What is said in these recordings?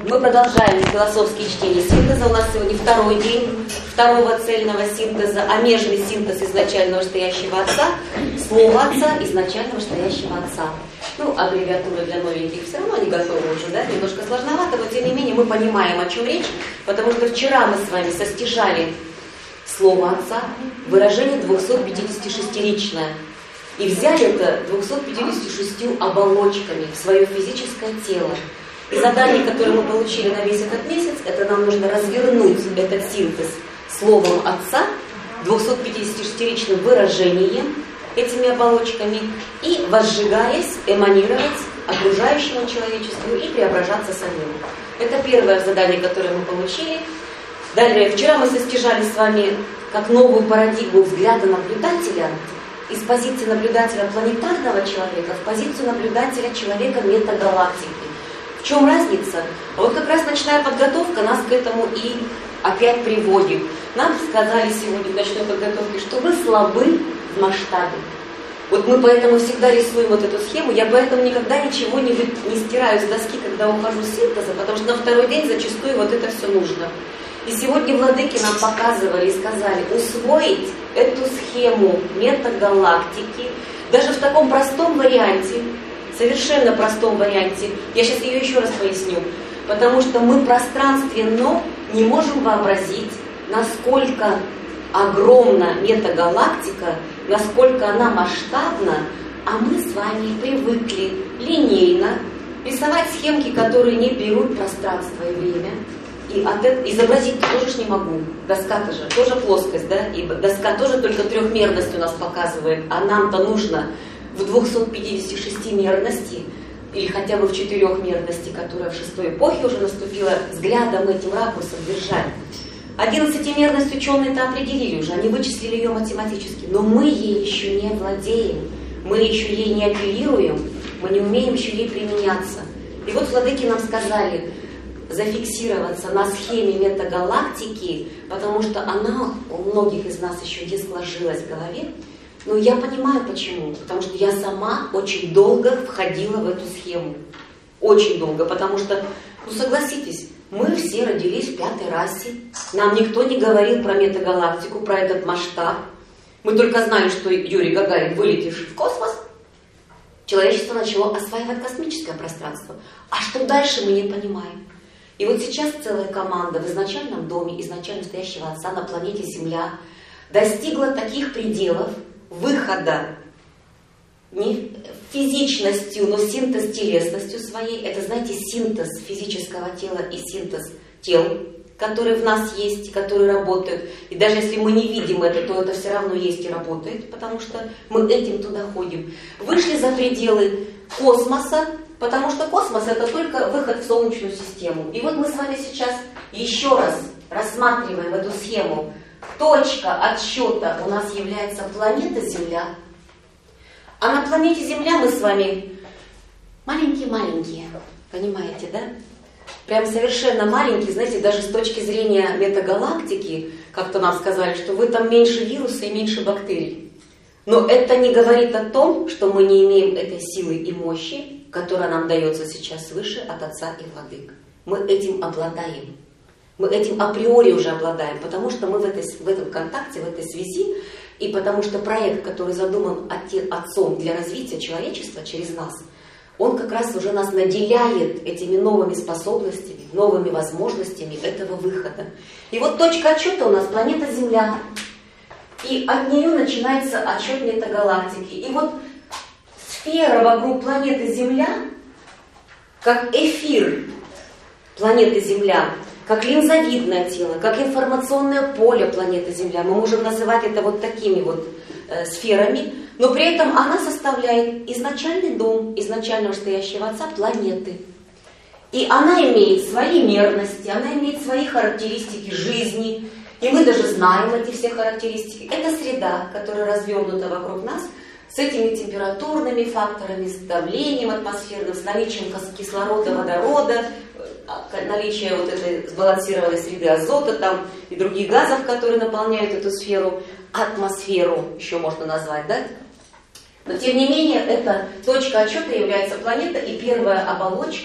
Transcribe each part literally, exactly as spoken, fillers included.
Мы продолжаем философские чтения синтеза. У нас сегодня второй день второго цельного синтеза, а межный синтез изначального стоящего отца, слова отца, изначального стоящего отца. Ну, аббревиатуры для новеньких все равно не готовы уже, да, немножко сложновато, но тем не менее мы понимаем, о чем речь, потому что вчера мы с вами состижали слово отца, выражение двухсотпятидесятишестиричное, и взяли это двумястами пятьюдесятью шестью оболочками в свое физическое тело. И задание, которое мы получили на весь этот месяц, это нам нужно развернуть этот синтез словом отца, двухсотпятидесятишестиричным выражением, этими оболочками, и, возжигаясь, эманировать окружающему человечеству и преображаться самим. Это первое задание, которое мы получили. Далее, вчера мы состижали с вами как новую парадигму взгляда наблюдателя из позиции наблюдателя планетарного человека в позицию наблюдателя человека метагалактики. В чем разница? Вот как раз ночная подготовка нас к этому и опять приводит. Нам сказали сегодня в ночной подготовке, что вы слабы в масштабе. Вот мы поэтому всегда рисуем вот эту схему, я поэтому никогда ничего не, не стираю с доски, когда ухожу с синтеза, потому что на второй день зачастую вот это все нужно. И сегодня владыки нам показывали и сказали усвоить эту схему метагалактики, даже в таком простом варианте, совершенно простом варианте, я сейчас ее еще раз поясню, потому что мы пространственно не можем вообразить, насколько огромна метагалактика, насколько она масштабна, а мы с вами привыкли линейно рисовать схемки, которые не берут пространство и время. И от этого изобразить тоже ж не могу. Доска-то же тоже плоскость, да? И доска тоже только трехмерность у нас показывает, а нам-то нужно в двухсотпятидесятишестимерности или хотя бы в четырехмерности, которая в шестой эпохе уже наступила, взглядом этим ракурсом держать. Одиннадцатимерность ученые-то определили уже, они вычислили ее математически, но мы ей еще не владеем, мы еще ей не апеллируем, мы не умеем еще ей применяться. И вот владыки нам сказали зафиксироваться на схеме метагалактики, потому что она у многих из нас еще не сложилась в голове. Но я понимаю почему, потому что я сама очень долго входила в эту схему. Очень долго, потому что, ну согласитесь, мы все родились в пятой расе, нам никто не говорил про метагалактику, про этот масштаб. Мы только знали, что Юрий Гагарин вылетишь в космос, человечество начало осваивать космическое пространство. А что дальше, мы не понимаем. И вот сейчас целая команда в изначальном доме, изначально стоящего отца на планете Земля достигла таких пределов выхода не физичностью, но синтез телесностью своей. Это, знаете, синтез физического тела и синтез тел, которые в нас есть, которые работают. И даже если мы не видим это, то это все равно есть и работает, потому что мы этим туда ходим. Вышли за пределы космоса, потому что космос это только выход в Солнечную систему. И вот мы с вами сейчас еще раз рассматриваем эту схему. Точка отсчета у нас является планета Земля. А на планете Земля мы с вами маленькие-маленькие. Понимаете, да? Прям совершенно маленькие, знаете, даже с точки зрения метагалактики, как-то нам сказали, что вы там меньше вируса и меньше бактерий. Но это не говорит о том, что мы не имеем этой силы и мощи, которая нам дается сейчас свыше от Отца и Владык. Мы этим обладаем. Мы этим априори уже обладаем, потому что мы в, этой, в этом контакте, в этой связи, и потому что проект, который задуман Отцом для развития человечества через нас, он как раз уже нас наделяет этими новыми способностями, новыми возможностями этого выхода. И вот точка отсчета у нас планета Земля. И от нее начинается отсчет метагалактики. И вот сфера вокруг планеты Земля, как эфир планеты Земля, как линзовидное тело, как информационное поле планеты Земля. Мы можем называть это вот такими вот э, сферами, но при этом она составляет изначальный дом изначального стоящего отца планеты. И она имеет свои мерности, она имеет свои характеристики жизни, и мы даже знаем эти все характеристики. Это среда, которая развернута вокруг нас, с этими температурными факторами, с давлением атмосферным, с наличием кислорода, водорода, наличие вот этой сбалансированной среды азота там, и других газов, которые наполняют эту сферу, атмосферу еще можно назвать, да? Но тем не менее, эта точка отсчета является планета, и первая оболочка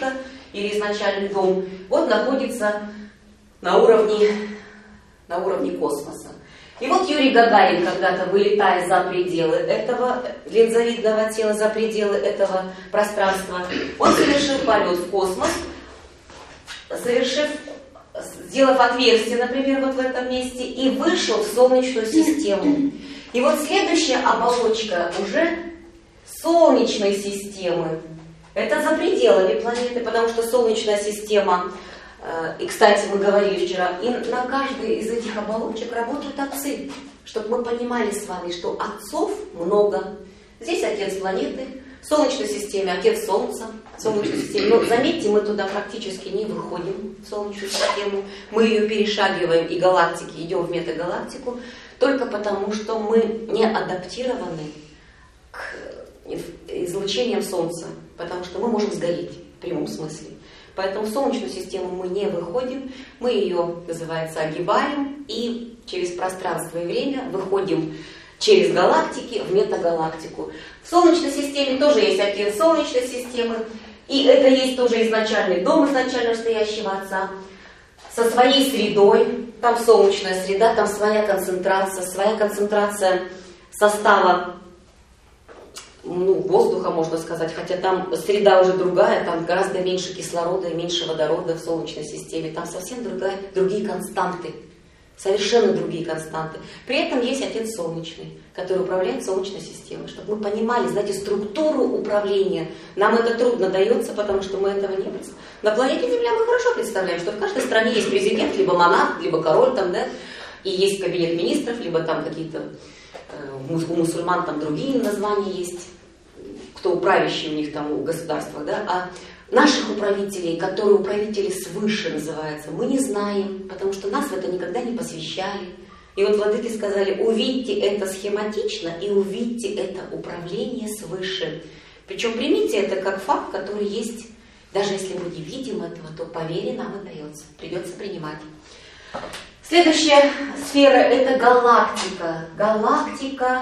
или изначальный дом, вот находится на уровне, на уровне космоса. И вот Юрий Гагарин, когда-то вылетая за пределы этого линзовидного тела, за пределы этого пространства, он совершил полет в космос, совершив, сделав отверстие, например, вот в этом месте, и вышел в Солнечную систему. И вот следующая оболочка уже Солнечной системы. Это за пределами планеты, потому что Солнечная система, и, кстати, мы говорили вчера, и на каждой из этих оболочек работают отцы, чтобы мы понимали с вами, что отцов много. Здесь отец планеты, в Солнечной системе отец Солнца, в Солнечной системе. Но заметьте, мы туда практически не выходим, в Солнечную систему. Мы ее перешагиваем и галактики, идем в метагалактику, только потому, что мы не адаптированы к излучениям Солнца, потому что мы можем сгореть в прямом смысле. Поэтому в Солнечную систему мы не выходим, мы ее, называется, огибаем и через пространство и время выходим через галактики в метагалактику. В Солнечной системе тоже есть отец Солнечной системы, и это есть тоже изначальный дом изначально стоящего Отца, со своей средой, там солнечная среда, там своя концентрация, своя концентрация состава, ну, воздуха, можно сказать, хотя там среда уже другая, там гораздо меньше кислорода и меньше водорода в Солнечной системе, там совсем другая, другие константы, совершенно другие константы. При этом есть Отец Солнечный, который управляет Солнечной системой, чтобы мы понимали, знаете, структуру управления. Нам это трудно дается, потому что мы этого не знаем. На планете Земля мы хорошо представляем, что в каждой стране есть президент, либо монарх, либо король, там, да, и есть кабинет министров, либо там какие-то э, у мусульман там другие названия есть, кто правящий у них там в государствах, да, а наших управителей, которые управители свыше называются, мы не знаем, потому что нас в это никогда не посвящали. И вот владыки сказали, увидьте это схематично и увидьте это управление свыше. Причем примите это как факт, который есть, даже если мы не видим этого, то по вере нам и дается, придется принимать. Следующая сфера – это галактика. Галактика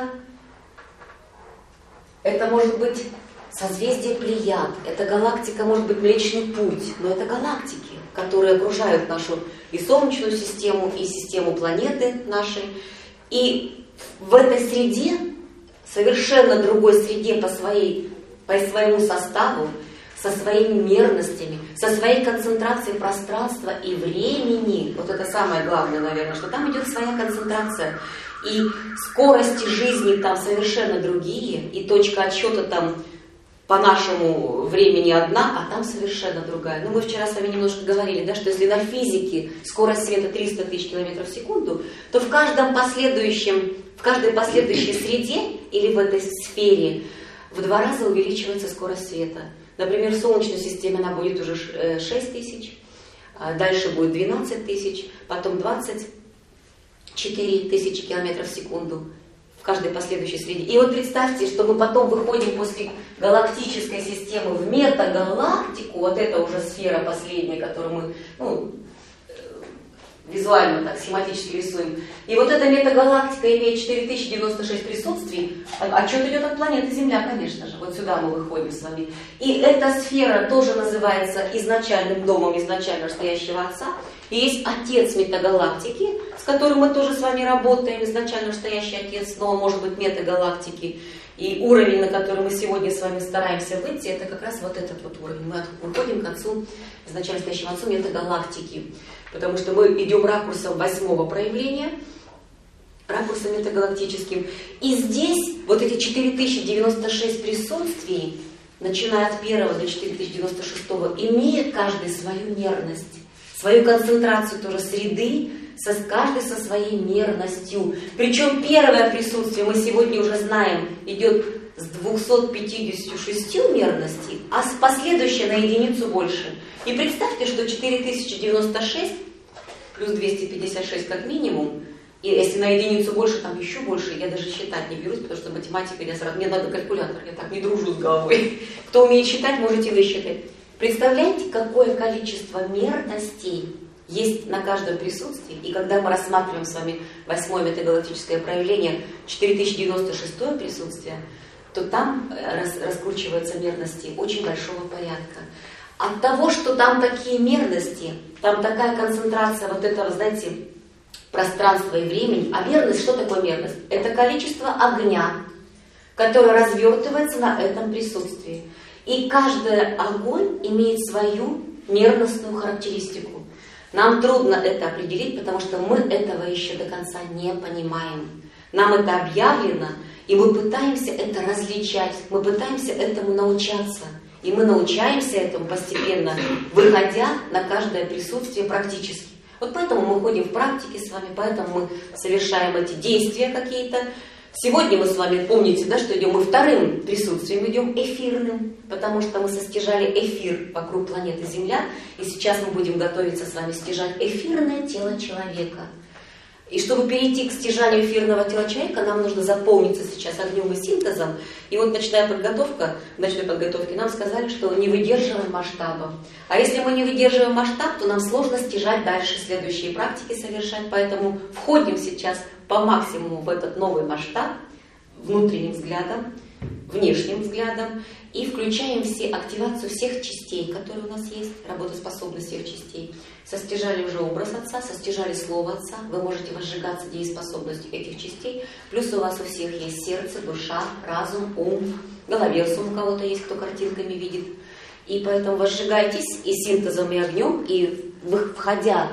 – это может быть созвездие Плеяд, это галактика, может быть, Млечный Путь, но это галактики, которые окружают нашу и Солнечную систему, и систему планеты нашей. И в этой среде, совершенно другой среде по, своей, по своему составу, со своими мерностями, со своей концентрацией пространства и времени, вот это самое главное, наверное, что там идет своя концентрация, и скорости жизни там совершенно другие, и точка отсчета там по нашему времени одна, а там совершенно другая. Ну, мы вчера с вами немножко говорили, да, что если на физике скорость света триста тысяч километров в секунду, то в каждом последующем, в каждой последующей среде или в этой сфере в два раза увеличивается скорость света. Например, в Солнечной системе она будет уже шесть тысяч, дальше будет двенадцать тысяч, потом двадцать четыре тысячи километров в секунду в каждой последующей среде. И вот представьте, что мы потом выходим после галактической системы в метагалактику, вот это уже сфера последняя, которую мы, ну, визуально так схематически рисуем. И вот эта метагалактика имеет четыре тысячи девяносто шесть присутствий. Отчет идет от планеты Земля, конечно же. Вот сюда мы выходим с вами. И эта сфера тоже называется изначальным домом изначально стоящего Отца. И есть Отец метагалактики, с которым мы тоже с вами работаем, изначально стоящий Отец, но он может быть метагалактики. И уровень, на который мы сегодня с вами стараемся выйти, это как раз вот этот вот уровень. Мы выходим к Отцу, изначально стоящему Отцу метагалактики. Потому что мы идем ракурсом восьмого проявления, ракурсом метагалактическим. И здесь вот эти четыре тысячи девяносто шесть присутствий, начиная от первого до четыре тысячи девяносто шестого, имеет каждый свою мерность, свою концентрацию тоже среды, со, каждый со своей мерностью. Причем первое присутствие, мы сегодня уже знаем, идет с двухсот пятидесятью шестью мерностей, а с последующей на единицу больше. И представьте, что четыре тысячи девяносто шесть плюс двести пятьдесят шесть как минимум, и если на единицу больше, там еще больше, я даже считать не берусь, потому что математика, я сразу, мне надо калькулятор, я так не дружу с головой. Кто умеет считать, можете вы считать. Представляете, какое количество мерностей есть на каждом присутствии, и когда мы рассматриваем с вами восьмое метагалактическое проявление, четыре тысячи девяносто шестое присутствие, то там рас, раскручиваются мерности очень большого порядка. От того, что там такие мерности, там такая концентрация вот этого, знаете, пространства и времени. А мерность, что такое мерность? Это количество огня, которое развертывается на этом присутствии. И каждый огонь имеет свою мерностную характеристику. Нам трудно это определить, потому что мы этого еще до конца не понимаем. Нам это объявлено, и мы пытаемся это различать, мы пытаемся этому научаться. И мы научаемся этому постепенно, выходя на каждое присутствие практически. Вот поэтому мы ходим в практике с вами, поэтому мы совершаем эти действия какие-то. Сегодня мы с вами, помните, да, что идем мы вторым присутствием, идем эфирным, потому что мы состяжали эфир вокруг планеты Земля, и сейчас мы будем готовиться с вами стяжать эфирное тело человека. И чтобы перейти к стяжанию эфирного тела человека, нам нужно заполниться сейчас огнем и синтезом. И вот начиная подготовка, в ночной подготовке нам сказали, что не выдерживаем масштаба. А если мы не выдерживаем масштаб, то нам сложно стяжать дальше следующие практики совершать. Поэтому входим сейчас по максимуму в этот новый масштаб внутренним взглядом, внешним взглядом и включаем все, активацию всех частей, которые у нас есть, работоспособность всех частей. Состяжали уже образ Отца, состяжали Слово Отца, вы можете возжигаться дееспособностью этих частей, плюс у вас у всех есть сердце, душа, разум, ум, головец у кого-то есть, кто картинками видит. И поэтому возжигайтесь и синтезом, и огнем, и входя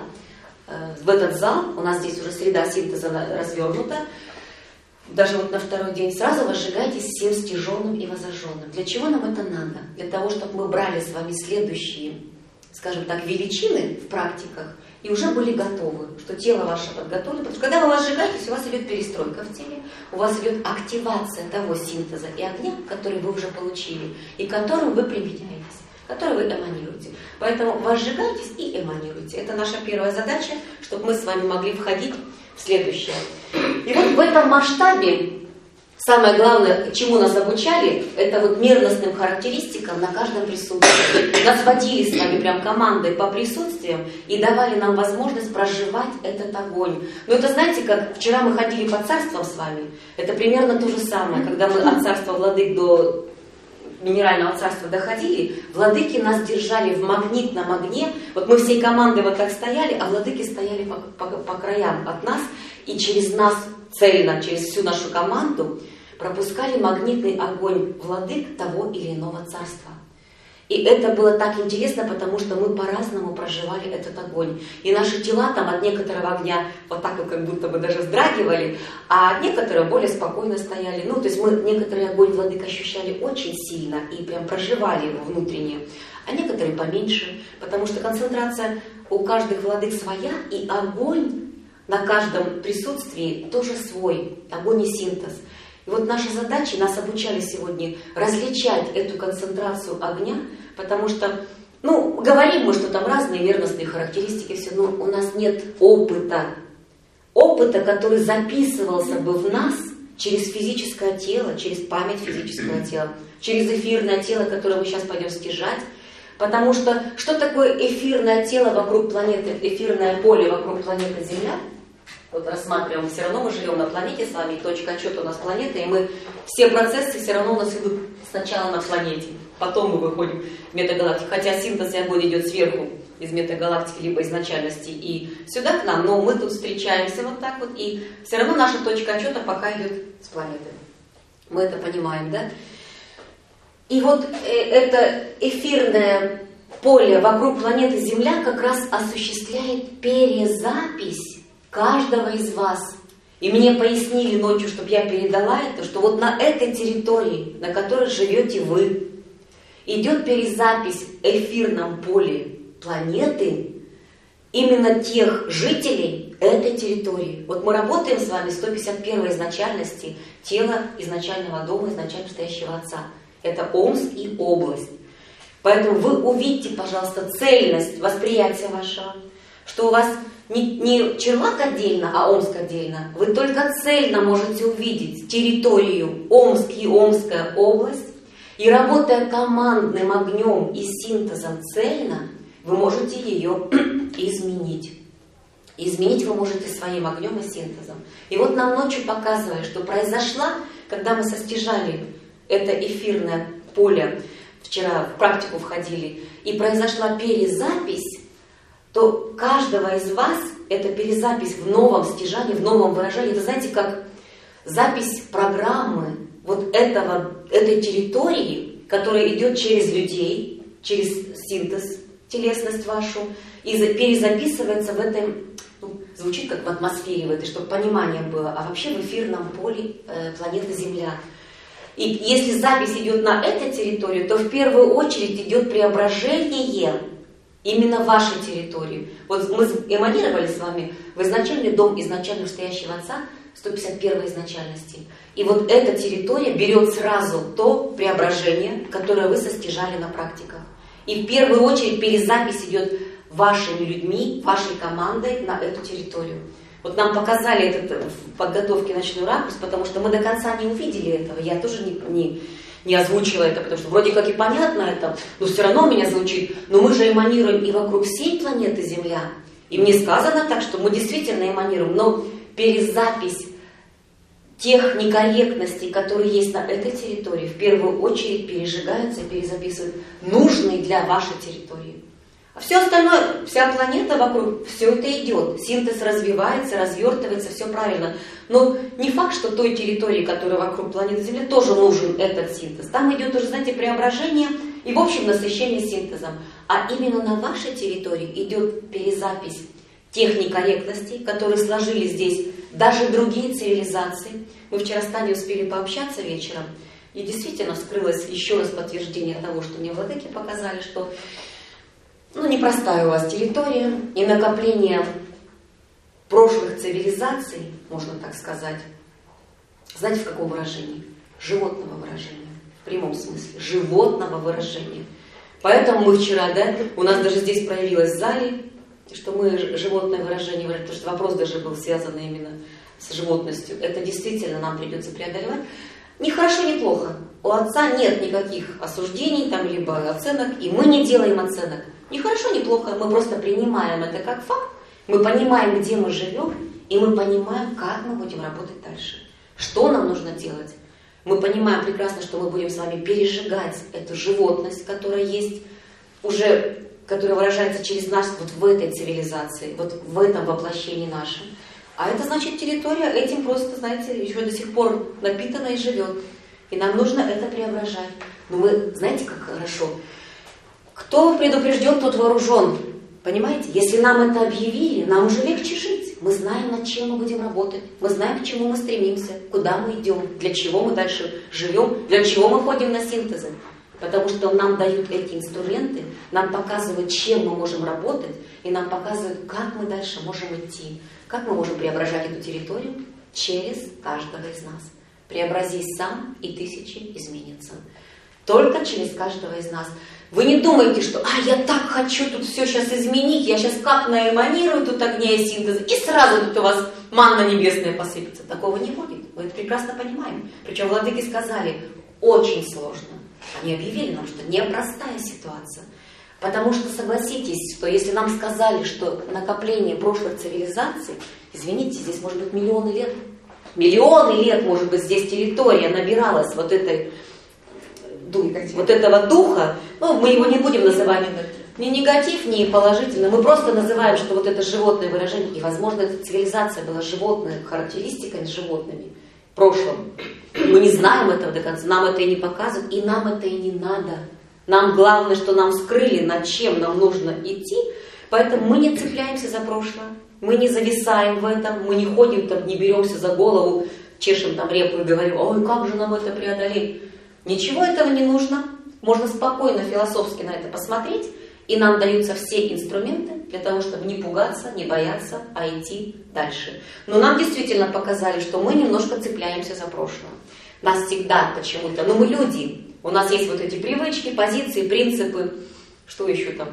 в этот зал, у нас здесь уже среда синтеза развернута, даже вот на второй день сразу возжигайтесь всем стяженным и возожженным. Для чего нам это надо? Для того, чтобы мы брали с вами следующие, скажем так, величины в практиках и уже были готовы, что тело ваше подготовлено. Потому что когда вы возжигаетесь, у вас идет перестройка в теле, у вас идет активация того синтеза и огня, который вы уже получили, и которым вы применяетесь, который вы эманируете. Поэтому возжигайтесь и эманируйте. Это наша первая задача, чтобы мы с вами могли входить в следующее. И вот в этом масштабе самое главное, чему нас обучали, это вот мерностным характеристикам на каждом присутствии. Нас водили с вами прям командой по присутствиям и давали нам возможность проживать этот огонь. Но это, знаете, как вчера мы ходили по царствам с вами, это примерно то же самое, когда мы от царства владык до минерального царства доходили, владыки нас держали в магнитном огне. Вот мы всей командой вот так стояли, а владыки стояли по, по, по краям от нас, и через нас цельно, через всю нашу команду пропускали магнитный огонь владык того или иного царства. И это было так интересно, потому что мы по-разному проживали этот огонь. И наши тела там от некоторого огня вот так вот как будто бы даже вздрагивали, а от некоторого более спокойно стояли. Ну, то есть мы некоторый огонь владык ощущали очень сильно и прям проживали его внутренне, а некоторые поменьше, потому что концентрация у каждых владык своя, и огонь на каждом присутствии тоже свой, огонь и синтез. И вот наша задача, нас обучали сегодня различать эту концентрацию огня, потому что, ну, говорим мы, что там разные мерностные характеристики, все, но у нас нет опыта. Опыта, который записывался бы в нас через физическое тело, через память физического тела, через эфирное тело, которое мы сейчас пойдем стяжать. Потому что, что такое эфирное тело вокруг планеты, эфирное поле вокруг планеты Земля? Вот рассматриваем, все равно мы живем на планете с вами, точка отчета у нас планета, и мы, все процессы все равно у нас идут сначала на планете, потом мы выходим в метагалактику, хотя синтез и огонь идет сверху, из метагалактики, либо изначальности, и сюда к нам, но мы тут встречаемся вот так вот, и все равно наша точка отчета пока идет с планеты. Мы это понимаем, да? И вот это эфирное поле вокруг планеты Земля как раз осуществляет перезапись каждого из вас. И мне пояснили ночью, чтобы я передала это, что вот на этой территории, на которой живете вы, идет перезапись в эфирном поле планеты именно тех жителей этой территории. Вот мы работаем с вами сто пятьдесят первой изначальности тела изначального дома, изначально стоящего Отца. Это Омск и область. Поэтому вы увидите, пожалуйста, цельность восприятия вашего, что у вас не, не Черлак отдельно, а Омск отдельно. Вы только цельно можете увидеть территорию Омск и Омская область. И работая командным огнем и синтезом цельно, вы можете ее изменить. Изменить вы можете своим огнем и синтезом. И вот нам ночью показывает, что произошла, когда мы состяжали это эфирное поле вчера в практику входили, и произошла перезапись, то каждого из вас эта перезапись в новом стяжании, в новом выражении, это знаете, как запись программы вот этого, этой территории, которая идет через людей, через синтез, телесность вашу, и перезаписывается в этом, ну, звучит как в атмосфере в этой, чтобы понимание было, а вообще в эфирном поле э, планеты Земля. И если запись идет на эту территорию, то в первую очередь идет преображение именно вашей территории. Вот мы эманировали с вами в изначальный дом изначально стоящего Отца сто пятьдесят первой изначальности. И вот эта территория берет сразу то преображение, которое вы состяжали на практиках. И в первую очередь перезапись идет вашими людьми, вашей командой на эту территорию. Вот нам показали это в подготовке «Ночной ракурс», потому что мы до конца не увидели этого. Я тоже не, не, не озвучила это, потому что вроде как и понятно это, но все равно у меня звучит. Но мы же эманируем и вокруг всей планеты Земля. И мне сказано так, что мы действительно эманируем, но перезапись тех некорректностей, которые есть на этой территории, в первую очередь пережигаются и перезаписывают нужные для вашей территории. А все остальное, вся планета вокруг, все это идет. Синтез развивается, развертывается, все правильно. Но не факт, что той территории, которая вокруг планеты Земля, тоже нужен этот синтез. Там идет уже, знаете, преображение и в общем насыщение синтезом. А именно на вашей территории идет перезапись тех некорректностей, которые сложили здесь даже другие цивилизации. Мы вчера с Таней успели пообщаться вечером, и действительно вскрылось еще раз подтверждение того, что мне владыки показали, что ну, непростая у вас территория, и накопление прошлых цивилизаций, можно так сказать, знаете, в каком выражении? Животного выражения, в прямом смысле, животного выражения. Поэтому мы вчера, да, у нас даже здесь проявилось в зале, что мы животное выражение, потому что вопрос даже был связан именно с животностью. Это действительно нам придется преодолевать. Ни хорошо, ни плохо. У Отца нет никаких осуждений, там, либо оценок, и мы не делаем оценок. Ни хорошо, ни плохо. Мы просто принимаем это как факт. Мы понимаем, где мы живем, и мы понимаем, как мы будем работать дальше. Что нам нужно делать. Мы понимаем прекрасно, что мы будем с вами пережигать эту животность, которая есть уже, которая выражается через нас вот в этой цивилизации, вот в этом воплощении нашем. А это значит, территория этим просто, знаете, еще до сих пор напитана и живет. И нам нужно это преображать. Но мы, знаете, как хорошо. Кто предупрежден, тот вооружен. Понимаете? Если нам это объявили, нам уже легче жить. Мы знаем, над чем мы будем работать. Мы знаем, к чему мы стремимся, куда мы идем, для чего мы дальше живем, для чего мы ходим на синтезы. Потому что нам дают эти инструменты, нам показывают, чем мы можем работать, и нам показывают, как мы дальше можем идти, как мы можем преображать эту территорию через каждого из нас. Преобразись сам, и тысячи изменятся. Только через каждого из нас. Вы не думаете, что «а, я так хочу тут все сейчас изменить, я сейчас как наэманирую тут огня и синтеза, и сразу тут у вас манна небесная посыпется». Такого не будет. Мы это прекрасно понимаем. Причем владыки сказали, очень сложно. Они объявили нам, что непростая ситуация. Потому что согласитесь, что если нам сказали, что накопление прошлых цивилизаций, извините, здесь может быть миллионы лет, миллионы лет, может быть, здесь территория набиралась вот этой, вот этого духа, ну, мы его не будем называть ни негатив, ни положительно, мы просто называем, что вот это животное выражение, и, возможно, эта цивилизация была животной, характеристиками животными в прошлом. Мы не знаем этого до конца, нам это и не показывают, и нам это и не надо. Нам главное, что нам скрыли, над чем нам нужно идти, поэтому мы не цепляемся за прошлое, мы не зависаем в этом, мы не ходим там, не беремся за голову, чешем там репу и говорим, ой, как же нам это преодолеть. Ничего этого не нужно, можно спокойно, философски на это посмотреть, и нам даются все инструменты для того, чтобы не пугаться, не бояться, а идти дальше. Но нам действительно показали, что мы немножко цепляемся за прошлое. Нас всегда почему-то, но мы люди, у нас есть вот эти привычки, позиции, принципы, что еще там,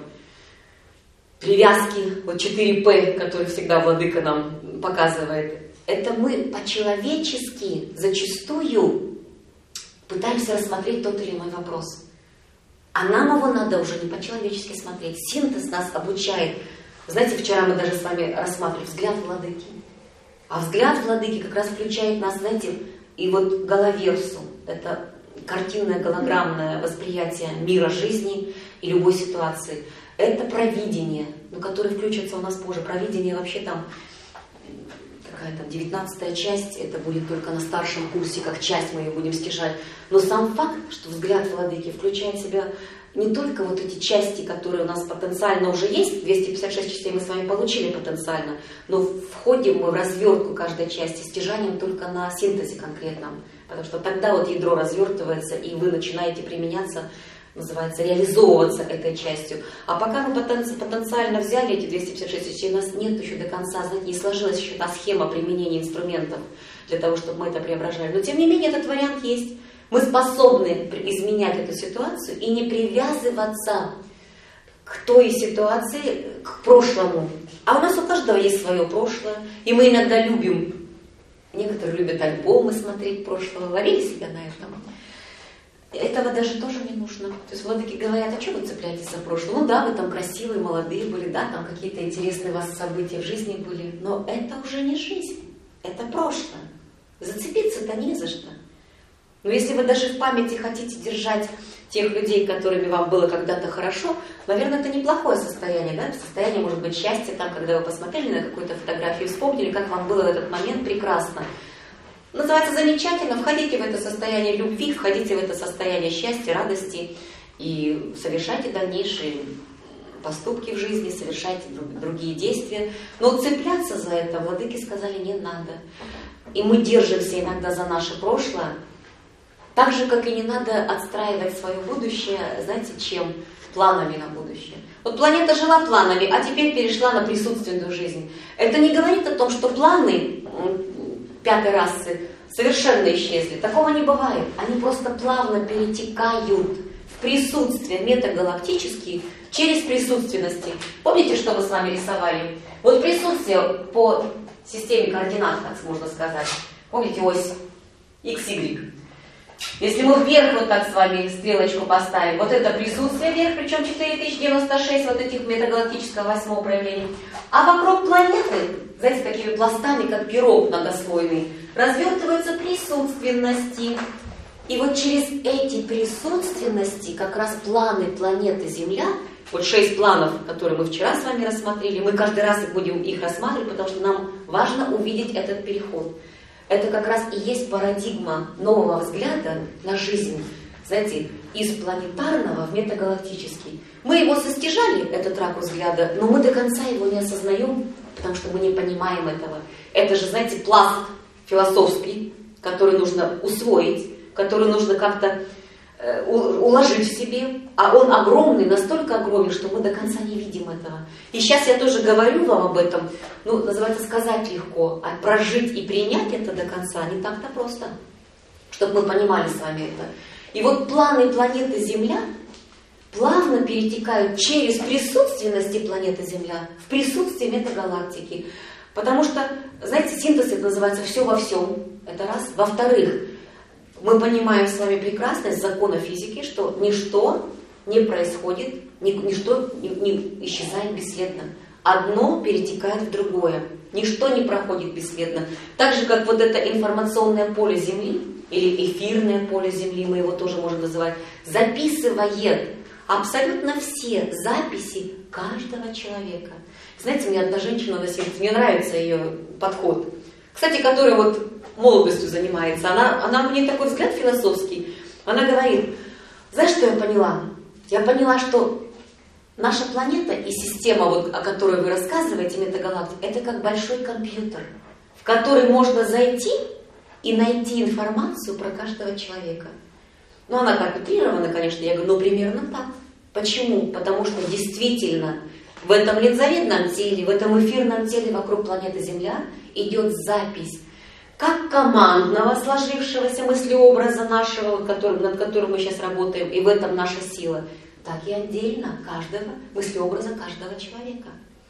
привязки, вот четыре пэ, которые всегда владыка нам показывает. Это мы по-человечески зачастую пытаемся рассмотреть тот или иной вопрос. А нам его надо уже не по-человечески смотреть. Синтез нас обучает. Знаете, вчера мы даже с вами рассматривали взгляд владыки. А взгляд владыки как раз включает нас, знаете, и вот головерсу. Это картинное, голограммное восприятие мира, жизни и любой ситуации. Это провидение, ну, которое включится у нас позже. Провидение вообще там, какая там девятнадцатая часть, это будет только на старшем курсе, как часть мы ее будем стяжать. Но сам факт, что взгляд владыки включает в себя не только вот эти части, которые у нас потенциально уже есть, двести пятьдесят шесть частей мы с вами получили потенциально, но входим мы в развертку каждой части, стяжанием только на синтезе конкретном, потому что тогда вот ядро развертывается, и вы начинаете применяться, называется, реализовываться этой частью. А пока мы потенциально взяли эти двести пятьдесят шесть частей, у нас нет еще до конца, знаете, не сложилась еще та схема применения инструментов для того, чтобы мы это преображали. Но тем не менее этот вариант есть. Мы способны изменять эту ситуацию и не привязываться к той ситуации, к прошлому. А у нас у каждого есть свое прошлое, и мы иногда любим, некоторые любят альбомы смотреть прошлого, ловили себя на этом. Этого даже тоже не нужно. То есть владыки говорят, а что вы цепляетесь за прошлое? Ну да, вы там красивые, молодые были, да, там какие-то интересные у вас события в жизни были, но это уже не жизнь, это прошлое. Зацепиться-то не за что. Но если вы даже в памяти хотите держать тех людей, которыми вам было когда-то хорошо, наверное, это неплохое состояние, да? Состояние, может быть, счастья, там, когда вы посмотрели на какую-то фотографию, вспомнили, как вам было в этот момент прекрасно. Называется замечательно, входите в это состояние любви, входите в это состояние счастья, радости и совершайте дальнейшие поступки в жизни, совершайте другие действия. Но цепляться за это владыки сказали не надо. И мы держимся иногда за наше прошлое, так же, как и не надо отстраивать свое будущее, знаете, чем? Планами на будущее. Вот планета жила планами, а теперь перешла на присутственную жизнь. Это не говорит о том, что планы пятой расы совершенно исчезли. Такого не бывает. Они просто плавно перетекают в присутствие метагалактические через присутственности. Помните, что мы с вами рисовали? Вот присутствие по системе координат, так можно сказать. Помните ось икс игрек? Если мы вверх вот так с вами стрелочку поставим, вот это присутствие вверх, причем четыре тысячи девяносто шесть вот этих метагалактического восьмого проявления. А вокруг планеты, знаете, такими пластами, как пирог многослойный, развертываются присутственности. И вот через эти присутственности, как раз планы планеты Земля, вот шесть планов, которые мы вчера с вами рассмотрели, мы каждый раз будем их рассматривать, потому что нам важно увидеть этот переход. Это как раз и есть парадигма нового взгляда на жизнь, знаете, из планетарного в метагалактический. Мы его состижали, этот ракурс взгляда, но мы до конца его не осознаем, потому что мы не понимаем этого. Это же, знаете, пласт философский, который нужно усвоить, который нужно как-то э, уложить в себе, а он огромный, настолько огромен, что мы до конца не видим этого. И сейчас я тоже говорю вам об этом, ну, называется, сказать легко, а прожить и принять это до конца не так-то просто, чтобы мы понимали с вами это. И вот планы планеты Земля плавно перетекают через присутственности планеты Земля в присутствие метагалактики. Потому что, знаете, синтез это называется все во всем. Это раз. Во-вторых, мы понимаем с вами прекрасность закона физики, что ничто не происходит, ничто не, не исчезает бесследно. Одно перетекает в другое. Ничто не проходит бесследно. Так же, как вот это информационное поле Земли, или эфирное поле Земли, мы его тоже можем называть, записывает абсолютно все записи каждого человека. Знаете, мне одна женщина на сердце, мне нравится ее подход, кстати, которая вот молодостью занимается, она, она мне такой взгляд философский, она говорит, знаешь, что я поняла? Я поняла, что наша планета и система, вот, о которой вы рассказываете, метагалактика, это как большой компьютер, в который можно зайти и найти информацию про каждого человека. Ну, она как утрирована, конечно, я говорю, ну, примерно так. Почему? Потому что действительно в этом линзовидном теле, в этом эфирном теле вокруг планеты Земля идет запись как командного сложившегося мыслеобраза нашего, который, над которым мы сейчас работаем, и в этом наша сила, так и отдельно каждого мыслеобраза каждого человека.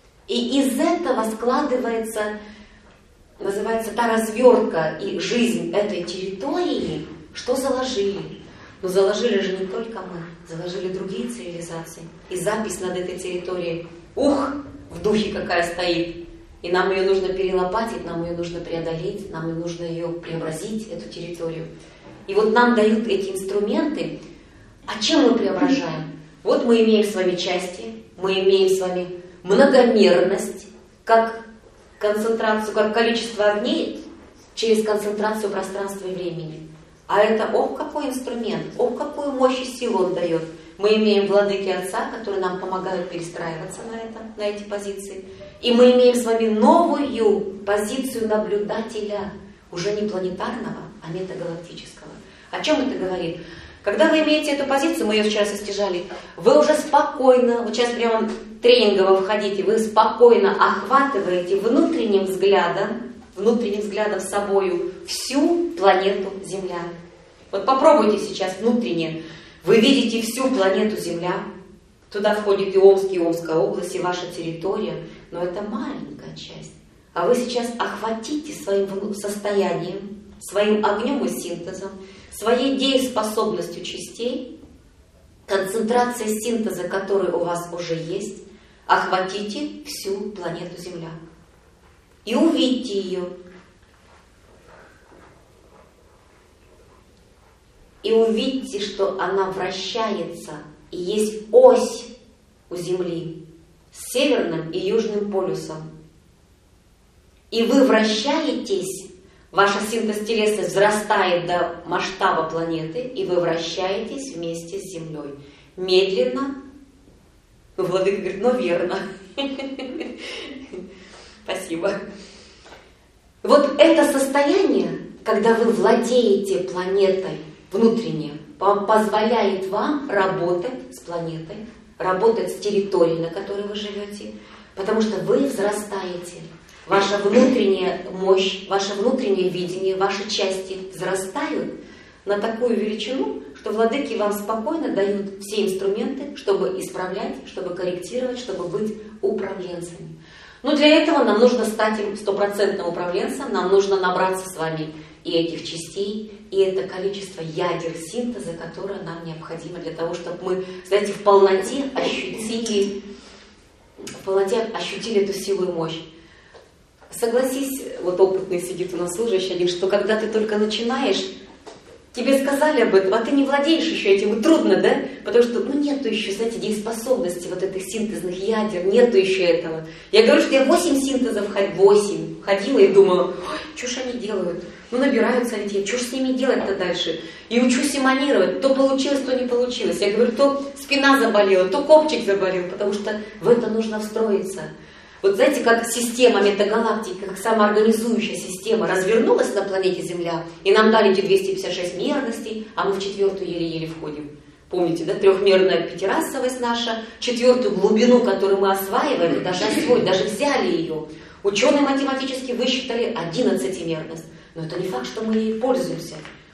И из этого складывается, называется, та развертка и жизнь этой территории, что заложили. Но заложили же не только мы, заложили другие цивилизации. И запись над этой территорией, ух, в духе какая стоит. И нам ее нужно перелопатить, нам ее нужно преодолеть, нам нужно ее преобразить, эту территорию. И вот нам дают эти инструменты. А чем мы преображаем? Вот мы имеем с вами части, мы имеем с вами многомерность, как концентрацию, как количество огней через концентрацию пространства и времени. А это, ох, какой инструмент, ох, какую мощь и силу он дает. Мы имеем владыки Отца, которые нам помогают перестраиваться на это, на эти позиции. И мы имеем с вами новую позицию наблюдателя, уже не планетарного, а метагалактического. О чем это говорит? Когда вы имеете эту позицию, мы ее вчера состяжали, вы уже спокойно, вот сейчас прямо тренингово входите, вы спокойно охватываете внутренним взглядом, внутренним взглядом собою всю планету Земля. Вот попробуйте сейчас внутренне. Вы видите всю планету Земля. Туда входит и Омск, и Омская область, и ваша территория. Но это маленькая часть. А вы сейчас охватите своим состоянием, своим огнем и синтезом, своей дееспособностью частей, концентрацией синтеза, который у вас уже есть, охватите всю планету Земля. И увидьте ее. И увидьте, что она вращается, и есть ось у Земли с северным и южным полюсом. И вы вращаетесь, ваша синтез-телесность взрастает до масштаба планеты, и вы вращаетесь вместе с Землей. Медленно, ну, владыка говорит, но верно. Спасибо. Вот это состояние, когда вы владеете планетой внутренне, позволяет вам работать с планетой, работать с территорией, на которой вы живете, потому что вы взрастаете. Ваша внутренняя мощь, ваше внутреннее видение, ваши части взрастают на такую величину, что владыки вам спокойно дают все инструменты, чтобы исправлять, чтобы корректировать, чтобы быть управленцами. Но для этого нам нужно стать им стопроцентным управленцем, нам нужно набраться с вами и этих частей, и это количество ядер синтеза, которое нам необходимо для того, чтобы мы, знаете, в полноте ощутили, в полноте ощутили эту силу и мощь. Согласись, вот опытный сидит у нас служащий один, что когда ты только начинаешь, тебе сказали об этом, а ты не владеешь еще этим, и трудно, да? Потому что, ну, нету еще, знаете, дееспособности вот этих синтезных ядер, нету еще этого. Я говорю, что я восемь синтезов, восемь ходила и думала, ой, что ж они делают? Ну, набираются ведь я, что ж с ними делать-то дальше? И учусь эманировать, то получилось, то не получилось. Я говорю, то спина заболела, то копчик заболел, потому что в это нужно встроиться. Вот знаете, как система метагалактики, как самоорганизующая система развернулась на планете Земля, и нам дали эти двести пятьдесят шесть мерностей, а мы в четвертую еле-еле входим. Помните, да, трехмерная пятирасовость наша, четвертую глубину, которую мы осваиваем, даже освоили, даже взяли ее. Ученые математически высчитали одиннадцатимерность. Но это не факт, что мы ей пользуемся.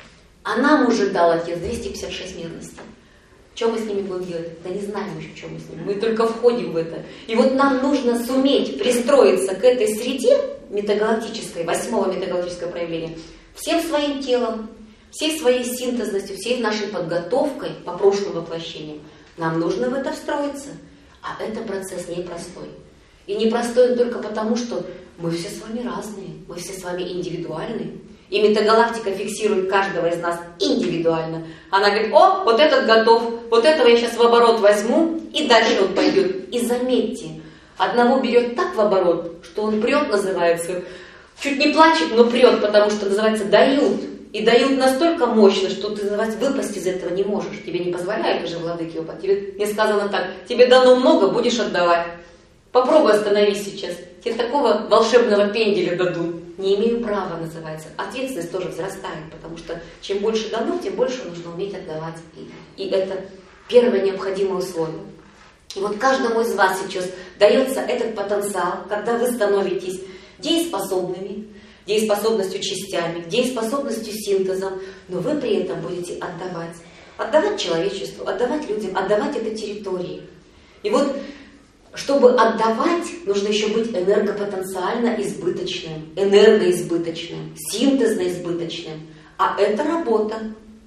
А нам уже дал Отец двести пятьдесят шесть мерностей. Что мы с ними будем делать? Да не знаем еще, что мы с ними. Мы только входим в это. И вот нам нужно суметь пристроиться к этой среде метагалактической, восьмого метагалактического проявления, всем своим телом, всей своей синтезностью, всей нашей подготовкой по прошлым воплощениям. Нам нужно в это встроиться. А это процесс непростой. И непростой он только потому, что мы все с вами разные, мы все с вами индивидуальны. И метагалактика фиксирует каждого из нас индивидуально. Она говорит, о, вот этот готов, вот этого я сейчас в оборот возьму, и дальше он пойдет. И заметьте, одного берет так в оборот, что он прет, называется, чуть не плачет, но прет, потому что, называется, дают. И дают настолько мощно, что ты, называется, выпасть из этого не можешь. Тебе не позволяют уже владыки опыт. Тебе не сказано так, тебе дано много, будешь отдавать. Попробуй остановись сейчас. Тебе такого волшебного пенделя дадут. Не имею права, называется. Ответственность тоже взрастает, потому что чем больше дано, тем больше нужно уметь отдавать. И, и это первое необходимое условие. И вот каждому из вас сейчас дается этот потенциал, когда вы становитесь дееспособными, дееспособностью частями, дееспособностью синтезом, но вы при этом будете отдавать. Отдавать человечеству, отдавать людям, отдавать этой территории. И вот чтобы отдавать, нужно еще быть энергопотенциально избыточным, энергоизбыточным, синтезно избыточным. А это работа.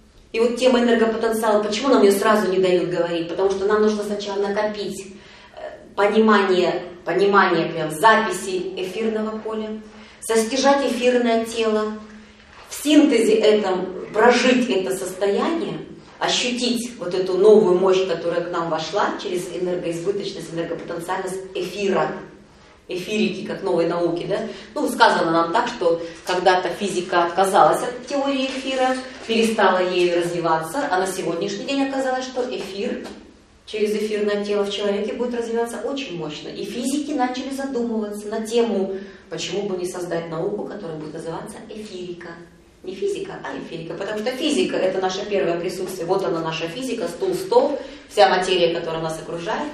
И вот тема энергопотенциала, почему нам ее сразу не дают говорить? Потому что нам нужно сначала накопить понимание, понимание прям записи эфирного поля, состяжать эфирное тело, в синтезе этом прожить это состояние, ощутить вот эту новую мощь, которая к нам вошла через энергоизбыточность, энергопотенциальность эфира, эфирики, как новой науки, да? Ну, сказано нам так, что когда-то физика отказалась от теории эфира, перестала ею развиваться, а на сегодняшний день оказалось, что эфир через эфирное тело в человеке будет развиваться очень мощно. И физики начали задумываться на тему, почему бы не создать науку, которая будет называться эфирика. Не физика, а эфирика. Потому что физика — это наше первое присутствие. Вот она, наша физика, стул, стол, вся материя, которая нас окружает.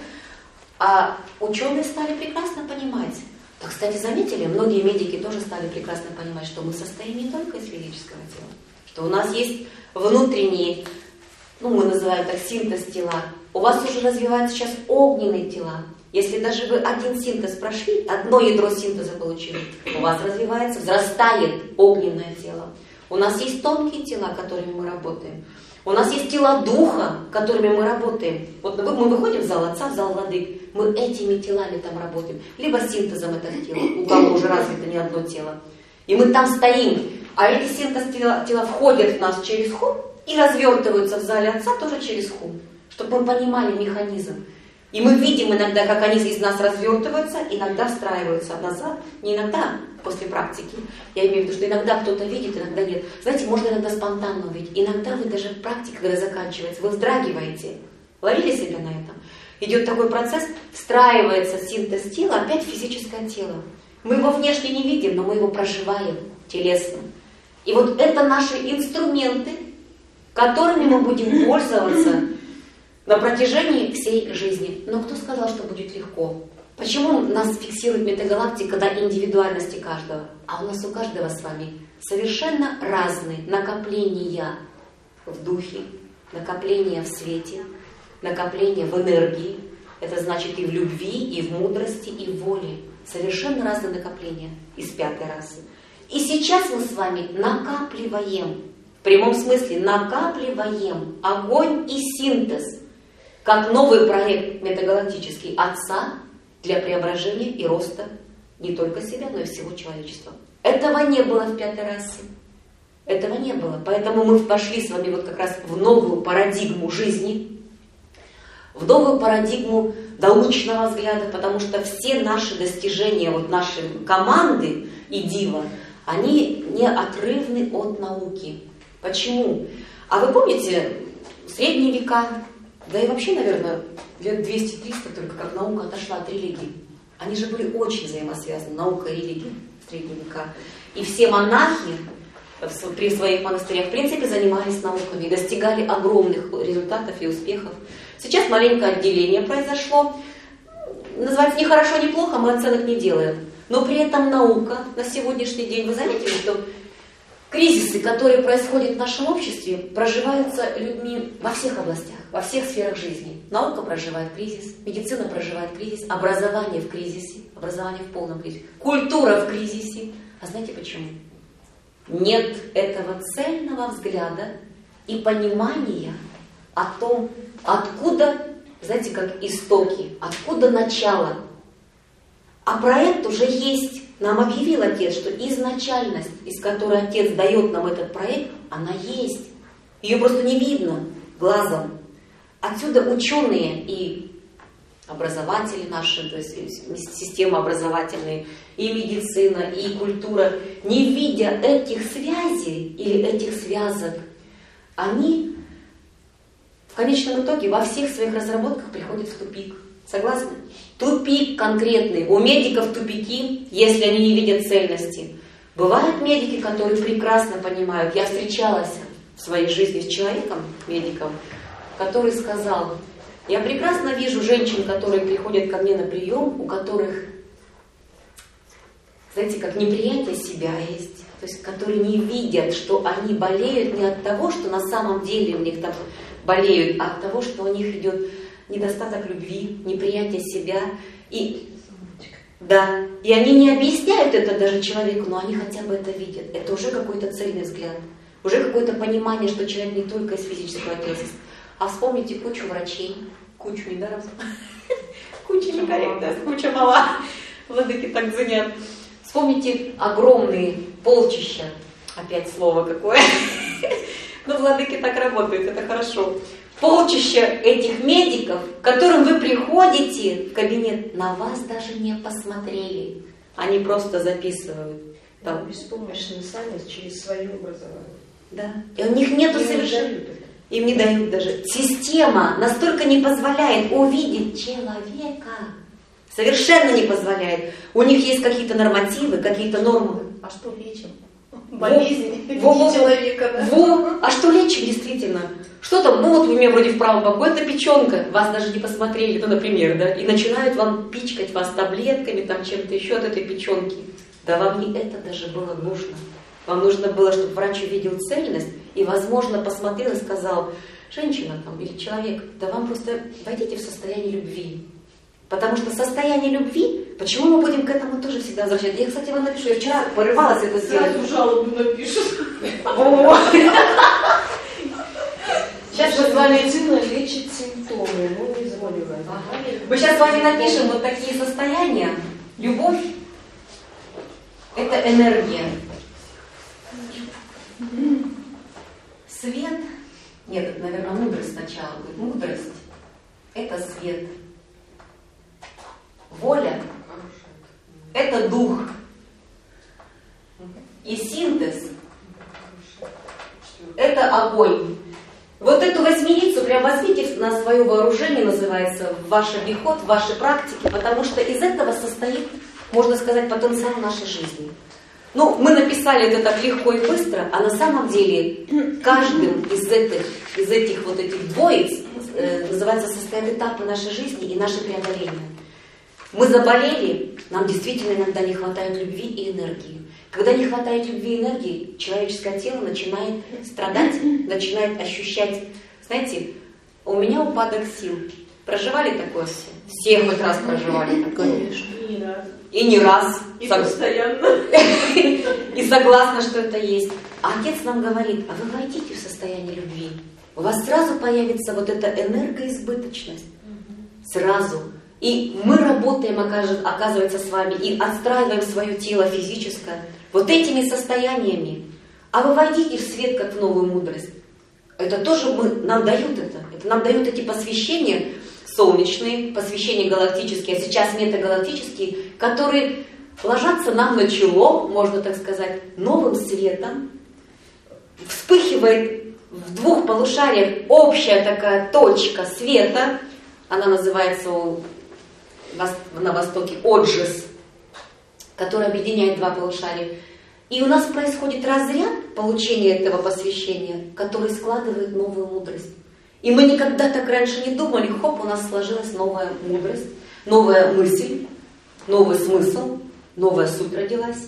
А ученые стали прекрасно понимать. Так, кстати, заметили, многие медики тоже стали прекрасно понимать, что мы состоим не только из физического тела, что у нас есть внутренние, ну, мы называем так, синтез тела. У вас уже развиваются сейчас огненные тела. Если даже вы один синтез прошли, одно ядро синтеза получили, у вас развивается, взрастает огненное тело. У нас есть тонкие тела, которыми мы работаем. У нас есть тела духа, которыми мы работаем. Вот мы выходим в зал Отца, в зал Владык, мы этими телами там работаем. Либо синтезом этого тела, у кого уже развито не одно тело. И мы там стоим. А эти синтез тела, тела входят в нас через хум и развертываются в зале Отца тоже через хум. Чтобы мы понимали механизм. И мы видим иногда, как они из нас развертываются, иногда встраиваются назад. Не иногда, после практики. Я имею в виду, что иногда кто-то видит, иногда нет. Знаете, можно иногда спонтанно увидеть. Иногда вы даже практика, когда заканчивается, вы вздрагиваете. Ловили себя на этом? Идет такой процесс, встраивается синтез тела, опять физическое тело. Мы его внешне не видим, но мы его проживаем телесно. И вот это наши инструменты, которыми мы будем пользоваться на протяжении всей жизни. Но кто сказал, что будет легко? Почему нас фиксирует метагалактика, когда индивидуальности каждого? А у нас у каждого с вами совершенно разные накопления в духе, накопления в свете, накопления в энергии. Это значит и в любви, и в мудрости, и в воле. Совершенно разные накопления из пятой расы. И сейчас мы с вами накапливаем, в прямом смысле накапливаем огонь и синтез, как новый проект метагалактический Отца для преображения и роста не только себя, но и всего человечества. Этого не было в пятой расе. Этого не было. Поэтому мы вошли с вами вот как раз в новую парадигму жизни, в новую парадигму научного взгляда, потому что все наши достижения, вот нашей команды и дива, они неотрывны от науки. Почему? А вы помните, в средние века, да и вообще, наверное, лет двести-триста только как наука отошла от религии. Они же были очень взаимосвязаны, наука и религия в средние века. И все монахи при своих монастырях, в принципе, занимались науками, достигали огромных результатов и успехов. Сейчас маленькое отделение произошло. Называется не хорошо, не плохо, мы оценок не делаем. Но при этом наука на сегодняшний день, вы заметили, что кризисы, которые происходят в нашем обществе, проживаются людьми во всех областях, во всех сферах жизни. Наука проживает кризис, медицина проживает кризис, образование в кризисе, образование в полном кризисе, культура в кризисе. А знаете почему? Нет этого цельного взгляда и понимания о том, откуда, знаете, как истоки, откуда начало. А проект уже есть. Нам объявил Отец, что изначальность, из которой Отец дает нам этот проект, она есть. Ее просто не видно глазом. Отсюда ученые и образователи наши, то есть система образовательная, и медицина, и культура, не видя этих связей или этих связок, они в конечном итоге во всех своих разработках приходят в тупик. Согласны? Тупик конкретный. У медиков тупики, если они не видят цельности. Бывают медики, которые прекрасно понимают. Я встречалась в своей жизни с человеком, медиком, который сказал: я прекрасно вижу женщин, которые приходят ко мне на прием, у которых, знаете, как неприятие себя есть. То есть, которые не видят, что они болеют не от того, что на самом деле у них там болеют, а от того, что у них идет недостаток любви, неприятие себя. И, да, и они не объясняют это даже человеку, но они хотя бы это видят. Это уже какой-то цельный взгляд. Уже какое-то понимание, что человек не только из физического тела. А вспомните кучу врачей. Кучу недаром. Куча некорректно, куча мала. Владыки так звенят. Вспомните огромные полчища опять слово какое. Но владыки так работают, это хорошо. Полчища этих медиков, к которым вы приходите в кабинет, на вас даже не посмотрели. Они просто записывают. Да, беспомощны сами через свое образование. Да. И у них нету совершенно... Им не дают даже. Система настолько не позволяет увидеть человека. Совершенно не позволяет. У них есть какие-то нормативы, какие-то нормы. А что лечим? Болезни во, во, человека, да? Во. А что лечим действительно? Что там, ну вот у меня вроде в правом боку, это печенка, вас даже не посмотрели, ну, например, да, и начинают вам пичкать вас таблетками, там чем-то еще от этой печенки. Да вам не это даже было нужно. Вам нужно было, чтобы врач увидел цельность и, возможно, посмотрел и сказал: женщина там или человек, да вам просто войдите в состояние любви. Потому что состояние любви, почему мы будем к этому тоже всегда возвращаться? Я, кстати, вам напишу, я вчера порывалась это сделать. Сразу жалобу напишут. Сейчас мы с вами... Медицина лечит симптомы, но не заболевает. Мы сейчас с вами напишем вот такие состояния. Любовь – это энергия. Свет, нет, наверное, мудрость сначала будет. Мудрость – это свет. Воля – это дух. И синтез – это огонь. Вот эту восьмерицу прям возьмите на свое вооружение, называется, в ваш обиход, в вашей практике, потому что из этого состоит, можно сказать, потенциал нашей жизни. Ну, мы написали это так легко и быстро, а на самом деле каждым из этих, из этих вот этих двоиц э, называется, состоят этапы нашей жизни и наше преодоление. Мы заболели, нам действительно иногда не хватает любви и энергии. Когда не хватает любви и энергии, человеческое тело начинает страдать, начинает ощущать, знаете, у меня упадок сил. Проживали такое все? Все хоть раз проживали такое? Конечно, не раз. И не раз. И Сог... постоянно. И согласна, что это есть. А Отец нам говорит: а вы войдите в состояние любви. У вас сразу появится вот эта энергоизбыточность. Сразу. И мы работаем, оказывается, с вами и отстраиваем свое тело физическое вот этими состояниями. А вы войдите в свет, как в новую мудрость. Это тоже мы, нам дают это. Это нам дают эти посвящения солнечные, посвящения галактические, а сейчас метагалактические, которые ложатся нам на чело, можно так сказать, новым светом. Вспыхивает в двух полушариях общая такая точка света. Она называется у на Востоке Оджис, который объединяет два полушария. И у нас происходит разряд получения этого посвящения, который складывает новую мудрость. И мы никогда так раньше не думали, хоп, у нас сложилась новая мудрость, новая мысль, новый смысл, новая суть родилась.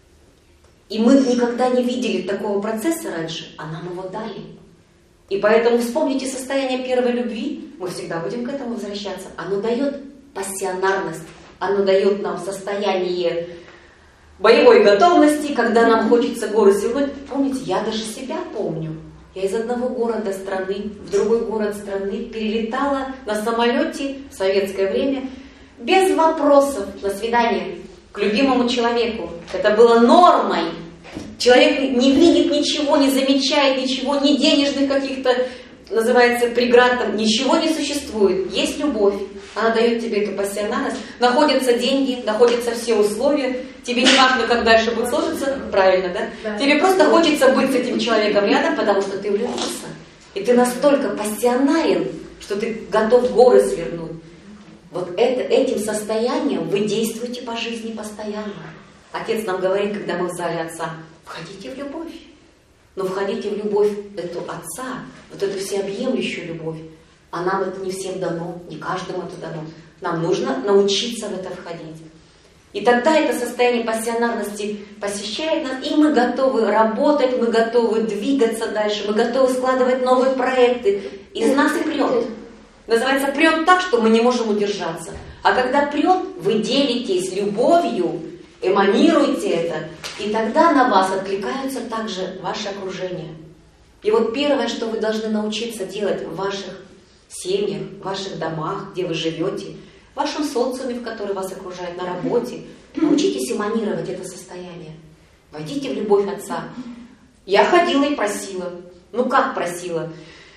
И мы никогда не видели такого процесса раньше, а нам его дали. И поэтому вспомните состояние первой любви, мы всегда будем к этому возвращаться. Оно дает пассионарность, оно дает нам состояние боевой готовности, когда нам хочется горы свернуть. Помните, я даже себя помню. Я из одного города страны в другой город страны перелетала на самолете в советское время без вопросов на свидание к любимому человеку. Это было нормой. Человек не видит ничего, не замечает ничего, ни денежных каких-то, называется, преград, там ничего не существует. Есть любовь. Она дает тебе эту пассионарность. Находятся деньги, находятся все условия. Тебе не важно, как дальше будет сложиться. Правильно, да? Да. Тебе просто хочется быть с этим человеком рядом, потому что ты влюбился. И ты настолько пассионарен, что ты готов горы свернуть. Вот это, этим состоянием вы действуете по жизни постоянно. Отец нам говорит, когда мы в зале Отца: входите в любовь. Но входите в любовь эту Отца, вот эту всеобъемлющую любовь. А нам это не всем дано, не каждому это дано. Нам нужно научиться в это входить. И тогда это состояние пассионарности посещает нас, и мы готовы работать, мы готовы двигаться дальше, мы готовы складывать новые проекты. Из нас прет. Называется, прет так, что мы не можем удержаться. А когда прет, вы делитесь любовью, эманируете это, и тогда на вас откликаются также ваше окружение. И вот первое, что вы должны научиться делать в ваших семьях, в ваших домах, где вы живете, в вашем социуме, в который вас окружает, на работе, научитесь эманировать это состояние. Войдите в любовь Отца. Я ходила и просила. Ну как просила?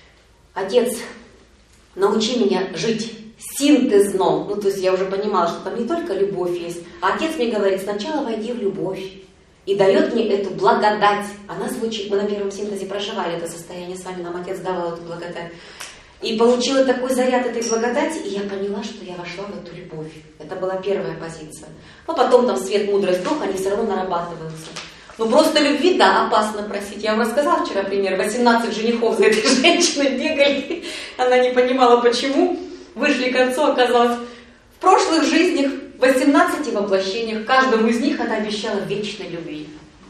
Отец, научи меня жить синтезно. Ну то есть я уже понимала, что там не только любовь есть. А отец мне говорит, сначала войди в любовь. И дает мне эту благодать. Она звучит, мы на первом синтезе проживали это состояние с вами, нам отец давал эту благодать. И получила такой заряд этой благодати, и я поняла, что я вошла в эту любовь. Это была первая позиция. Но потом там свет, мудрость, дух, они все равно нарабатываются. Ну просто любви, да, опасно просить. Я вам рассказала вчера пример. восемнадцать женихов за этой женщиной бегали. Она не понимала, почему. Вышли к концу, оказалось, в прошлых жизнях, в восемнадцати воплощениях, каждому из них она обещала вечной любви.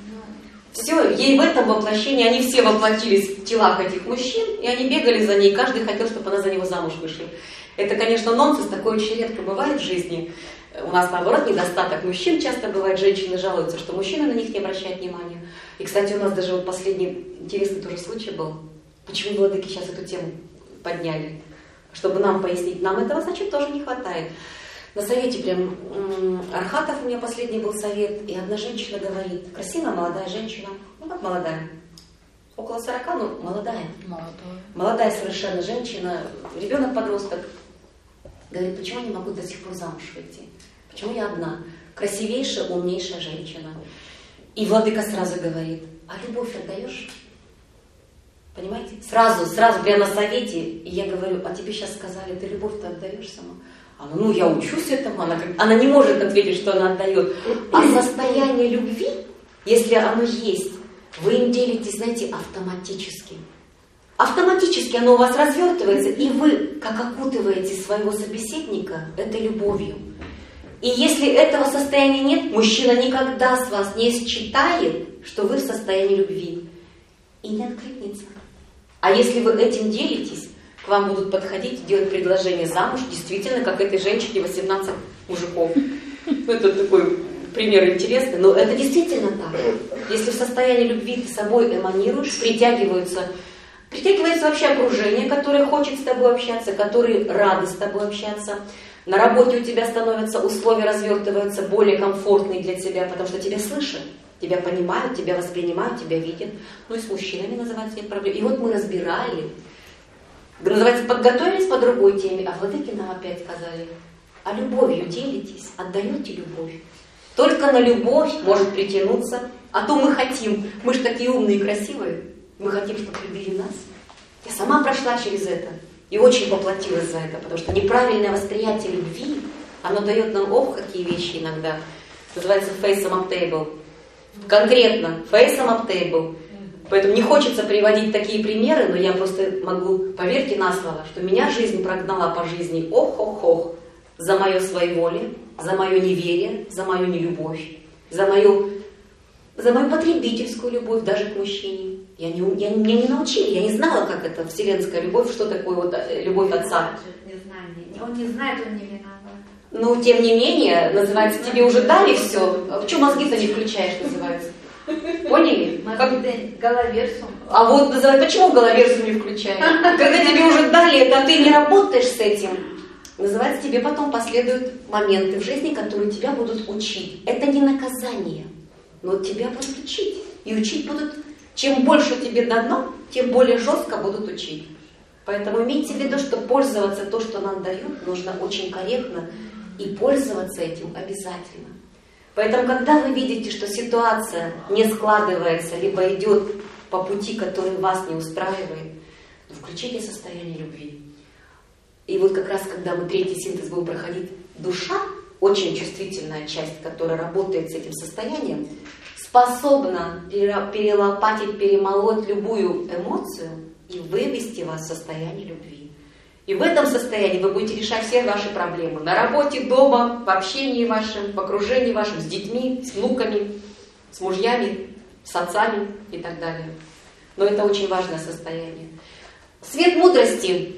Все, ей в этом воплощении, они все воплотились в телах этих мужчин, и они бегали за ней, каждый хотел, чтобы она за него замуж вышла. Это, конечно, нонсенс, такое очень редко бывает в жизни. У нас, наоборот, недостаток мужчин часто бывает, женщины жалуются, что мужчины на них не обращают внимания. И, кстати, у нас даже вот последний интересный тоже случай был. Почему владыки сейчас эту тему подняли? Чтобы нам пояснить, нам этого, значит, тоже не хватает. На совете прям Архатов у меня последний был совет, и одна женщина говорит, красивая молодая женщина, ну как молодая, около сорока, ну молодая, молодая, молодая совершенно женщина, ребенок-подросток, говорит, почему я не могу до сих пор замуж выйти, почему я одна, красивейшая, умнейшая женщина. И владыка сразу говорит, а любовь отдаешь? Понимаете? Сразу, сразу прямо на совете, и я говорю, а тебе сейчас сказали, ты любовь-то отдаешь сама? Она, ну, я учусь этому, она, она не может ответить, что она отдает. А состояние любви, если оно есть, вы им делитесь, знаете, автоматически. Автоматически оно у вас развертывается, и вы, как окутываете своего собеседника, этой любовью. И если этого состояния нет, мужчина никогда с вас не считает, что вы в состоянии любви. И не откликнется. А если вы этим делитесь, к вам будут подходить, делать предложение замуж, действительно, как этой женщине восемнадцать мужиков. Ну, это такой пример интересный, но это действительно так. Если в состоянии любви ты собой эманируешь, притягиваются, притягивается вообще окружение, которое хочет с тобой общаться, которые рады с тобой общаться. На работе у тебя становятся условия, развертываются более комфортные для тебя, потому что тебя слышат, тебя понимают, тебя воспринимают, тебя видят. Ну и с мужчинами называется нет проблем. И вот мы разбирали, называется, подготовились по другой теме, а владыки нам опять сказали, а любовью делитесь, отдаете любовь. Только на любовь может притянуться, а то мы хотим, мы же такие умные и красивые, мы хотим, чтобы любили нас. Я сама прошла через это и очень поплатилась за это, потому что неправильное восприятие любви, оно дает нам, ох, какие вещи иногда, называется face up table. Конкретно, face up table. Поэтому не хочется приводить такие примеры, но я просто могу, поверьте на слово, что меня жизнь прогнала по жизни ох-ох-ох за мое своеволие, за мое неверие, за мою нелюбовь, за мою, за мою потребительскую любовь даже к мужчине. Я не, я, меня не научили, я не знала, как это вселенская любовь, что такое вот любовь отца. Он не знает, он не виноват. Ну, тем не менее, называется, тебе уже дали все. Почему мозги-то не включаешь, называется? Поняли? Как... Головерсум. А вот называют, почему головерсум не включаешь? Когда тебе уже дали это, а ты не работаешь с этим, называется, тебе потом последуют моменты в жизни, которые тебя будут учить. Это не наказание, но тебя будут учить. И учить будут, чем больше тебе дано, тем более жестко будут учить. Поэтому имейте в виду, что пользоваться то, что нам дают, нужно очень корректно, и пользоваться этим обязательно. Поэтому, когда вы видите, что ситуация не складывается, либо идет по пути, который вас не устраивает, включите состояние любви. И вот как раз, когда мы третий синтез будем проходить, душа, очень чувствительная часть, которая работает с этим состоянием, способна перелопатить, перемолоть любую эмоцию и вывести вас в состояние любви. И в этом состоянии вы будете решать все ваши проблемы. На работе, дома, в общении вашем, в окружении вашем, с детьми, с внуками, с мужьями, с отцами и так далее. Но это очень важное состояние. Свет мудрости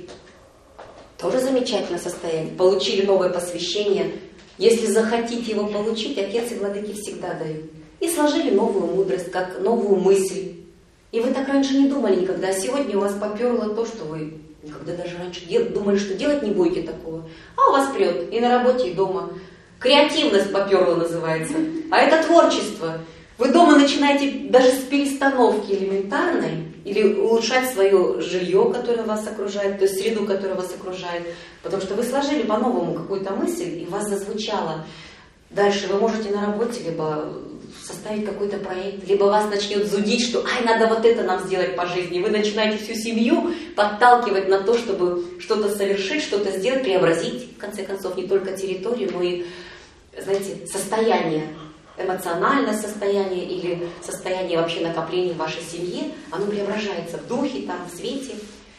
тоже замечательное состояние. Получили новое посвящение. Если захотите его получить, отец и владыки всегда дают. И сложили новую мудрость, как новую мысль. И вы так раньше не думали никогда. А сегодня у вас поперло то, что вы никогда даже раньше думали, что делать не будете такого. А у вас прет и на работе, и дома. Креативность поперла называется. А это творчество. Вы дома начинаете даже с перестановки элементарной, или улучшать свое жилье, которое вас окружает, то есть среду, которая вас окружает, потому что вы сложили по-новому какую-то мысль, и у вас зазвучало. Дальше вы можете на работе либо составить какой-то проект, либо вас начнет зудить, что «ай, надо вот это нам сделать по жизни». Вы начинаете всю семью подталкивать на то, чтобы что-то совершить, что-то сделать, преобразить, в конце концов, не только территорию, но и, знаете, состояние, эмоциональное состояние или состояние вообще накопления в вашей семье, оно преображается в духе, там, в свете.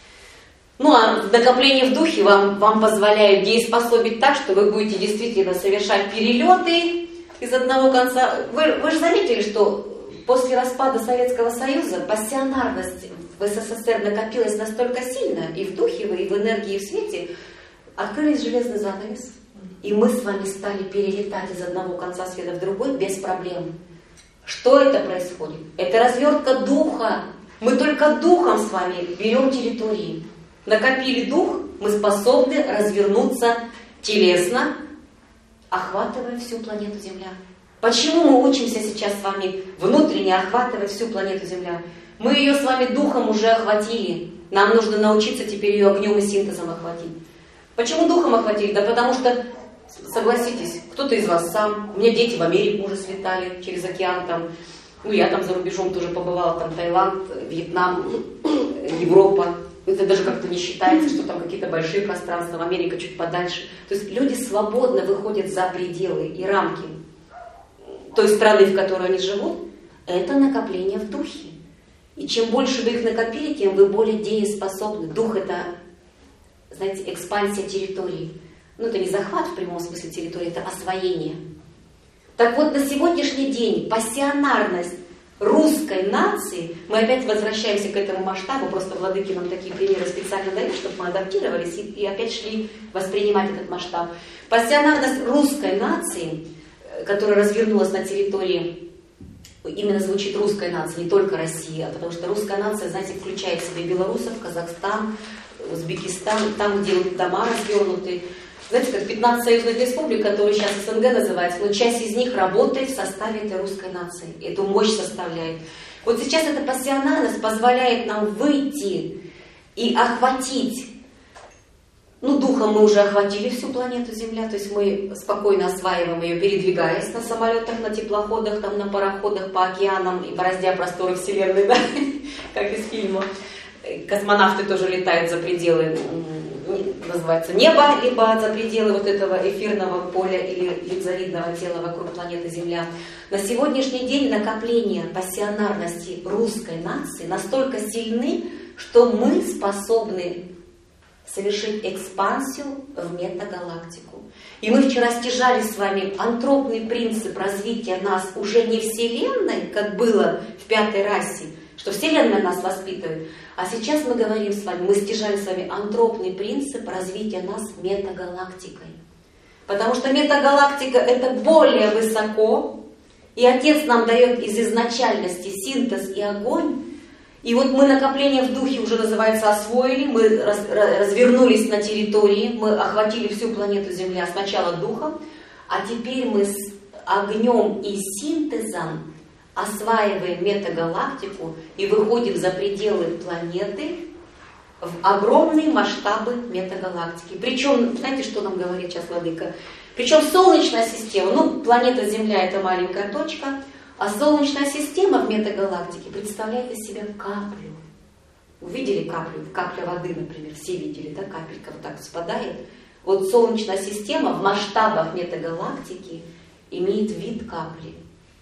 Ну, а накопление в духе вам, вам позволяет дееспособить так, что вы будете действительно совершать перелеты из одного конца. Вы, вы же заметили, что после распада Советского Союза пассионарность в СССР накопилась настолько сильно, и в духе вы, и в энергии, и в свете, открылись железный занавес. И мы с вами стали перелетать из одного конца света в другой без проблем. Что это происходит? Это развертка духа. Мы только духом с вами берем территории. Накопили дух, мы способны развернуться телесно, охватывая всю планету Земля. Почему мы учимся сейчас с вами внутренне охватывать всю планету Земля? Мы ее с вами духом уже охватили. Нам нужно научиться теперь ее огнем и синтезом охватить. Почему духом охватили? Да потому что, согласитесь, кто-то из вас сам, у меня дети в Америку уже слетали через океан, там, ну я там за рубежом тоже побывала, там Таиланд, Вьетнам, Европа. Это даже как-то не считается, что там какие-то большие пространства, Америка чуть подальше. То есть люди свободно выходят за пределы и рамки той страны, в которой они живут. Это накопление в духе. И чем больше вы их накопили, тем вы более дееспособны. Дух — это, знаете, экспансия территории. Ну, это не захват в прямом смысле территории, это освоение. Так вот, на сегодняшний день пассионарность русской нации, мы опять возвращаемся к этому масштабу, просто владыки нам такие примеры специально дают, чтобы мы адаптировались и, и опять шли воспринимать этот масштаб. Пассионарность русской нации, которая развернулась на территории, именно звучит русская нация, не только Россия, потому что русская нация, знаете, включает в себя белорусов, Казахстан, Узбекистан, там, где дома развернуты. Знаете, как пятнадцать союзных республик, которые сейчас СНГ называются, но часть из них работает в составе этой русской нации. Эту мощь составляет. Вот сейчас эта пассионарность позволяет нам выйти и охватить. Ну, духом мы уже охватили всю планету Земля, то есть мы спокойно осваиваем ее, передвигаясь на самолетах, на теплоходах, там, на пароходах по океанам и бороздя просторы Вселенной, да, как из фильма. Космонавты тоже летают за пределы, называется, неба, либо за пределы вот этого эфирного поля или линзовидного тела вокруг планеты Земля. На сегодняшний день накопление пассионарности русской нации настолько сильны, что мы способны совершить экспансию в метагалактику. И мы вчера стяжали с вами антропный принцип развития нас уже не Вселенной, как было в пятой расе, что Вселенная нас воспитывает, а сейчас мы говорим с вами, мы стяжали с вами антропный принцип развития нас метагалактикой. Потому что метагалактика — это более высоко, и Отец нам дает из изначальности синтез и огонь. И вот мы накопление в духе уже, называется, освоили, мы раз, развернулись на территории, мы охватили всю планету Земля сначала духом, а теперь мы с огнем и синтезом осваиваем метагалактику и выходим за пределы планеты в огромные масштабы метагалактики. Причем, знаете, что нам говорит сейчас Владыка? Причем Солнечная система, ну, планета Земля — это маленькая точка, а Солнечная система в метагалактике представляет из себя каплю. Вы видели каплю? Капля воды, например, все видели, да, капелька вот так спадает. Вот Солнечная система в масштабах метагалактики имеет вид капли.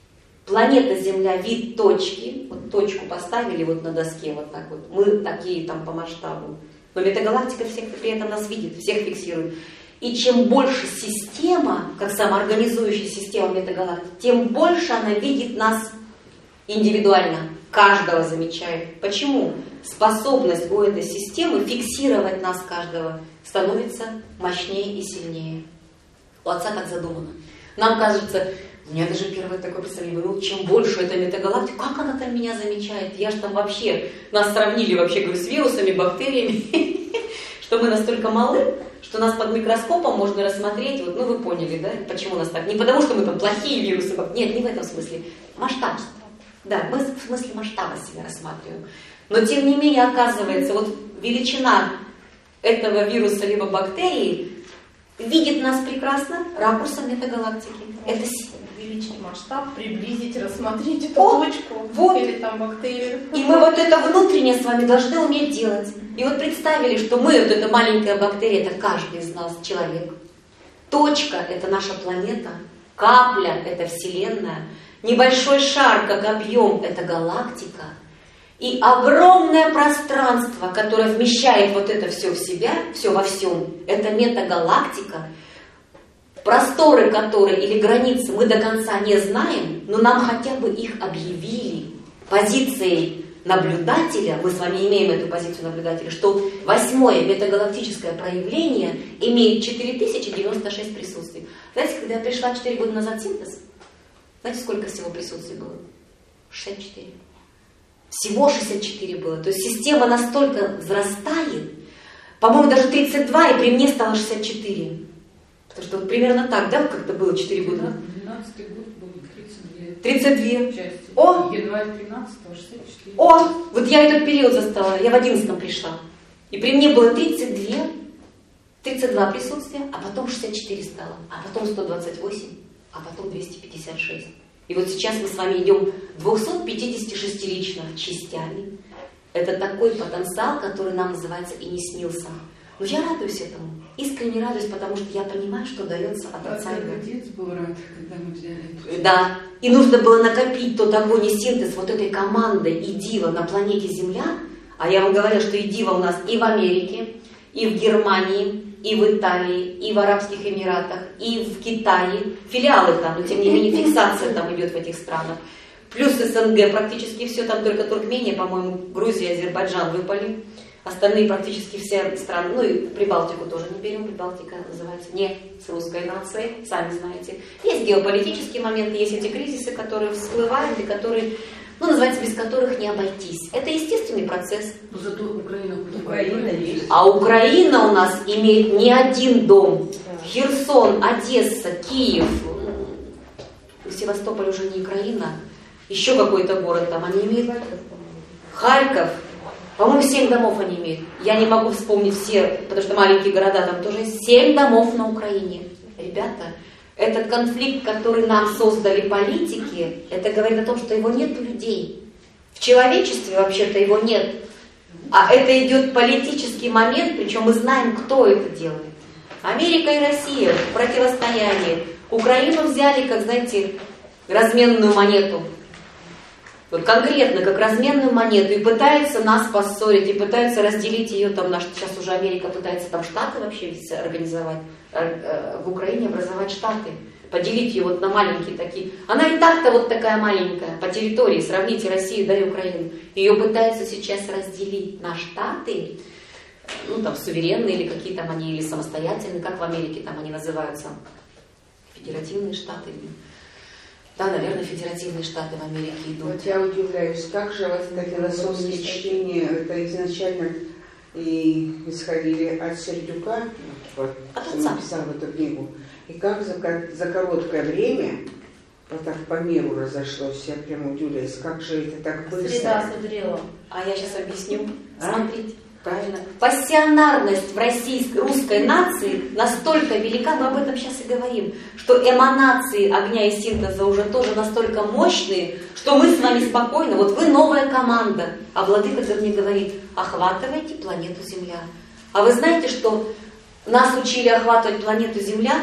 Планета Земля — вид точки. Вот точку поставили вот на доске вот так вот. Мы такие там по масштабу. Но метагалактика всех при этом нас видит, всех фиксирует. И чем больше система, как самоорганизующая система метагалактики, тем больше она видит нас индивидуально. Каждого замечает. Почему? Способность у этой системы фиксировать нас каждого становится мощнее и сильнее. У Отца так задумано. Нам кажется, у меня даже первое такое представление, ну, чем больше эта метагалактика, как она там меня замечает? Я же там вообще, нас сравнили вообще, говорю, с вирусами, бактериями, что мы настолько малы. что нас под микроскопом можно рассмотреть, вот, ну вы поняли, да, почему у нас так. Не потому, что мы там плохие вирусы, нет, не в этом смысле. Масштаб. Да, мы в смысле масштаба себя рассматриваем. Но тем не менее, оказывается, вот величина этого вируса либо бактерии видит нас прекрасно ракурсом метагалактики. Это увеличить масштаб, приблизить, рассмотреть эту О, точку вот. или там бактерию. И мы вот это внутреннее с вами должны уметь делать. И вот представили, что мы, вот эта маленькая бактерия, это каждый из нас человек. Точка – это наша планета. Капля – это Вселенная. Небольшой шар, как объем – это галактика. И огромное пространство, которое вмещает вот это все в себя, все во всем, это метагалактика, просторы которой или границы мы до конца не знаем, но нам хотя бы их объявили позицией наблюдателя, мы с вами имеем эту позицию наблюдателя, что восьмое метагалактическое проявление имеет четыре тысячи девяносто шесть присутствий. Знаете, когда я пришла четыре года назад в синтез, знаете, сколько всего присутствий было? шестьдесят четыре. Всего шестьдесят четыре было. То есть система настолько взрастает, по-моему, даже тридцать два, и при мне стало шестьдесят четыре. Потому что вот примерно так, да, как-то было четыре года назад? двенадцатый год был тридцать две. тридцать две. Части. О! Январь тринадцатого, шестьдесят четыре. О! Вот я этот период застала, я в одиннадцатом пришла. И при мне было тридцать два, тридцать два присутствия, а потом шестьдесят четыре стало, а потом сто двадцать восемь, а потом двести пятьдесят шесть. И вот сейчас мы с вами идем двухсот пятидесяти шестилично частями. Это такой потенциал, который нам называется и не снился. Но я радуюсь этому. Искренне радуюсь, потому что я понимаю, что дается от Отца и Бога. Отец был рад, когда мы взяли это. Да. И нужно было накопить тот огонь и синтез вот этой команды и дива на планете Земля. А я вам говорю, что и дива у нас и в Америке, и в Германии, и в Италии, и в Арабских Эмиратах, и в Китае. Филиалы там, но тем не менее фиксация там идет в этих странах. Плюс СНГ практически все, там только Туркмения, по-моему, Грузия, Азербайджан выпали. Остальные практически все страны, ну и Прибалтику тоже не берем, Прибалтика называется не с русской нацией, сами знаете. Есть геополитические моменты, есть эти кризисы, которые всплывают и которые, ну, называется, без которых не обойтись. Это естественный процесс. Но зато Украина, Украина есть. А Украина у нас имеет не один дом. Херсон, Одесса, Киев, Севастополь уже не Украина, еще какой-то город там они имеют. Харьков. По-моему, семь домов они имеют. Я не могу вспомнить все, потому что маленькие города, там тоже семь домов на Украине. Ребята, этот конфликт, который нам создали политики, это говорит о том, что его нет у людей. В человечестве вообще-то его нет. А это идет политический момент, причем мы знаем, кто это делает. Америка и Россия в противостоянии. Украину взяли, как, знаете, разменную монету. Вот конкретно, как разменную монету, и пытается нас поссорить, и пытается разделить ее, там, наш, сейчас уже Америка пытается там штаты вообще организовать, в Украине образовать штаты, поделить ее вот на маленькие такие. Она и так-то вот такая маленькая по территории, сравните Россию, да, и Украину. Ее пытаются сейчас разделить на штаты, ну там суверенные или какие там они, или самостоятельные, как в Америке там они называются, федеративные штаты. Да, наверное, федеративные штаты в Америке идут. Вот я удивляюсь, как же вот это философские чтения, это изначально и исходили от Сердюка, вот, от кто отца. написал эту книгу, и как за, за короткое время вот так по миру разошлось, я прямо удивляюсь, как же это так быстро. Среда созрела. А я сейчас объясню. А? Смотрите. Правильно. Пассионарность в российской, русской нации настолько велика, мы об этом сейчас и говорим, что эманации огня и синтеза уже тоже настолько мощные, что мы с вами спокойно, вот вы новая команда, а владыка мне говорит, охватывайте планету Земля. А вы знаете, что нас учили охватывать планету Земля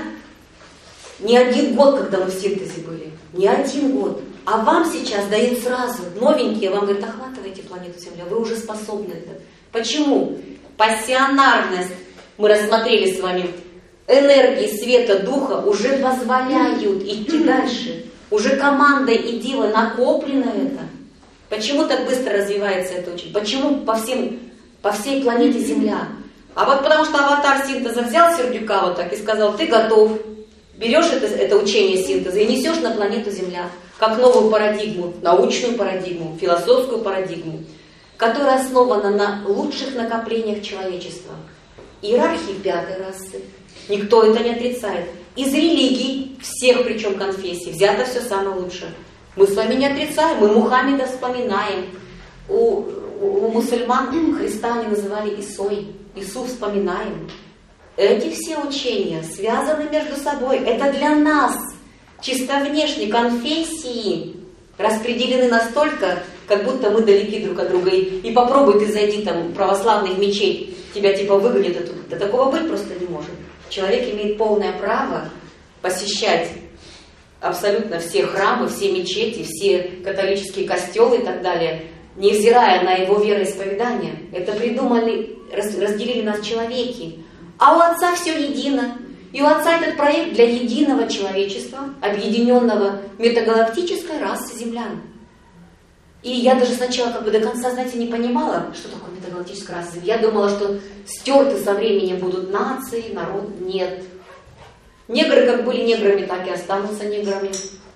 не один год, когда мы в синтезе были, не один год. А вам сейчас дают сразу, новенькие, вам говорят, охватывайте планету Земля, вы уже способны это. Почему? Пассионарность, мы рассмотрели с вами, энергии света, духа уже позволяют идти дальше. Уже команда и дива накоплено это. Почему так быстро развивается это очень? Почему по, всем, по всей планете Земля? А вот потому что аватар синтеза взял Сердюка вот так и сказал, ты готов. Берешь это, это учение синтеза и несешь на планету Земля, как новую парадигму, научную парадигму, философскую парадигму, которая основана на лучших накоплениях человечества. иерархии пятой расы. Никто это не отрицает. Из религий, всех причем конфессий, взято все самое лучшее. Мы с вами не отрицаем, мы Мухаммеда вспоминаем. У, у мусульман Христа они называли Исой. Иису вспоминаем. Эти все учения связаны между собой. Это для нас. Чисто внешне конфессии распределены настолько, как будто мы далеки друг от друга. И, и попробуй ты зайди там в православный мечеть, тебя типа выгонят оттуда. Да такого быть просто не может. Человек имеет полное право посещать абсолютно все храмы, все мечети, все католические костелы и так далее, невзирая на его вероисповедание. Это придумали, разделили нас человеки. А у Отца все едино. И у Отца этот проект для единого человечества, объединенного метагалактической расы землян. И я даже сначала как бы до конца, знаете, не понимала, что такое метагалактическая раса. Я думала, что стерты со временем будут нации, народ. Нет. Негры как были неграми, так и останутся неграми.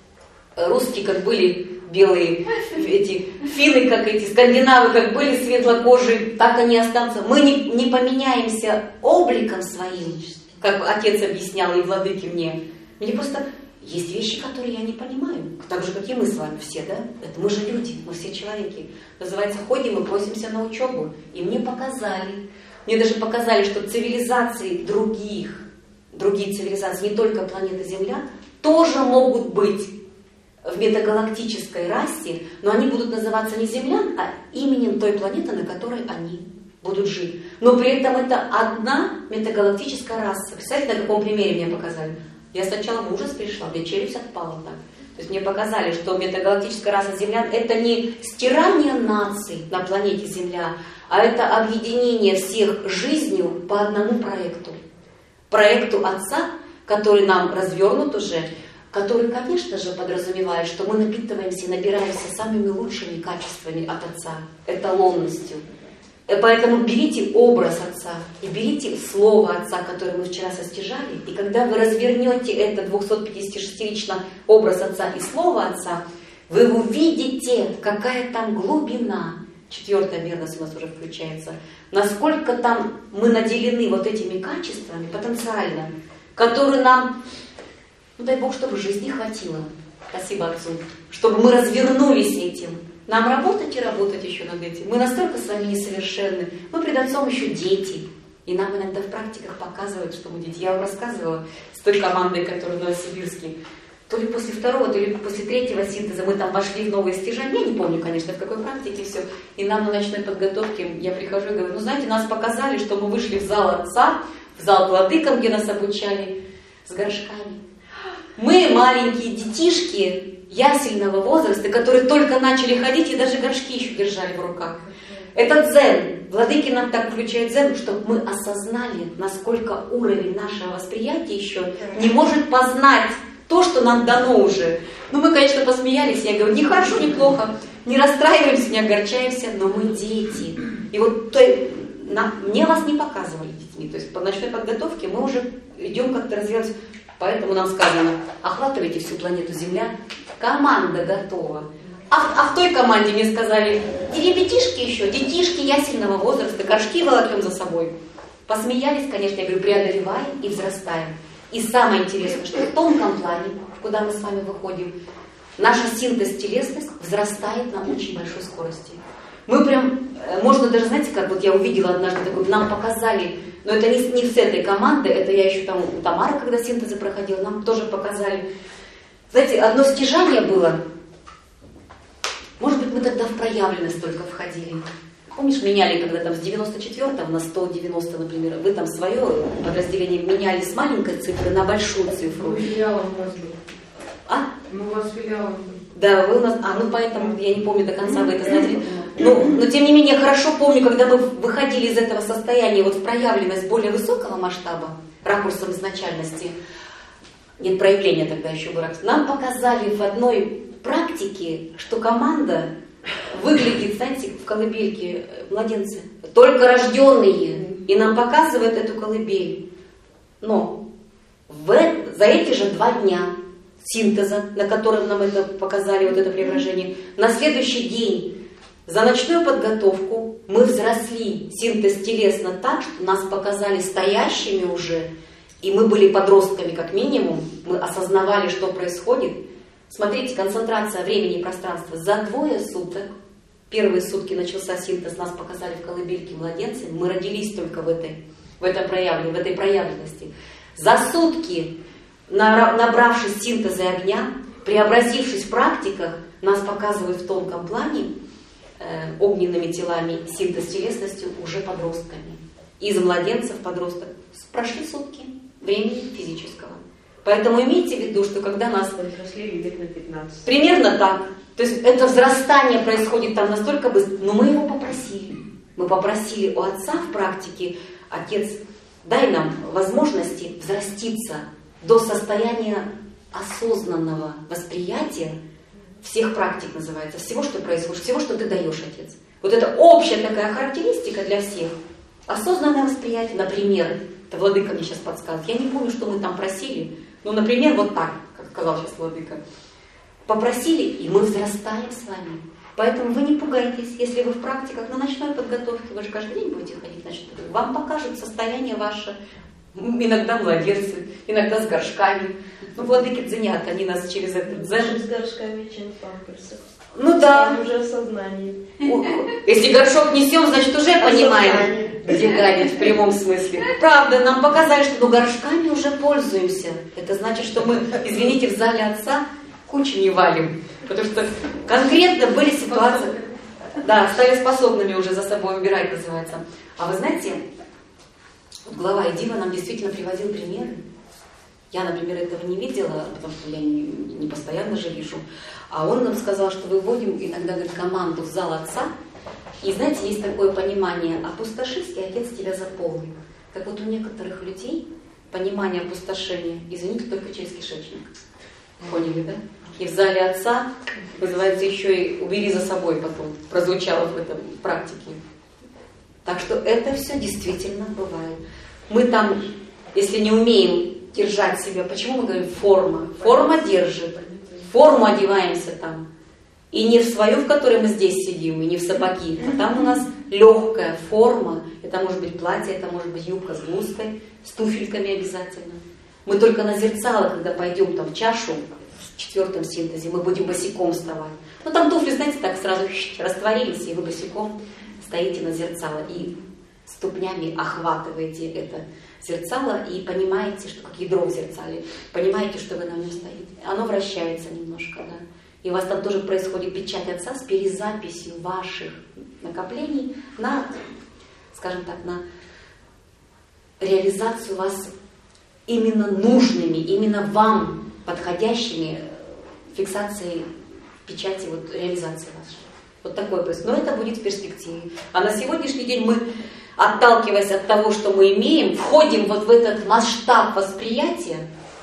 Русские как были белые, эти финны как эти, скандинавы как были светлокожие, так они останутся. Мы не, не поменяемся обликом своим, как отец объяснял и владыки мне. Мне просто есть вещи, которые я не понимаю. Так же, как и мы с вами все, да? Это мы же люди, мы все человеки. Называется, ходим и просимся на учебу. И мне показали, мне даже показали, что цивилизации других, другие цивилизации, не только планета Земля, тоже могут быть в метагалактической расе, но они будут называться не землян, а именем той планеты, на которой они будут жить. Но при этом это одна метагалактическая раса. Представляете, на каком примере мне показали? Я сначала в ужас пришла, мне челюсть отпала так. То есть мне показали, что метагалактическая раса землян это не стирание наций на планете Земля, а это объединение всех жизнью по одному проекту. Проекту Отца, который нам развернут уже, который, конечно же, подразумевает, что мы напитываемся и набираемся самыми лучшими качествами от Отца, эталонностью. Поэтому берите образ Отца и берите Слово Отца, которое мы вчера состяжали, и когда вы развернете это двухсотпятидесятишестилично образ Отца и Слово Отца, вы увидите, какая там глубина. Четвертая мерность у нас уже включается. Насколько там мы наделены вот этими качествами потенциально, которые нам, ну дай Бог, чтобы жизни хватило. Спасибо Отцу. Чтобы мы развернулись этим. Нам работать и работать еще над этим. Мы настолько с вами несовершенны. Мы пред Отцом еще дети. И нам иногда в практиках показывают, что мы дети. Я вам рассказывала с той командой, которая в Новосибирске. То ли после второго, то ли после третьего синтеза мы там вошли в новые стяжания. Я не помню, конечно, в какой практике все. И нам на ночной подготовке я прихожу и говорю, ну знаете, нас показали, что мы вышли в зал Отца, в зал владыкам, где нас обучали, с горшками. Мы маленькие детишки ясельного возраста, которые только начали ходить и даже горшки еще держали в руках. Это дзен. Владыки нам так включают дзен, чтобы мы осознали, насколько уровень нашего восприятия еще не может познать то, что нам дано уже. Ну, мы, конечно, посмеялись. Я говорю, не хорошо, не плохо. Не расстраиваемся, не огорчаемся, но мы дети. И вот то, на, мне вас не показывали детьми. То есть по ночной подготовке мы уже идем как-то развиваться. Поэтому нам сказано, охватывайте всю планету Земля. Команда готова. А, а в той команде мне сказали, и ребятишки еще, детишки ясельного возраста, горшки волокем за собой. Посмеялись, конечно, я говорю, преодолеваем и взрастаем. И самое интересное, что в тонком плане, куда мы с вами выходим, наша синтез-телесность взрастает на очень большой скорости. Мы прям, можно даже, знаете, как вот я увидела однажды, такой, нам показали, но это не, не с этой команды, это я еще там у Тамары, когда синтезы проходила, нам тоже показали. Знаете, одно стяжание было, может быть, мы тогда в проявленность только входили. Помнишь, меняли, когда там с девяносто четвёртого на сто девяносто, например, вы там свое подразделение меняли с маленькой цифры на большую цифру. Филиалом у вас был. А? Ну, у вас филиалом был. Да, вы у нас, а, ну поэтому я не помню до конца, вы это знаете. Но, но тем не менее, хорошо помню, когда мы выходили из этого состояния вот в проявленность более высокого масштаба, ракурсом изначальности, нет проявления тогда еще было, нам показали в одной практике, что команда выглядит, знаете, в колыбельке младенцы, только рожденные, и нам показывают эту колыбель. Но в, за эти же два дня синтеза, на котором нам это показали, вот это преображение, на следующий день За ночную подготовку мы взросли синтез телесно так, что нас показали стоящими уже, и мы были подростками как минимум, мы осознавали, что происходит. Смотрите, концентрация времени и пространства за двое суток. Первые сутки начался синтез, нас показали в колыбельке младенцы, мы родились только в этой, в этом проявлении, в этой проявленности. За сутки, набравшись синтеза огня, преобразившись в практиках, нас показывают в тонком плане э, огненными телами, синтез телесностью уже подростками. Из младенцев подросток. Прошли сутки времени физического. Поэтому имейте в виду, что когда нас... Взрослели лет на пятнадцать. Примерно так. То есть это взрастание происходит там настолько быстро. Но мы его попросили. Мы попросили у отца в практике: отец, дай нам возможности взраститься до состояния осознанного восприятия всех практик, называется, всего, что происходит, всего, что ты даешь, отец. Вот это общая такая характеристика для всех. Осознанное восприятие, например, это владыка мне сейчас подсказывает, я не помню, что мы там просили, но, например, вот так, как сказал сейчас владыка. Попросили, и мы взрастаем с вами. Поэтому вы не пугайтесь, если вы в практиках на ночной подготовке, вы же каждый день будете ходить на ночную подготовку, вам покажут состояние ваше, иногда младенцы, иногда с горшками. Ну, владыки дзенят, они нас через этот дзен... Лучше с горшками, чем в памперсах. Ну да. Там уже осознание. Если горшок несем, значит уже понимаем, где гадить в прямом смысле. Правда, нам показали, что ну, горшками уже пользуемся. Это значит, что мы, извините, в зале отца кучу не валим. Потому что конкретно были ситуации... Да, стали способными уже за собой убирать, называется. А вы знаете, вот глава Идива нам действительно приводил примеры. Я, например, этого не видела, потому что я не, не постоянно же вижу. А он нам сказал, что выводим иногда, говорит, команду в зал отца. И знаете, есть такое понимание: опустошись, и отец тебя заполнит. Так вот у некоторых людей понимание опустошения, извините, только через кишечник. Поняли, да? И в зале отца называется еще и «убери за собой» потом. Прозвучало в этом в практике. Так что это все действительно бывает. Мы там, если не умеем держать себя, почему мы говорим форма? Форма держит. Форму одеваемся там. И не в свою, в которой мы здесь сидим, и не в сапоги. А там у нас легкая форма. Это может быть платье, это может быть юбка с блузкой, с туфельками обязательно. Мы только на зерцало, когда пойдем там в чашу, в четвертом синтезе, мы будем босиком вставать. Ну там туфли, знаете, так сразу растворились, и вы босиком стоите на зерцало. И ступнями охватываете это зерцало и понимаете, что как ядро в зерцале, понимаете, что вы на нем стоите. Оно вращается немножко, да. И у вас там тоже происходит печать отца с перезаписью ваших накоплений на, скажем так, на реализацию вас именно нужными, именно вам подходящими фиксацией печати, вот реализации вашей. Вот такой происходит. Но это будет в перспективе. А на сегодняшний день мы, отталкиваясь от того, что мы имеем, входим вот в этот масштаб восприятия.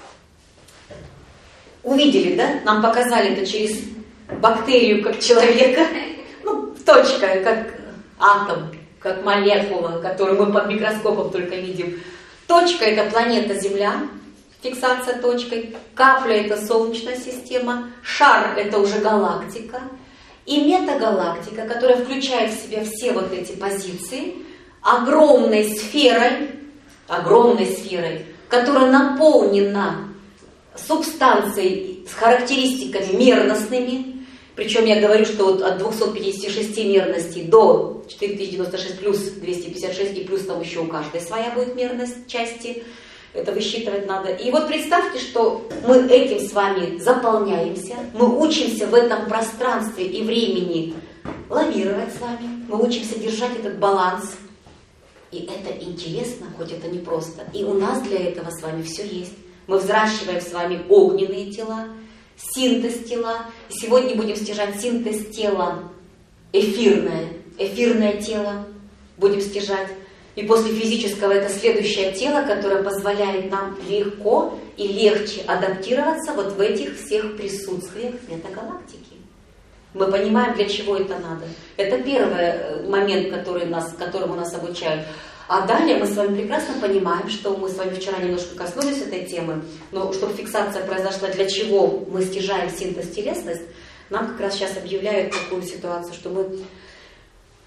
Увидели, да? Нам показали это через бактерию, как человека. Ну, точка, как атом, как молекула, которую мы под микроскопом только видим. Точка — это планета Земля, фиксация точкой. Капля — это Солнечная система. Шар — это уже галактика. И метагалактика, которая включает в себя все вот эти позиции, огромной сферой, огромной сферой, которая наполнена субстанцией с характеристиками мерностными. Причем я говорю, что вот от двухсот пятидесяти шести мерностей до четыре тысячи девяносто шесть плюс двести пятьдесят шесть, и плюс там еще у каждой своя будет мерность части. Это высчитывать надо. И вот представьте, что мы этим с вами заполняемся, мы учимся в этом пространстве и времени лавировать с вами, мы учимся держать этот баланс. И это интересно, хоть это не просто. И у нас для этого с вами все есть. Мы взращиваем с вами огненные тела, синтез тела. И сегодня будем стяжать синтез тела эфирное, эфирное тело будем стяжать. И после физического это следующее тело, которое позволяет нам легко и легче адаптироваться вот в этих всех присутствиях метагалактики. Мы понимаем, для чего это надо. Это первый момент, который нас, которому нас обучают. А далее мы с вами прекрасно понимаем, что мы с вами вчера немножко коснулись этой темы, но чтобы фиксация произошла, для чего мы стяжаем синтез телесность, нам как раз сейчас объявляют такую ситуацию, что мы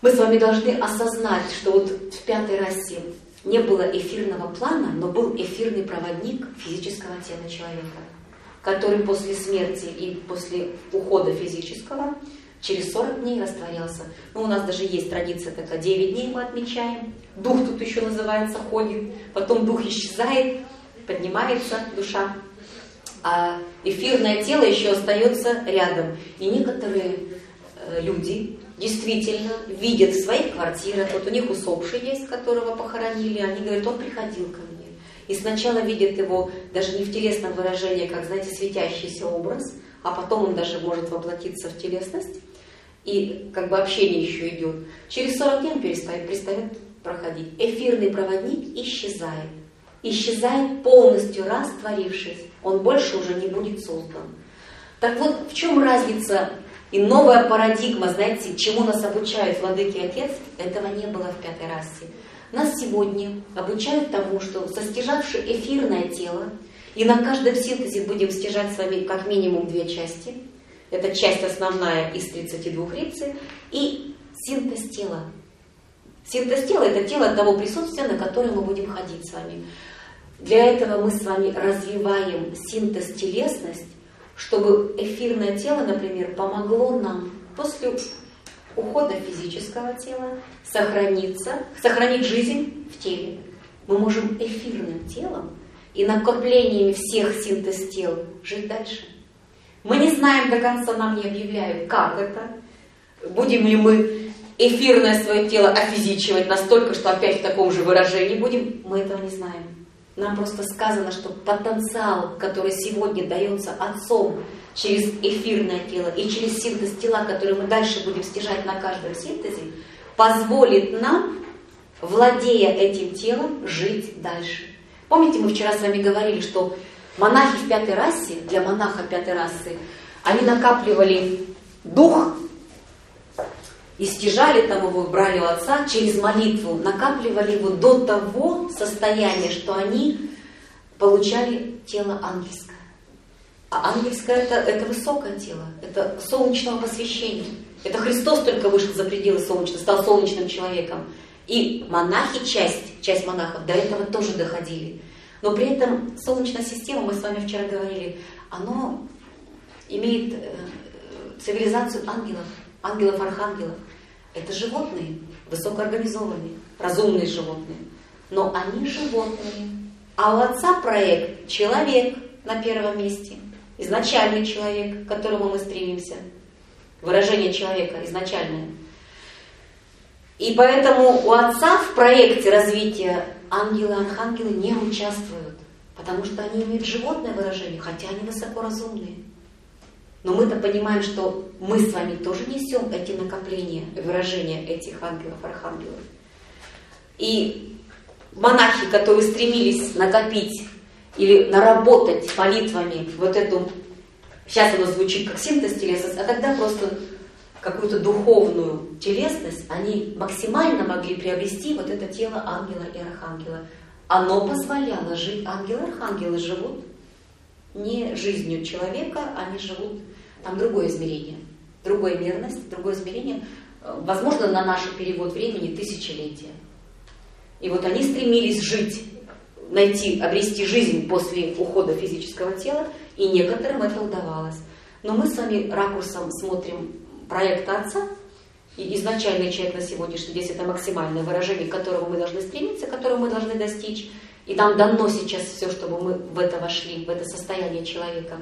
Мы с вами должны осознать, что вот в пятой расе не было эфирного плана, но был эфирный проводник физического тела человека, который после смерти и после ухода физического через сорок дней растворялся. Ну, у нас даже есть традиция такая, девять дней мы отмечаем. Дух тут еще называется, ходит. Потом дух исчезает, поднимается душа. А эфирное тело еще остается рядом. И некоторые э, люди действительно видят в своих квартирах, вот у них усопший есть, которого похоронили, они говорят, он приходил ко мне. И сначала видят его даже не в телесном выражении, как, знаете, светящийся образ, а потом он даже может воплотиться в телесность. И как бы общение еще идет. Через сорок дней он перестает, перестает проходить. Эфирный проводник исчезает. Исчезает полностью, растворившись. Он больше уже не будет создан. Так вот, в чем разница и новая парадигма, знаете, чему нас обучают владыки Отец, этого не было в пятой расе. Нас сегодня обучают тому, что состяжавши эфирное тело, и на каждом синтезе будем стяжать с вами как минимум две части. Это часть основная из тридцати двух рицци и синтез тела. Синтез тела – это тело того присутствия, на которое мы будем ходить с вами. Для этого мы с вами развиваем синтез телесность, чтобы эфирное тело, например, помогло нам после ухода физического тела сохраниться, сохранить жизнь в теле. Мы можем эфирным телом и накоплениями всех синтез тел жить дальше. Мы не знаем до конца, нам не объявляют, как это. Будем ли мы эфирное свое тело офизичивать настолько, что опять в таком же выражении будем, мы этого не знаем. Нам просто сказано, что потенциал, который сегодня дается Отцом через эфирное тело и через синтез тела, который мы дальше будем стяжать на каждом синтезе, позволит нам, владея этим телом, жить дальше. Помните, мы вчера с вами говорили, что монахи в пятой расе, для монаха пятой расы, они накапливали дух и стяжали там его, брали у Отца через молитву, накапливали его до того состояния, что они получали тело ангельское. А ангельское это, это высокое тело, это солнечного посвящения. Это Христос только вышел за пределы солнечного, стал солнечным человеком. И монахи, часть, часть монахов до этого тоже доходили. Но при этом Солнечная система, мы с вами вчера говорили, она имеет э, цивилизацию ангелов, ангелов-архангелов. Это животные, высокоорганизованные, разумные животные. Но они животные. А у Отца проект человек на первом месте. Изначальный человек, к которому мы стремимся. Выражение человека изначальное. И поэтому у Отца в проекте развития ангелы-архангелы не участвуют, потому что они имеют животное выражение, хотя они высокоразумные. Но мы-то понимаем, что мы с вами тоже несем эти накопления, выражения этих ангелов-архангелов. И монахи, которые стремились накопить или наработать молитвами вот эту, сейчас оно звучит как синтез телесности, а тогда просто какую-то духовную телесность, они максимально могли приобрести вот это тело ангела и архангела. Оно позволяло жить. Ангелы и архангелы живут не жизнью человека, они живут, там другое измерение, другая мерность, другое измерение, возможно, на наш перевод времени тысячелетия. И вот они стремились жить, найти, обрести жизнь после ухода физического тела, и некоторым это удавалось. Но мы с вами ракурсом смотрим проекта Отца, и изначальный человек на сегодняшний день это максимальное выражение, к которому мы должны стремиться, которого мы должны достичь. И нам дано сейчас все, чтобы мы в это вошли, в это состояние человека.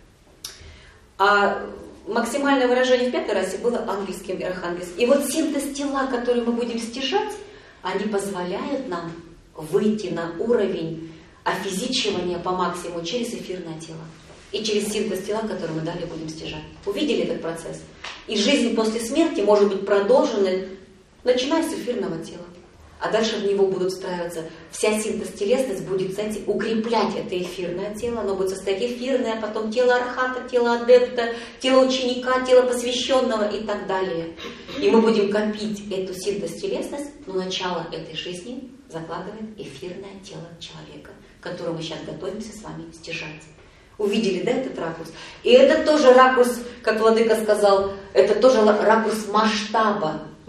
А максимальное выражение в пятой расе было ангельским и архангельским. И вот синтез тела, который мы будем стяжать, они позволяют нам выйти на уровень офизичивания по максимуму через эфирное тело. И через синтез тела, который мы далее будем стяжать. Увидели этот процесс? И жизнь после смерти может быть продолжена, начиная с эфирного тела. А дальше в него будут встраиваться, вся синтез-телесность будет, знаете, укреплять это эфирное тело. Оно будет состоять эфирное, а потом тело архата, тело адепта, тело ученика, тело посвященного и так далее. И мы будем копить эту синтез-телесность, но начало этой жизни закладывает эфирное тело человека, которое мы сейчас готовимся с вами стяжать. Увидели, да, этот ракурс? И это тоже ракурс, как Владыка сказал, это тоже ракурс масштаба.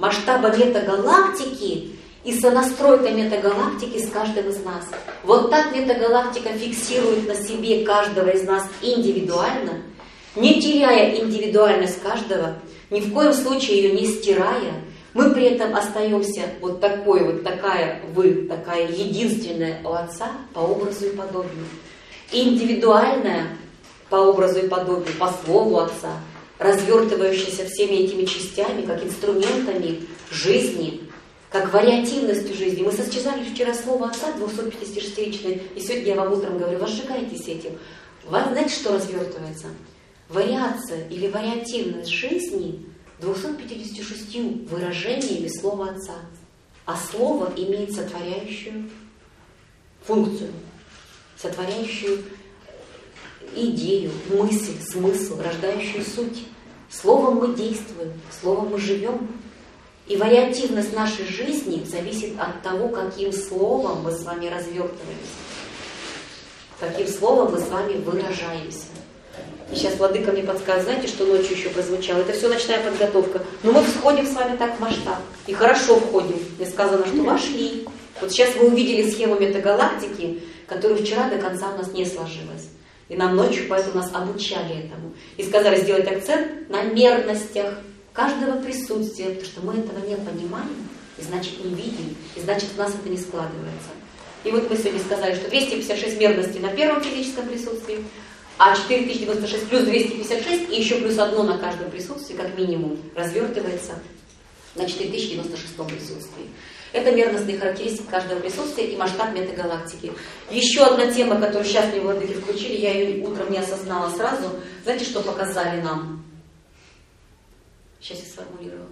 масштаба метагалактики и сонастройка метагалактики с каждым из нас. Вот так метагалактика фиксирует на себе каждого из нас индивидуально, не теряя индивидуальность каждого, ни в коем случае ее не стирая. Мы при этом остаемся вот такой, вот такая вы, такая единственная у Отца по образу и подобию. Индивидуальная по образу и подобию, по слову Отца, развертывающаяся всеми этими частями, как инструментами жизни, как вариативностью жизни. Мы состязали вчера слово Отца двухсотпятидесятишестиричное, и сегодня я вам утром говорю, возжигайтесь этим. Вас знаете, что развертывается? Вариация или вариативность жизни двумястами пятьюдесятью шестью выражениями слова Отца. А слово имеет сотворяющую функцию, сотворяющую идею, мысль, смысл, рождающую суть. Словом мы действуем, словом мы живем. И вариативность нашей жизни зависит от того, каким словом мы с вами развертываемся, каким словом мы с вами выражаемся. И сейчас Владыка мне подсказывает, знаете, что ночью еще прозвучало? Это все ночная подготовка. Но мы входим с вами так в масштаб. И хорошо входим. Мне сказано, что вошли. Вот сейчас вы увидели схему метагалактики, которая вчера до конца у нас не сложилась. И нам ночью поэтому нас обучали этому. И сказали сделать акцент на мерностях каждого присутствия, потому что мы этого не понимаем, и значит не видим, и значит у нас это не складывается. И вот мы сегодня сказали, что двести пятьдесят шесть мерностей на первом физическом присутствии, а четыре тысячи девяносто шесть плюс двести пятьдесят шесть и еще плюс одно на каждом присутствии, как минимум, развертывается на четыре тысячи девяносто шестом присутствии. Это мерностные характеристики каждого присутствия и масштаб метагалактики. Еще одна тема, которую сейчас мне владыки включили, я ее утром не осознала сразу. Знаете, что показали нам? Сейчас я сформулирую.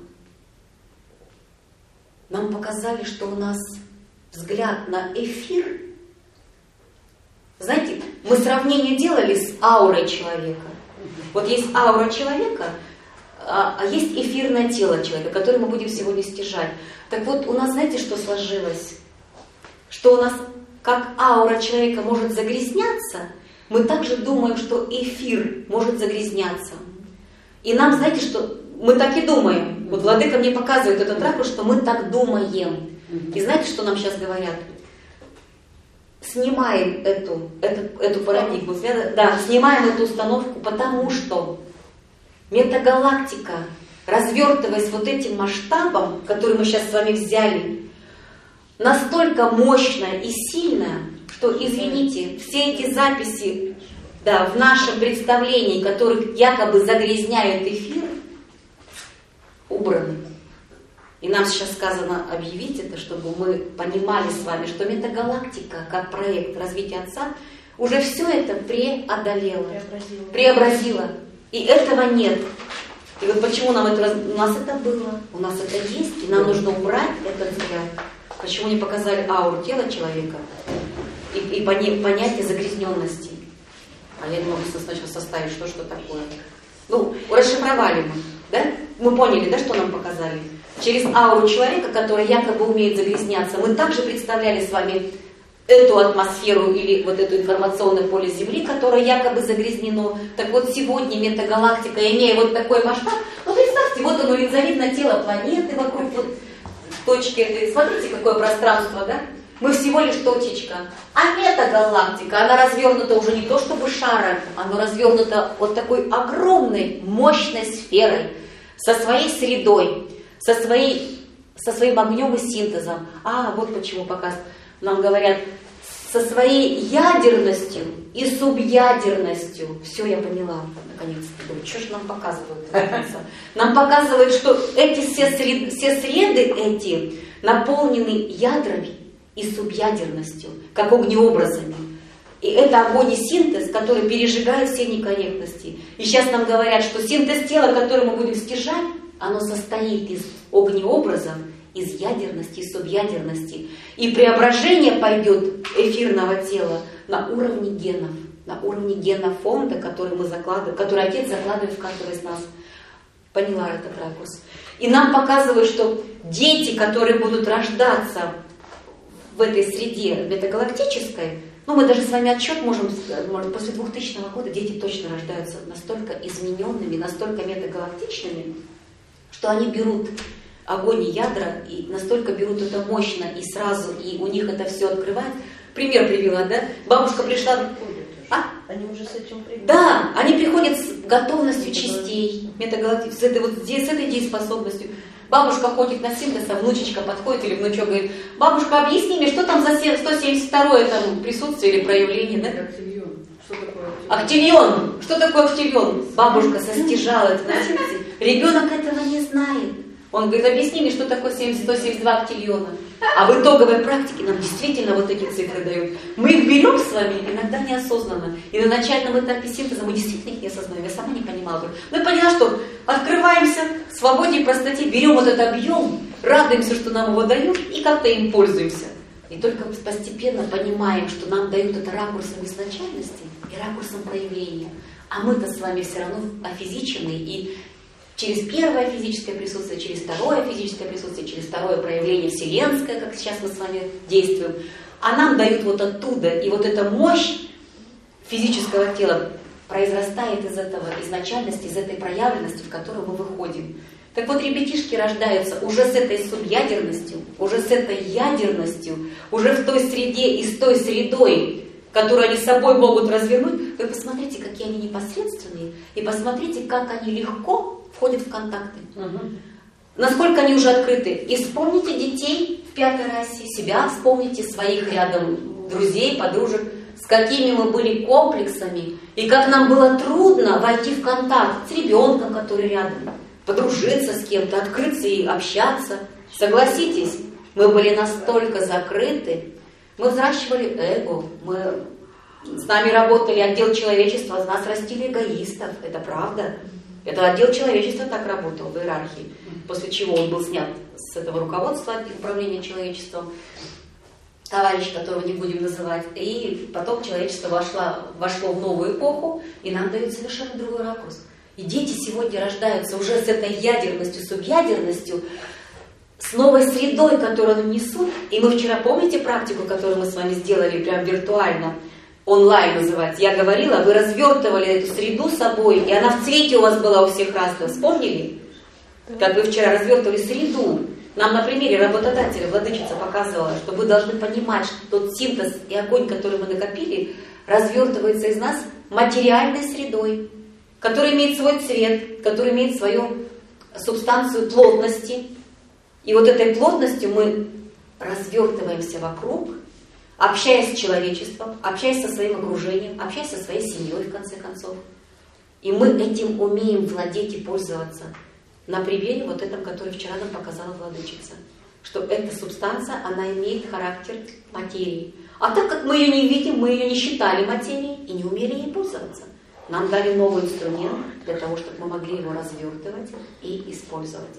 Нам показали, что у нас взгляд на эфир. Знаете, мы сравнение делали с аурой человека. Вот есть аура человека, а есть эфирное тело человека, которое мы будем сегодня стяжать. Так вот, у нас, знаете, что сложилось? Что у нас, как аура человека может загрязняться, мы также думаем, что эфир может загрязняться. И нам, знаете, что мы так и думаем. Вот Владыка мне показывает этот ракурс, что мы так думаем. И знаете, что нам сейчас говорят? Снимаем эту, эту, эту парадигму, да, снимаем эту установку, потому что метагалактика, развертываясь вот этим масштабом, который мы сейчас с вами взяли, настолько мощная и сильная, что, извините, все эти записи, да, в нашем представлении, которые якобы загрязняют эфир, убраны. И нам сейчас сказано объявить это, чтобы мы понимали с вами, что метагалактика, как проект развития Отца, уже все это преодолела, преобразила. преобразила. И этого нет. И вот почему нам это... У нас это было, у нас это есть, и нам нужно убрать этот взгляд. Почему не показали ауру тела человека и, и понятие загрязненности. А я не могу сначала составить, что что такое. Ну, расшифровали мы, да? Мы поняли, да, что нам показали? Через ауру человека, который якобы умеет загрязняться, мы также представляли с вами эту атмосферу или вот это информационное поле Земли, которое якобы загрязнено. Так вот сегодня метагалактика, имея вот такой масштаб, ну представьте, вот оно линзовидное тело планеты вокруг вот точки этой. Смотрите, какое пространство, да? Мы всего лишь точечка. А метагалактика, она развернута уже не то чтобы шаром, она развернута вот такой огромной, мощной сферой, со своей средой, со, своей, со своим огнем и синтезом. А, вот почему показ. Нам говорят, со своей ядерностью и субъядерностью. Все, я поняла, наконец-то. Думаю, что же нам показывают? Нам показывают, что эти все среды, все среды эти наполнены ядрами и субъядерностью, как огнеобразами. И это огонь и синтез, который пережигает все некорректности. И сейчас нам говорят, что синтез тела, который мы будем стяжать, оно состоит из огнеобразов, из ядерности, из субъядерности. И преображение пойдет эфирного тела на уровне генов, на уровне генофонда, который мы закладываем, который Отец закладывает в каждого из нас. Поняла этот ракурс. И нам показывают, что дети, которые будут рождаться в этой среде метагалактической, ну мы даже с вами отсчет можем, может, после двухтысячного года дети точно рождаются настолько измененными, настолько метагалактичными, что они берут огонь и ядра, и настолько берут это мощно, и сразу, и у них это все открывает. Пример привела, да? Бабушка пришла... А? Они уже с этим приходят. Да, они приходят с готовностью частей, метагалактик, с этой, вот, с этой дееспособностью. Бабушка ходит на синтез, а внучечка подходит или внучок говорит: бабушка, объясни мне, что там за сто семьдесят второе там присутствие или проявление, да? Активион. Что такое активион? Активион. Что такое активион? Бабушка состяжала это на синтезе. Ребенок этого не знает. Он говорит: объясни мне, что такое семьдесят, сто семьдесят два активиона. А в итоговой практике нам действительно вот эти цифры дают. Мы их берем с вами иногда неосознанно. И на начальном этапе синтеза мы действительно их не осознаем. Я сама не понимала. Но я поняла, что открываемся в свободе и простоте, берем вот этот объем, радуемся, что нам его дают, и как-то им пользуемся. И только постепенно понимаем, что нам дают это ракурсом изначальности и ракурсом проявления. А мы-то с вами все равно офизичены, и через первое физическое присутствие, через второе физическое присутствие, через второе проявление вселенское, как сейчас мы с вами действуем, а нам дают вот оттуда, и вот эта мощь физического тела произрастает из этого изначальности, из этой проявленности, в которую мы выходим. Так вот, ребятишки рождаются уже с этой субъядерностью, уже с этой ядерностью, уже в той среде и с той средой, которую они собой могут развернуть. Вы посмотрите, какие они непосредственные, и посмотрите, как они легко входят в контакты. Угу. Насколько они уже открыты. И вспомните детей в пятой расе, себя вспомните, своих рядом друзей, подружек, с какими мы были комплексами, и как нам было трудно войти в контакт с ребенком, который рядом, подружиться с кем-то, открыться и общаться. Согласитесь, мы были настолько закрыты, мы взращивали эго, мы, с нами работали отдел человечества, с нас растили эгоистов, это правда. Это отдел человечества так работал в иерархии, после чего он был снят с этого руководства управления человечеством, товарищ, которого не будем называть, и потом человечество вошло, вошло в новую эпоху, и нам дают совершенно другой ракурс. И дети сегодня рождаются уже с этой ядерностью, субъядерностью, с новой средой, которую они несут. И мы вчера, помните практику, которую мы с вами сделали прям виртуально, онлайн называется? Я говорила, вы развертывали эту среду собой, и она в цвете у вас была у всех разная. Вспомнили? Как вы вчера развертывали среду. Нам на примере работодателя владычица показывала, что вы должны понимать, что тот синтез и огонь, который мы накопили, развертывается из нас материальной средой, которая имеет свой цвет, которая имеет свою субстанцию плотности. И вот этой плотностью мы развертываемся вокруг, общаясь с человечеством, общаясь со своим окружением, общаясь со своей семьей, в конце концов. И мы этим умеем владеть и пользоваться. На примере вот этом, который вчера нам показала владычица. Что эта субстанция, она имеет характер материи. А так как мы ее не видим, мы ее не считали материей и не умели ей пользоваться. Нам дали новый инструмент для того, чтобы мы могли его развертывать и использовать.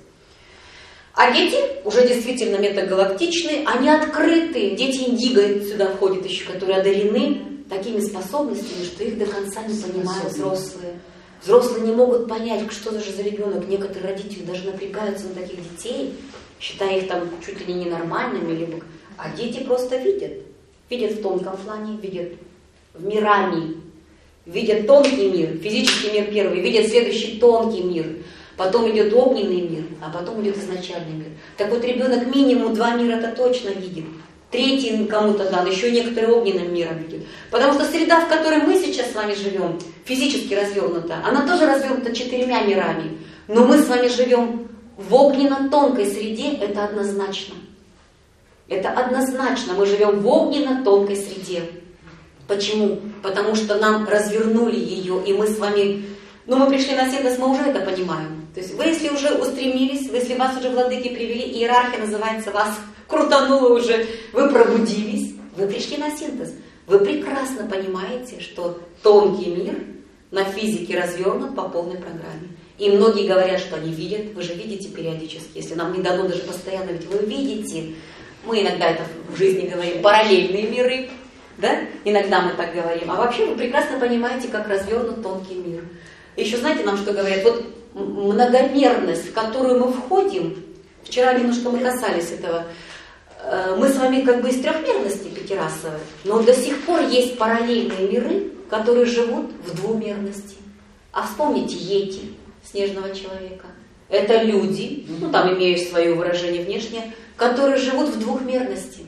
А дети уже действительно метагалактичные, они открыты. Дети индиго сюда входят еще, которые одарены такими способностями, что их до конца не понимают взрослые. Взрослые не могут понять, что же за ребенок. Некоторые родители даже напрягаются на таких детей, считая их там чуть ли не ненормальными, либо... а дети просто видят. Видят в тонком плане, видят в мирами, видят тонкий мир, физический мир первый, видят следующий тонкий мир. Потом идет огненный мир, а потом идет изначальный мир. Так вот, ребенок минимум два мира-то точно видит. Третий кому-то дан, еще некоторые огненным миром видят. Потому что среда, в которой мы сейчас с вами живем, физически развернута, она тоже развернута четырьмя мирами. Но мы с вами живем в огненно-тонкой среде, это однозначно. Это однозначно, мы живем в огненно-тонкой среде. Почему? Потому что нам развернули ее, и мы с вами... Ну, мы пришли на синтез, мы уже это понимаем. То есть вы, если уже устремились, вы, если вас уже владыки привели, иерархия называется, вас крутануло уже, вы пробудились, вы пришли на синтез. Вы прекрасно понимаете, что тонкий мир на физике развернут по полной программе. И многие говорят, что они видят, вы же видите периодически, если нам не дано даже постоянно, ведь вы видите. Мы иногда это в жизни говорим, параллельные миры, да? Иногда мы так говорим. А вообще вы прекрасно понимаете, как развернут тонкий мир. Еще знаете нам, что говорят? Вот многомерность, в которую мы входим, вчера немножко мы касались этого, мы с вами как бы из трехмерности пятирасовой, но до сих пор есть параллельные миры, которые живут в двумерности. А вспомните Йети, снежного человека. Это люди, ну там имеют свое выражение внешнее, которые живут в двухмерности.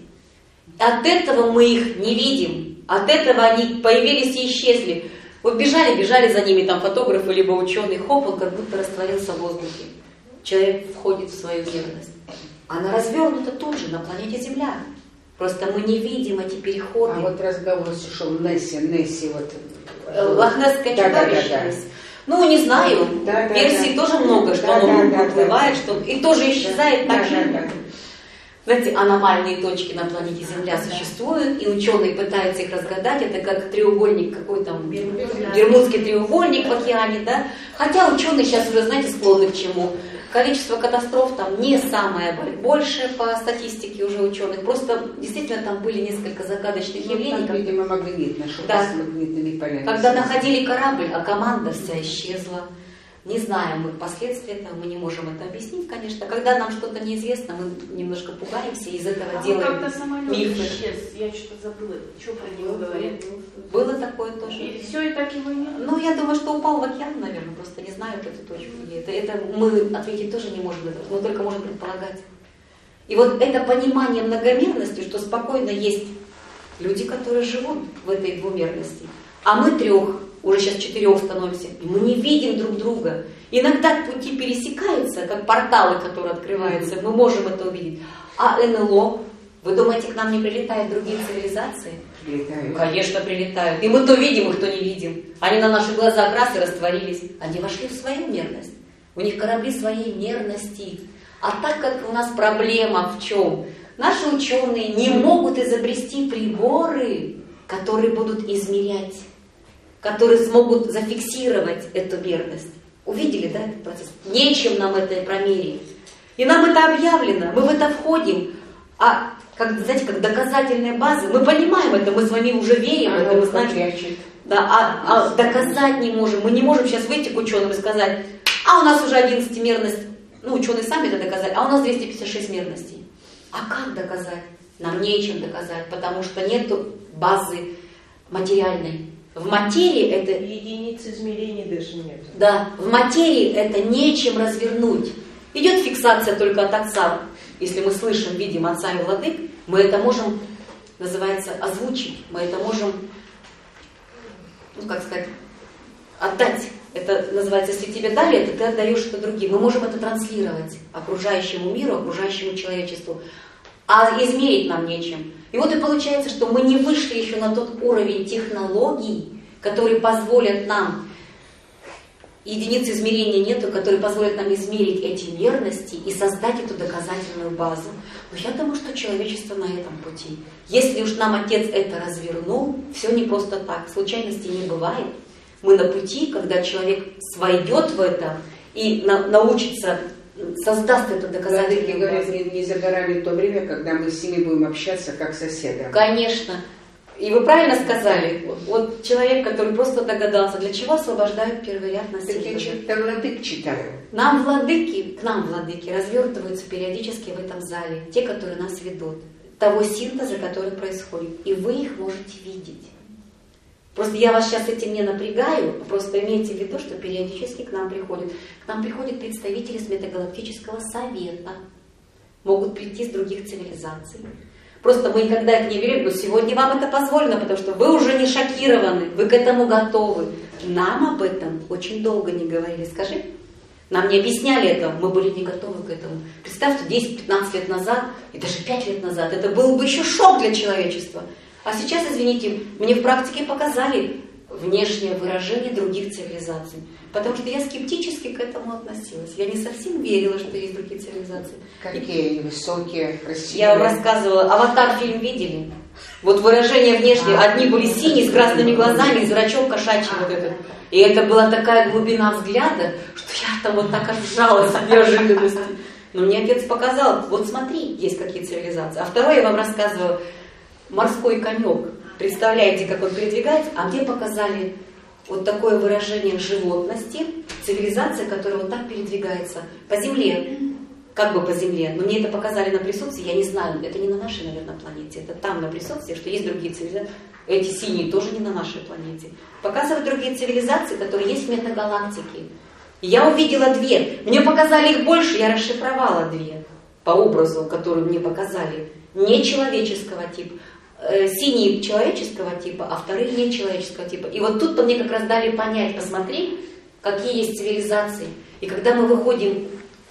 От этого мы их не видим, от этого они появились и исчезли. Вот бежали, бежали за ними там фотографы, либо ученые, хоп, он как будто растворился в воздухе. Человек входит в свою мерность. Она развернута тут же, на планете Земля. Просто мы не видим эти переходы. А вот разговор шел Несси, Несси, вот. Лохнесское да, чудовище. да, да, да. Ну, не знаю, да, да, версий да. тоже много, что да, оно да, выплывает, да, что и тоже исчезает да, так же. да, да. Знаете, аномальные точки на планете Земля существуют, и ученые пытаются их разгадать. Это как треугольник, какой там, Бермудский треугольник в океане, да? Хотя ученые сейчас уже, знаете, склонны к чему? Количество катастроф там не самое большее по статистике уже ученых. Просто действительно там были несколько загадочных Ну, явлений. там, видимо, магнитно, что Да. магнитными полями. Когда находили корабль, а команда вся исчезла. Не знаем мы последствия этого, мы не можем это объяснить, конечно. Когда нам что-то неизвестно, мы немножко пугаемся, и из этого А делаем как-то самолет мифы. исчез, я что-то забыла, что про него говорят. Было такое тоже. И все, и так его нет. Ну, я думаю, что упал в океан, наверное, просто не знаю эту точку. Это, это мы ответить тоже не можем, мы только можем предполагать. И вот это понимание многомерности, что спокойно есть люди, которые живут в этой двумерности, а мы трех, уже сейчас четырех становимся, и мы не видим друг друга. Иногда пути пересекаются, как порталы, которые открываются, мы можем это увидеть. А эн эл о, вы думаете, к нам не прилетают другие цивилизации? Прилетают. Конечно, прилетают. И мы то видим их, то не видим. Они на наших глазах раз и растворились. Они вошли в свою мерность. У них корабли своей мерности. А так как у нас проблема в чем? Наши ученые не могут изобрести приборы, которые будут измерять, которые смогут зафиксировать эту мерность. Увидели, да, этот процесс? Нечем нам это промерить. И нам это объявлено, мы в это входим. А, как, знаете, как доказательная база, мы понимаем это, мы с вами уже верим в это, мы знаем. Да, а, а доказать не можем. Мы не можем сейчас выйти к ученым и сказать, а у нас уже одиннадцатимерность, ну, ученые сами это доказали, а у нас двести пятьдесят шесть мерностей. А как доказать? Нам нечем доказать, потому что нет базы материальной. В материи это... Единиц измерений даже нет. Да, в материи это нечем развернуть. Идет фиксация только от Отца. Если мы слышим, видим Отца и Владык, мы это можем, называется, озвучить. Мы это можем, ну, как сказать, отдать. Это называется, если тебе дали это, ты отдаешь это другим. Мы можем это транслировать окружающему миру, окружающему человечеству. А измерить нам нечем. И вот и получается, что мы не вышли еще на тот уровень технологий, которые позволят нам, единиц измерения нету, которые позволят нам измерить эти мерности и создать эту доказательную базу. Но я думаю, что человечество на этом пути. Если уж нам Отец это развернул, все не просто так, случайностей не бывает. Мы на пути, когда человек войдет в это и на, научится, создаст эту доказательную Да, базу. говорят, не, не за горами то время, когда мы с ними будем общаться как соседом. Конечно. И вы правильно сказали, вот, вот человек, который просто догадался, для чего освобождают первый ряд Так я носителей. что-то владык читаю. Нам владыки, к нам владыки развертываются периодически в этом зале, те, которые нас ведут, того синтеза, который происходит. И вы их можете видеть. Просто я вас сейчас этим не напрягаю, просто имейте в виду, что периодически к нам приходят. К нам приходят представители с Метагалактического совета, могут прийти с других цивилизаций. Просто мы никогда это не верим, но сегодня вам это позволено, потому что вы уже не шокированы, вы к этому готовы. Нам об этом очень долго не говорили. Скажи, нам не объясняли этого, мы были не готовы к этому. Представьте, десять-пятнадцать лет назад, и даже пять лет назад, это был бы еще шок для человечества. А сейчас, извините, мне в практике показали внешнее выражение других цивилизаций. Потому что я скептически к этому относилась. Я не совсем верила, что есть другие цивилизации. Какие они высокие, красивые. Я вам рассказывала, «Аватар» фильм видели? Вот выражение внешнее, одни были синие, с красными глазами, зрачок кошачий вот этот. И это была такая глубина взгляда, что я там вот так отжалась от неожиданности. Но мне Отец показал, вот смотри, есть какие цивилизации. А второе я вам рассказываю, морской конек. Представляете, как он передвигается? А мне показали вот такое выражение животности, цивилизация, которая вот так передвигается по земле. Как бы по земле. Но мне это показали на присутствии, я не знаю, это не на нашей, наверное, планете. Это там на присутствии, что есть другие цивилизации. Эти синие тоже не на нашей планете. Показывают другие цивилизации, которые есть в метагалактике. И я увидела две. Мне показали их больше, я расшифровала две по образу, который мне показали. Не человеческого типа. Э, синие человеческого типа, а вторые не человеческого типа. И вот тут-то мне как раз дали понять, посмотри, какие есть цивилизации. И когда мы выходим,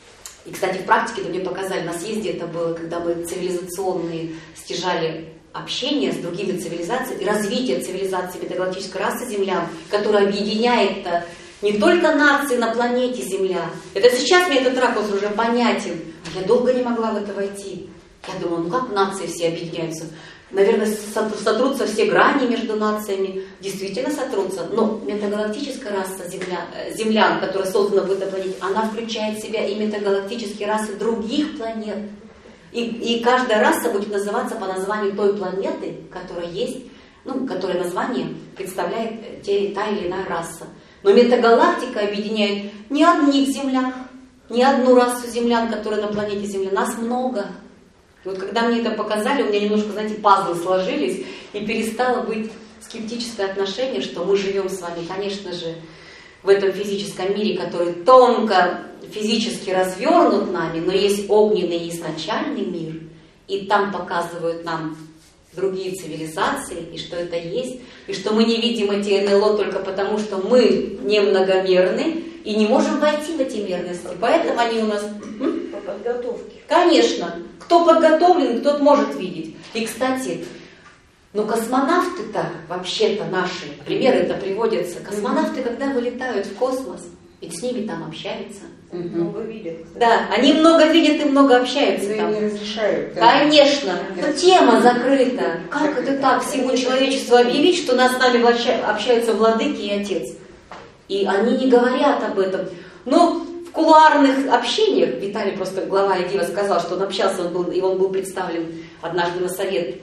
и, кстати, в практике мне показали, на съезде это было, когда мы цивилизационные стяжали общение с другими цивилизациями и развитие цивилизации метагалактической расы землян, которая объединяет не только нации на планете Земля. Это сейчас мне этот ракурс уже понятен. А я долго не могла в это войти. Я думала, ну как нации все объединяются? Наверное, сотрутся все грани между нациями. Действительно сотрутся. Но метагалактическая раса земля, землян, которая создана в этой планете, она включает в себя и метагалактические расы других планет. И, и каждая раса будет называться по названию той планеты, которая есть, ну, которое название представляет те, та или иная раса. Но метагалактика объединяет не одних землян, не одну расу землян, которая на планете Земля. Нас много. И вот когда мне это показали, у меня немножко, знаете, пазлы сложились, и перестало быть скептическое отношение, что мы живем с вами, конечно же, в этом физическом мире, который тонко физически развернут нами, но есть огненный изначальный мир, и там показывают нам другие цивилизации, и что это есть, и что мы не видим эти эн эл о только потому, что мы не многомерны и не можем войти в эти мерности. Поэтому они у нас... М? По подготовке. Конечно. Кто подготовлен, тот может видеть. И, кстати, ну космонавты-то, вообще-то наши, примеры это приводятся, космонавты, когда вылетают в космос, ведь с ними там общаются. Много видят. Да, они много видят и много общаются Но там. не разрешают. Да? Конечно, но тема закрыта. Как это так всему человечеству объявить, что нас с нами общаются владыки и отец? И они не говорят об этом. Но в кулуарных общениях, Виталий просто, глава Идива, сказал, что он общался, он был, и он был представлен однажды на совет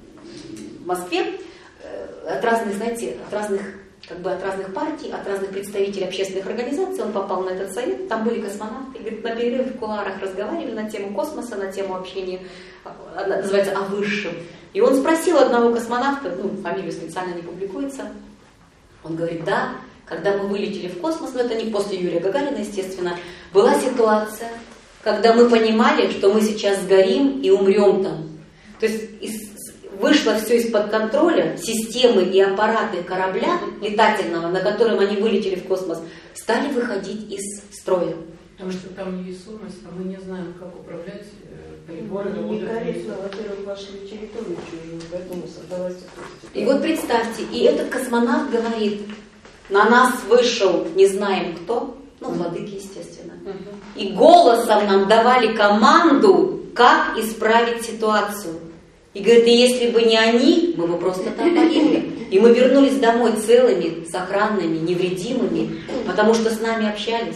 в Москве от разных, знаете, от разных, как бы от разных партий, от разных представителей общественных организаций. Он попал на этот совет, там были космонавты, и, говорит, на перерыве в кулуарах разговаривали на тему космоса, на тему общения, называется, о высшем. И он спросил одного космонавта, ну, фамилию специально не публикуется, он говорит, да, когда мы вылетели в космос, но это не после Юрия Гагарина, естественно, была ситуация, когда мы понимали, что мы сейчас сгорим и умрем там. То есть из, вышло все из-под контроля, системы и аппараты корабля летательного, на котором они вылетели в космос, стали выходить из строя. Потому что там невесомость, а мы не знаем, как управлять приборы. Некорректно, во-первых, вошли в территорию чужую, поэтому создалась эта. И вот представьте, и этот космонавт говорит, на нас вышел не знаем кто, ну, владыки, естественно. И голосом нам давали команду, как исправить ситуацию. И говорит, и если бы не они, мы бы просто там погибли. И мы вернулись домой целыми, сохранными, невредимыми, потому что с нами общались.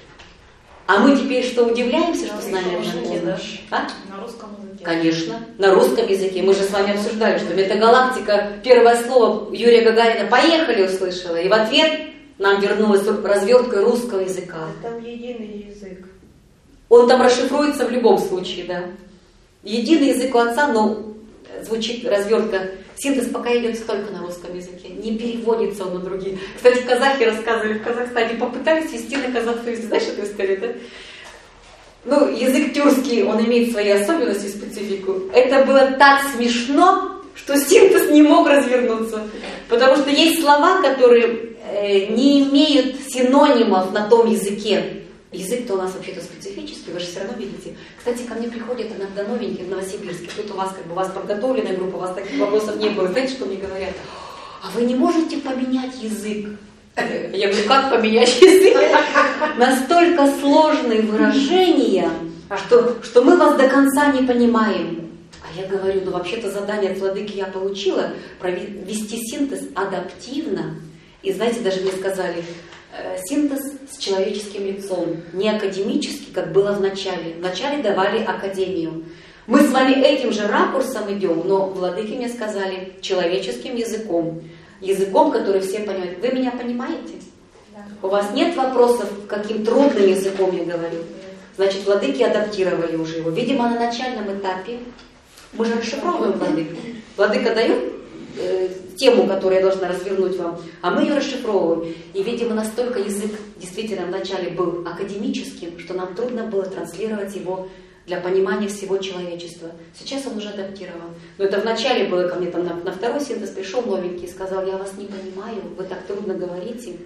А мы теперь что, удивляемся, что с нами общались? А? На русском языке. Конечно, на русском языке. Мы же с вами обсуждали, что метагалактика, первое слово Юрия Гагарина «поехали» услышала, и в ответ нам вернулась развертка русского языка. Там единый язык. Он там расшифруется в любом случае, да. Единый язык у отца, но звучит развертка. Синтез пока идет только на русском языке, не переводится он на другие. Кстати, казахи рассказывали, в Казахстане попытались вести на казахском языке. Знаешь эту историю, да? Ну, язык тюркский, он имеет свои особенности, специфику. Это было так смешно, что синтез не мог развернуться. Потому что есть слова, которые э, не имеют синонимов на том языке. Язык-то у нас вообще-то специфический, вы же все равно видите. Кстати, ко мне приходят иногда новенькие в Новосибирске. Тут у вас как бы у вас подготовленная группа, у вас таких вопросов не было. Знаете, что мне говорят? А вы не можете поменять язык? Я говорю, как поменять язык? Настолько сложные выражения, что, что мы вас до конца не понимаем. А я говорю, ну вообще-то задание от владыки я получила, вести синтез адаптивно. И знаете, даже мне сказали, синтез с человеческим лицом, не академический, как было в начале. В начале давали академию. Мы с вами этим же ракурсом идем, но владыки мне сказали человеческим языком. Языком, который все понимают. Вы меня понимаете? Да. У вас нет вопросов, каким трудным языком я говорю? Значит, владыки адаптировали уже его. Видимо, на начальном этапе мы же расшифровываем владыку. Владыка дает э, тему, которую я должна развернуть вам, а мы ее расшифровываем. И, видимо, настолько язык действительно вначале был академическим, что нам трудно было транслировать его для понимания всего человечества. Сейчас он уже адаптирован. Но это вначале было ко мне там на, на второй синтез пришел новенький и сказал: я вас не понимаю, вы так трудно говорите.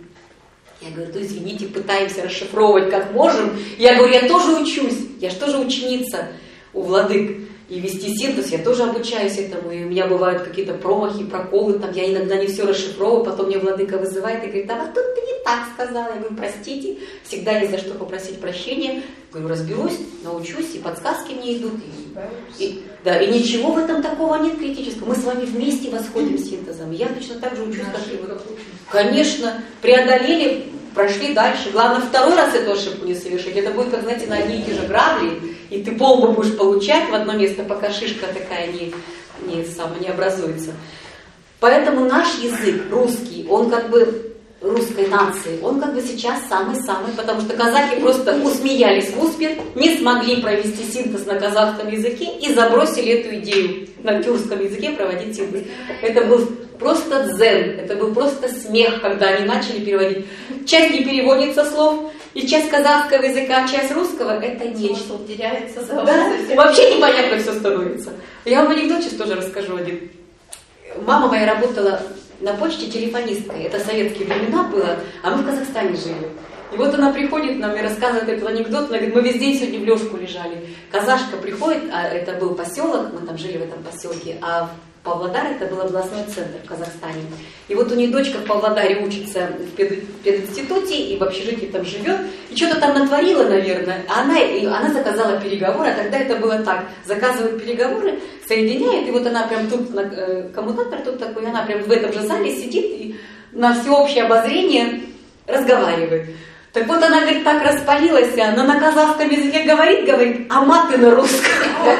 Я говорю: ну извините, пытаемся расшифровывать как можем. Я говорю: я тоже учусь, я же тоже ученица у владык. И вести синтез, я тоже обучаюсь этому, и у меня бывают какие-то промахи, проколы, там я иногда не все расшифровываю, потом мне владыка вызывает и говорит: а вот тут ты не так сказала. Я говорю: простите, всегда есть за что попросить прощения. Говорю: разберусь, научусь, и подсказки мне идут. И, и, да, и ничего в этом такого нет критического. Мы с вами вместе восходим синтезом. Я точно так же учусь, как и вы. Конечно, преодолели, прошли дальше. Главное, второй раз эту ошибку не совершить. Это будет, как, знаете, на одни и те же грабли, и ты полбу будешь получать в одно место, пока шишка такая не, не, сам, не образуется. Поэтому наш язык, русский, он как бы русской нации, он как бы сейчас самый-самый, потому что казахи просто усмеялись в успех, не смогли провести синтез на казахском языке и забросили эту идею на тюркском языке проводить синтез. Это был просто дзен, это был просто смех, когда они начали переводить. Часть не переводится слов, и часть казахского языка, часть русского — это нечто. Теряется, да? Вообще непонятно все становится. Я вам анекдот сейчас тоже расскажу один. Мама моя работала на почте телефонисткой. Это советские времена было, а мы в Казахстане жили. И вот она приходит нам и рассказывает этот анекдот. Она говорит: мы весь день сегодня в лёжку лежали. Казашка приходит, а это был поселок, мы там жили в этом поселке, а Павлодар — это был областной центр в Казахстане. И вот у нее дочка в Павлодаре учится в пединституте и в общежитии там живет. И что-то там натворила, наверное. А она, и она заказала переговоры, а тогда это было так. Заказывают переговоры, соединяет, и вот она прям тут, э, коммутатор тут такой, она прям в этом же зале сидит и на всеобщее обозрение разговаривает. Так вот она, говорит, так распалилась, она на казахском языке говорит, говорит, а маты на русском.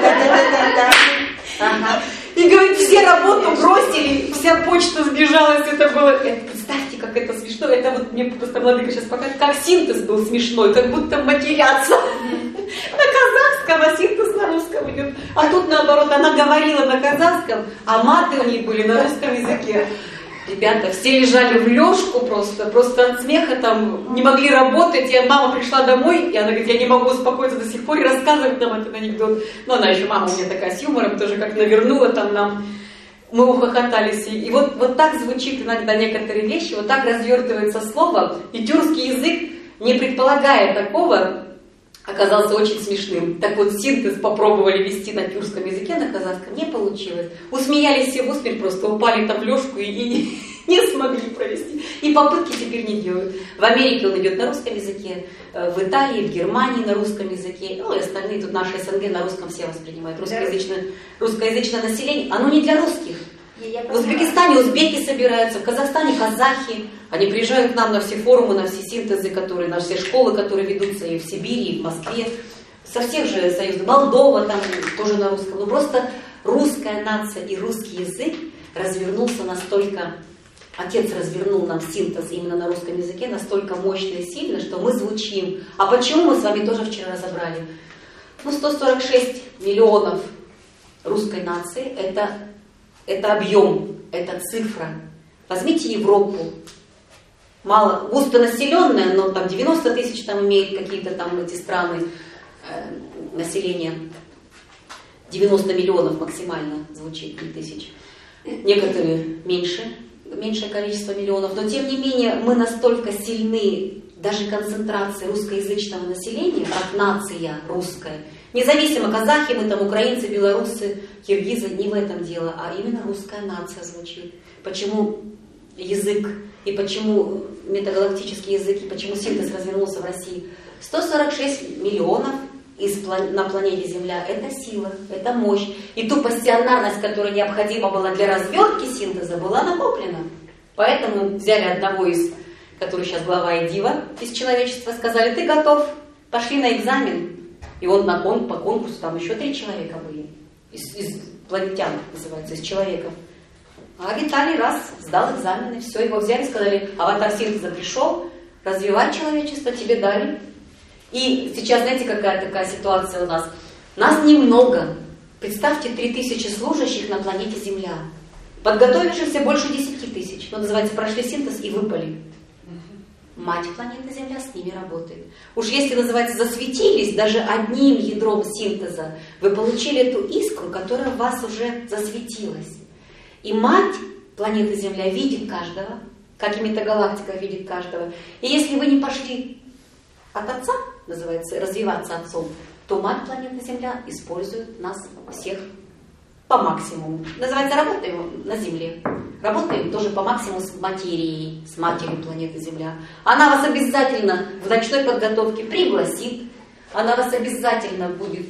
И, говорит, все работу бросили, вся почта сбежалась, это было... Это, представьте, как это смешно, это вот мне просто владыка сейчас покажет, как синтез был смешной, как будто матерятся. На казахском, а синтез на русском идет. А тут наоборот, она говорила на казахском, а маты у них были на русском языке. Ребята, все лежали в лёжку просто, просто от смеха там не могли работать. И мама пришла домой, и она говорит: я не могу успокоиться до сих пор, и рассказывает нам этот анекдот. Но она еще, мама у меня такая с юмором, тоже как навернула там нам. Мы ухохотались. И вот, вот так звучит иногда некоторые вещи, вот так развертывается слово. И тюркский язык, не предполагая такого, оказался очень смешным. Так вот, синтез попробовали вести на тюркском языке, на казахском не получилось. Усмеялись все в усмерть, просто упали там в лёжку и, и не смогли провести. И попытки теперь не делают. В Америке он идет на русском языке, в Италии, в Германии на русском языке, ну и остальные тут наши СНГ на русском все воспринимают. Русскоязычное, русскоязычное население, оно не для русских. В Узбекистане узбеки собираются, в Казахстане казахи. Они приезжают к нам на все форумы, на все синтезы, которые, на все школы, которые ведутся и в Сибири, и в Москве. Со всех же союзов. Молдова там тоже на русском. Но просто русская нация и русский язык развернулся настолько... Отец развернул нам синтез именно на русском языке настолько мощно и сильно, что мы звучим. А почему мы с вами тоже вчера разобрали? Ну, сто сорок шесть миллионов русской нации — это... Это объем, это цифра. Возьмите Европу. Мало, густонаселенная, но там девяносто тысяч там имеют какие-то там эти страны э, населения. девяносто миллионов максимально звучит, не тысяч. Некоторые меньше, меньшее количество миллионов. Но тем не менее мы настолько сильны, даже концентрация русскоязычного населения, как нация русская, независимо, казахи мы, там, украинцы, белорусы, киргизы, не в этом дело, а именно русская нация звучит. Почему язык и почему метагалактический язык, и почему синтез развернулся в России? сто сорок шесть миллионов из план... на планете Земля — это сила, это мощь. И ту пассионарность, которая необходима была для развертки синтеза, была накоплена. Поэтому взяли одного из, который сейчас глава Эдива из человечества, сказали: ты готов, пошли на экзамен. И он на кон, по конкурсу, там еще три человека были. Из, из планетян, называется, из человеков. А Виталий раз сдал экзамены, все, его взяли, сказали: аватар синтеза пришел, развивать человечество тебе дали. И сейчас, знаете, какая такая ситуация у нас? Нас немного. Представьте, три тысячи служащих на планете Земля. Подготовившихся больше десяти тысяч. Ну, называется, прошли синтез и выпали. Мать планеты Земля с ними работает. Уж если, называется, засветились даже одним ядром синтеза, вы получили эту искру, которая в вас уже засветилась. И мать планеты Земля видит каждого, какими-то галактиками видит каждого. И если вы не пошли от отца, называется, развиваться отцом, то мать планеты Земля использует нас всех по максимуму. Называется, работаем на Земле. Работаем тоже по максимуму с материей, с матерью планеты Земля. Она вас обязательно в ночной подготовке пригласит, она вас обязательно будет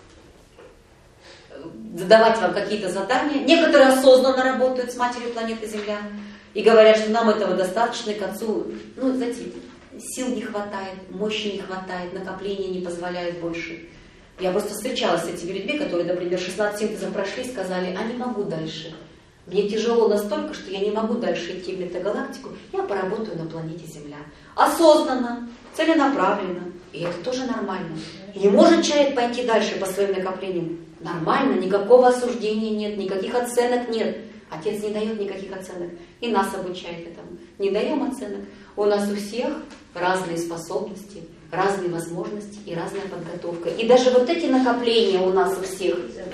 задавать вам какие-то задания. Некоторые осознанно работают с матерью планеты Земля и говорят, что нам этого достаточно, и к отцу, ну, знаете, сил не хватает, мощи не хватает, накопления не позволяют больше. Я просто встречалась с этими людьми, которые, например, шестнадцать синтезов прошли и сказали, а не могу дальше. Мне тяжело настолько, что я не могу дальше идти в метагалактику, я поработаю на планете Земля. Осознанно, целенаправленно. И это тоже нормально. И не может человек пойти дальше по своим накоплениям. Нормально, никакого осуждения нет, никаких оценок нет. Отец не дает никаких оценок. И нас обучает этому. Не даем оценок. У нас у всех разные способности, разные возможности и разная подготовка. И даже вот эти накопления у нас у всех,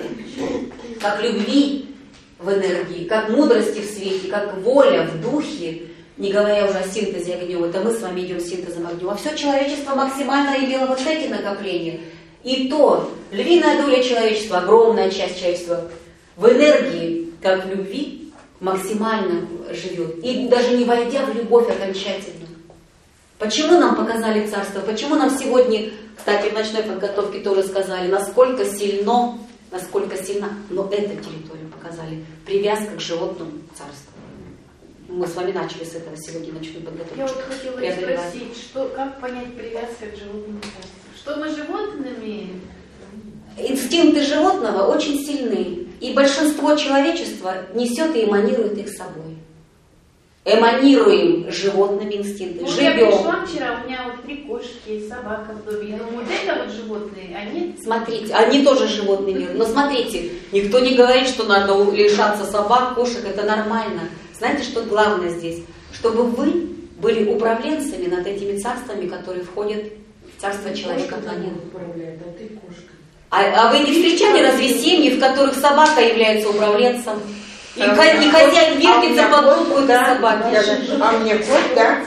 как любви в энергии, как мудрости в свете, как воля в духе, не говоря уже о синтезе огнем, это мы с вами идем синтезом огнем, а все человечество максимально имело вот эти накопления. И то львиная доля человечества, огромная часть человечества в энергии, как в любви, максимально живет. И даже не войдя в любовь окончательно. Почему нам показали царство? Почему нам сегодня, кстати, в ночной подготовке тоже сказали, насколько сильно, насколько сильно, но эту территорию показали, привязка к животному царству. Мы с вами начали с этого сегодня ночную подготовку. Я вот хотела спросить, что, как понять привязку к животному царству? Что мы животными? Инстинкты животного очень сильны, и большинство человечества несет и эманирует их собой. Эманируем животными инстинктами, Ну, живем. я пришла вчера, у меня вот три кошки, собака в доме. Я думаю, вот это вот животные, они... Смотрите, они тоже животный мир. Но смотрите, никто не говорит, что надо лишаться собак, кошек, это нормально. Знаете, что главное здесь? Чтобы вы были управленцами над этими царствами, которые входят в царство человека планеты. Управляет, а ты кошка. А, а вы не встречали разве семьи, в которых собака является управленцем? И, и хозяин вертится под руку этой собаки. А мне кот, да?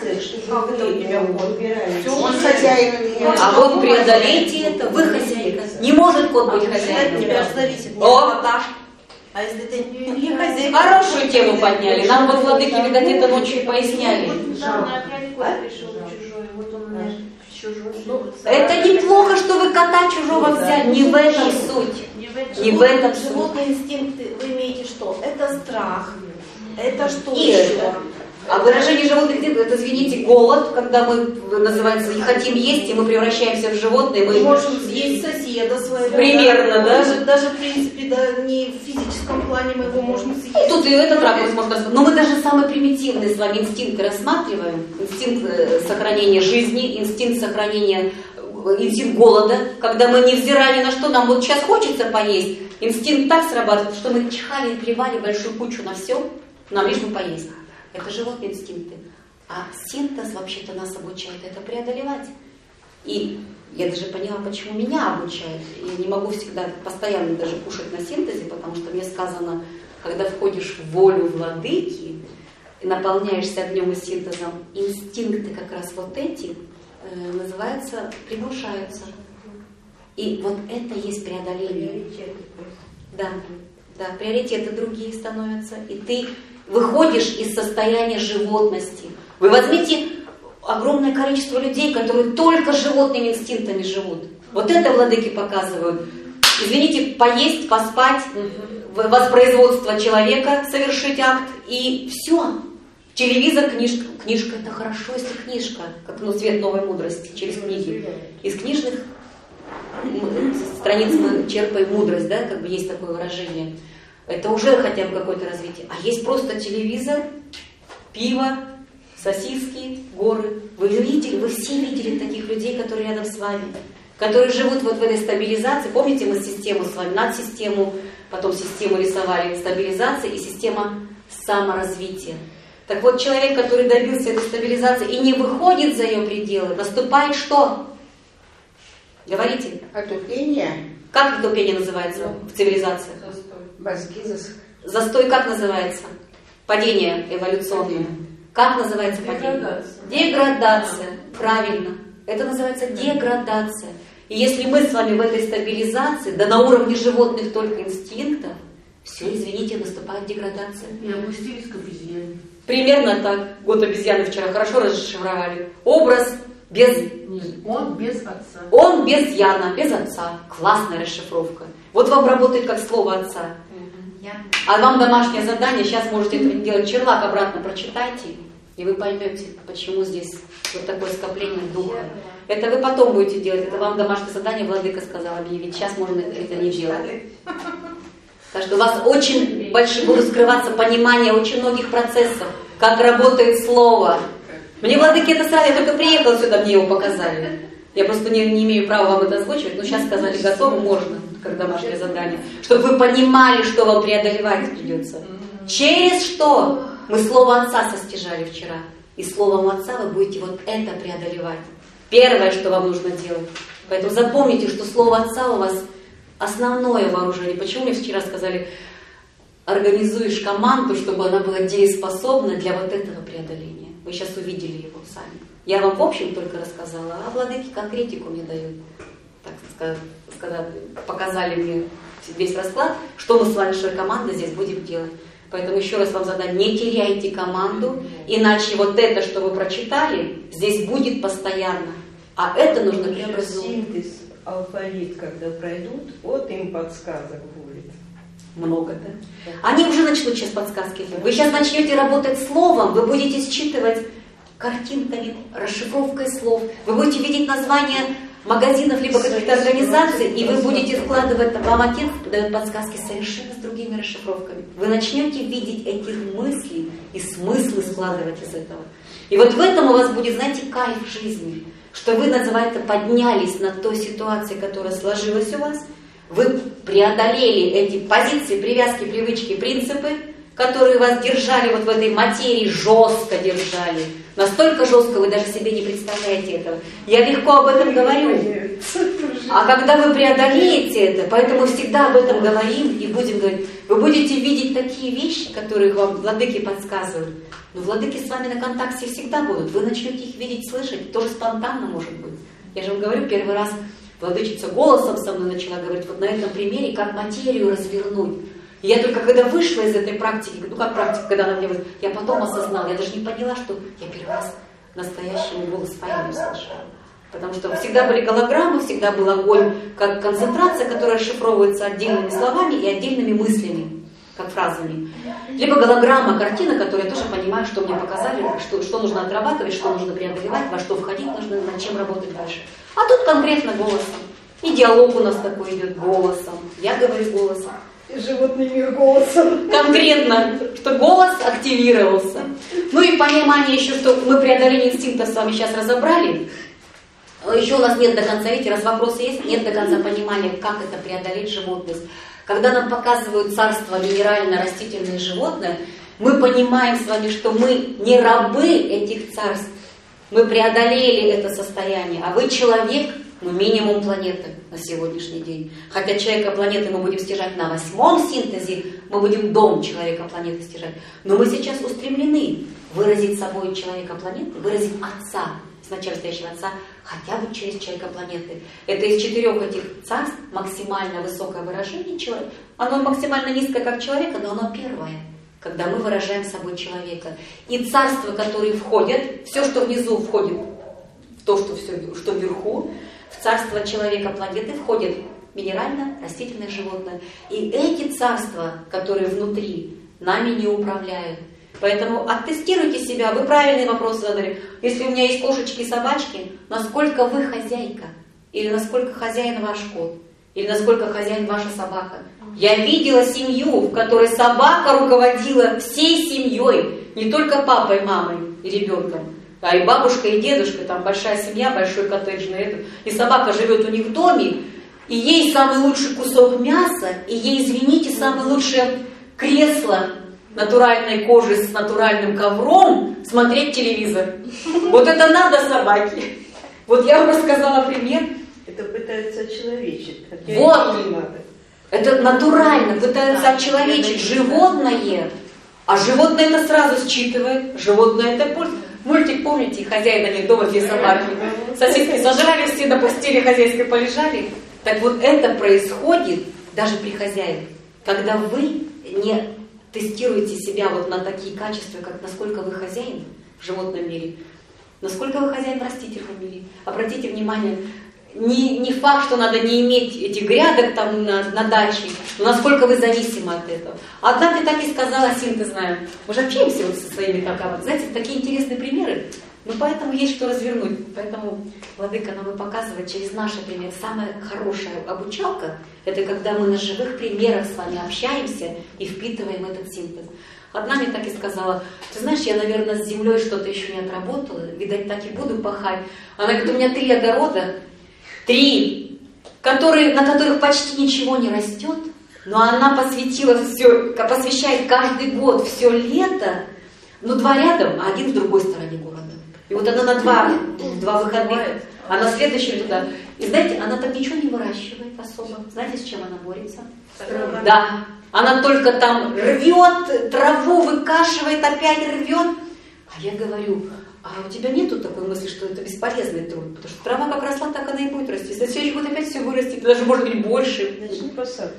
Он хозяин у меня. А вот преодолейте это, вы хозяйка. Не может кот быть хозяином. О, да. А если ты не хозяйка? Хорошую тему подняли. Нам вот владыки, видать, это ночью поясняли. Недавно опять кот пришел чужой, вот он у меня чужой. Это неплохо, что вы кота чужого взяли. Не в этом суть. Не в этом суть. Животные инстинкты, вы имеете что? Это страх. Это что И еще? это. А выражение животных инстинктов, это, извините, голод, когда мы, называется, не хотим есть, и мы превращаемся в животные. Мы Мы можем съесть соседа своего. Примерно, да? Даже, даже, в принципе, да, не в физическом плане мы его можем съесть. Тут и в этот ракурс можно сказать. Но мы даже самые примитивные с вами инстинкты рассматриваем. Инстинкт сохранения жизни, инстинкт сохранения, инстинкт голода. Когда мы, невзирая ни на что, нам вот сейчас хочется поесть, инстинкт так срабатывает, что мы чихали и плевали большую кучу на все, нам лишь бы поесть. Это животные инстинкты. А синтез вообще-то нас обучает это преодолевать. И я даже поняла, почему меня обучают. Я не могу всегда постоянно даже кушать на синтезе, потому что мне сказано, когда входишь в волю владыки и наполняешься огнем и синтезом, инстинкты как раз вот эти э, называются, приглушаются. И вот это есть преодоление. Да, да, приоритеты другие становятся. И ты выходишь из состояния животности. Вы возьмите огромное количество людей, которые только животными инстинктами живут. Вот это владыки показывают. Извините, поесть, поспать, воспроизводство человека, совершить акт, и все. Телевизор, книжка. Книжка — это хорошо, если книжка, как ну, свет новой мудрости через книги. Из книжных страниц мы черпаем мудрость, да, как бы есть такое выражение. Это уже хотя бы какое-то развитие. А есть просто телевизор, пиво, сосиски, горы. Вы видели, вы все видели таких людей, которые рядом с вами, которые живут вот в этой стабилизации. Помните, мы систему с вами, надсистему, потом систему рисовали, стабилизация и система саморазвития. Так вот, человек, который добился этой стабилизации и не выходит за ее пределы, наступает что? Говорите. Отупение. Как отупение называется в цивилизации? Мозги засыхают. Застой как называется? Падение эволюционное. Как называется падение? Деградация. Деградация. Правильно. Это называется деградация. И если мы с вами в этой стабилизации, да на уровне животных только инстинктов, все, извините, наступает деградация. И опустились к обезьяне. Примерно так. Год обезьяны вчера хорошо расшифровали. Образ без... Нет, он без отца. Он без Яна, без отца. Классная расшифровка. Вот вам работает как слово отца. А вам домашнее задание, сейчас можете это делать. Черлак обратно прочитайте, и вы поймете, почему здесь вот такое скопление духа. Это вы потом будете делать, это вам домашнее задание, владыка сказал объявить. Сейчас можно это не делать. Так что у вас очень большое будет скрываться понимание очень многих процессов, как работает слово. Мне владыки это сразу, я только приехала сюда, мне его показали. Я просто не, не имею права вам это озвучивать, но сейчас сказали, готово, можно, как домашнее задание. Чтобы вы понимали, что вам преодолевать придется. Через что? Мы слово Отца состяжали вчера. И словом Отца вы будете вот это преодолевать. Первое, что вам нужно делать. Поэтому запомните, что слово Отца у вас основное вооружение. Почему мне вчера сказали, организуешь команду, чтобы она была дееспособна для вот этого преодоления. Вы сейчас увидели его сами. Я вам в общем только рассказала, а владыки конкретику мне дают. Так сказать, показали мне весь расклад, что мы с вами, что команда здесь будем делать. Поэтому еще раз вам задаю, не теряйте команду, иначе вот это, что вы прочитали, здесь будет постоянно. А это нужно преобразовывать. Синтез, алфавит, когда пройдут, вот им подсказок будет. Много, да? Они уже начнут сейчас подсказки делать. Вы сейчас начнете работать словом, вы будете считывать картинками, расшифровкой слов. Вы будете видеть названия магазинов, либо каких-то организаций, и вы будете складывать, вам отец дает подсказки совершенно с другими расшифровками. Вы начнете видеть эти мысли и смыслы складывать из этого. И вот в этом у вас будет, знаете, кайф жизни, что вы, называется, поднялись над той ситуацией, которая сложилась у вас, вы преодолели эти позиции, привязки, привычки, принципы, которые вас держали вот в этой материи, жестко держали. Настолько жестко вы даже себе не представляете этого. Я легко об этом говорю. А когда вы преодолеете это, поэтому всегда об этом говорим и будем говорить, вы будете видеть такие вещи, которые вам владыки подсказывают. Но владыки с вами на контакте всегда будут. Вы начнете их видеть, слышать. Тоже спонтанно может быть. Я же вам говорю, первый раз владычица голосом со мной начала говорить, вот на этом примере, как материю развернуть. И я только когда вышла из этой практики, ну как практика, когда она мне вот, я потом осознала, я даже не поняла, что я первый раз настоящий голос поэме слышала. Потому что всегда были голограммы, всегда был огонь, как концентрация, которая расшифровывается отдельными словами и отдельными мыслями, как фразами. Либо голограмма, картина, которую я тоже понимаю, что мне показали, что, что нужно отрабатывать, что нужно преодолевать, во что входить нужно, над чем работать дальше. А тут конкретно голосом. И диалог у нас такой идет голосом. Я говорю голосом. Животный мир голосом. Конкретно, что голос активировался. Ну и понимание еще, что мы преодоление инстинктов с вами сейчас разобрали. Еще у нас нет до конца, видите, раз вопросы есть, нет до конца понимания, как это преодолеть животность. Когда нам показывают царство минерально-растительные животные, мы понимаем с вами, что мы не рабы этих царств. Мы преодолели это состояние, а вы человек, ну минимум планеты на сегодняшний день. Хотя человека-планеты мы будем стяжать на восьмом синтезе, мы будем дом человека-планеты стяжать. Но мы сейчас устремлены выразить собой человека-планеты, выразить Отца, изначально стоящего Отца, хотя бы через человека-планеты. Это из четырех этих царств максимально высокое выражение человека. Оно максимально низкое, как человека, но оно первое, когда мы выражаем собой человека. И царства, которые входят, все, что внизу входит в то, что, все, что вверху, в царство человека-планеты входит минерально-растительное животное. И эти царства, которые внутри, нами не управляют. Поэтому оттестируйте себя. Вы правильный вопрос задали. Если у меня есть кошечки и собачки, насколько вы хозяйка? Или насколько хозяин ваш кот? Или насколько хозяин ваша собака? Я видела семью, в которой собака руководила всей семьей. Не только папой, мамой и ребенком, а и бабушка, и дедушка. Там большая семья, большой коттеджный этот. И собака живет у них в доме. И ей самый лучший кусок мяса, и ей, извините, самое лучшее кресло натуральной кожи с натуральным ковром смотреть телевизор. Вот это надо собаке. Вот я вам рассказала пример. Это пытаются очеловечить. Вот. Не надо. Это натурально пытаются очеловечить животное. А животное это сразу считывает. Животное это пользует. Мультик, помните, хозяин на них дома, две собаки. Сосиски сожрали, все на постели хозяйской полежали. Так вот это происходит даже при хозяине. Когда вы не тестируете себя вот на такие качества, как насколько вы хозяин в животном мире, насколько вы хозяин в растительном мире. Обратите внимание, не, не факт, что надо не иметь этих грядок там на, на даче, но насколько вы зависимы от этого. Одна ты так и сказала, синтезная. Мы же общаемся вот со своими как вот, знаете, такие интересные примеры. Ну, поэтому есть что развернуть. Поэтому, Владыка нам и показывает через наши примеры. Самая хорошая обучалка – это когда мы на живых примерах с вами общаемся и впитываем этот синтез. Одна мне так и сказала: ты знаешь, я, наверное, с землей что-то еще не отработала, видать, так и буду пахать. Она говорит, у меня три огорода, три, которые, на которых почти ничего не растет, но она посвятила все, посвящает каждый год все лето, ну, два рядом, а один в другой стороне города. И вот она на два, два выходных, а на следующий туда. И знаете, она так ничего не выращивает особо. Знаете, с чем она борется? Трава. Да. Она только там рвет, траву выкашивает, опять рвет. А я говорю, а у тебя нету такой мысли, что это бесполезный труд? Потому что трава как росла, так она и будет расти. Если следующий год опять все вырастет, даже может быть больше. Начни посадки.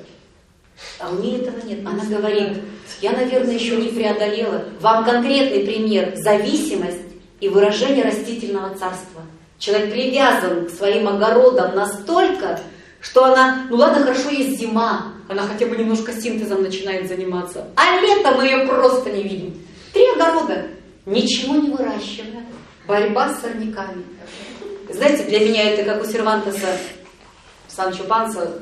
А у нее этого нет. Она говорит, я, наверное, еще не преодолела. Вам конкретный пример. Зависимость и выражение растительного царства. Человек привязан к своим огородам настолько, что она, ну ладно, хорошо, есть зима, она хотя бы немножко синтезом начинает заниматься, а летом мы ее просто не видим. Три огорода, ничего не выращивая, борьба с сорняками. Знаете, для меня это как у Сервантеса, Санчо Панса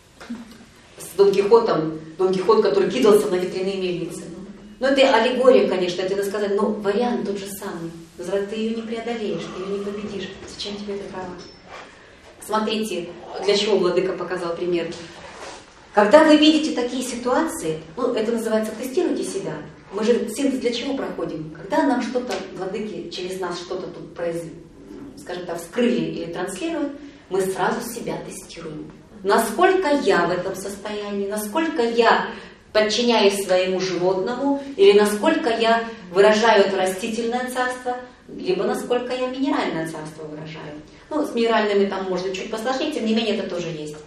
с Дон Кихотом, Дон Кихот, который кидался на ветряные мельницы. Ну, это аллегория, конечно, это надо сказать, но вариант тот же самый. Называется, ты ее не преодолеешь, ты ее не победишь. Зачем тебе эта трава? Смотрите, для чего Владыка показал пример. Когда вы видите такие ситуации, ну, это называется тестируйте себя. Мы же синтез для чего проходим? Когда нам что-то, Владыки, через нас что-то тут произвели, скажем так, вскрыли или транслируют, мы сразу себя тестируем. Насколько я в этом состоянии, насколько я подчиняюсь своему животному, или насколько я выражаю это растительное царство, либо насколько я минеральное царство выражаю. Ну, с минеральными там можно чуть посложнее, тем не менее это тоже есть.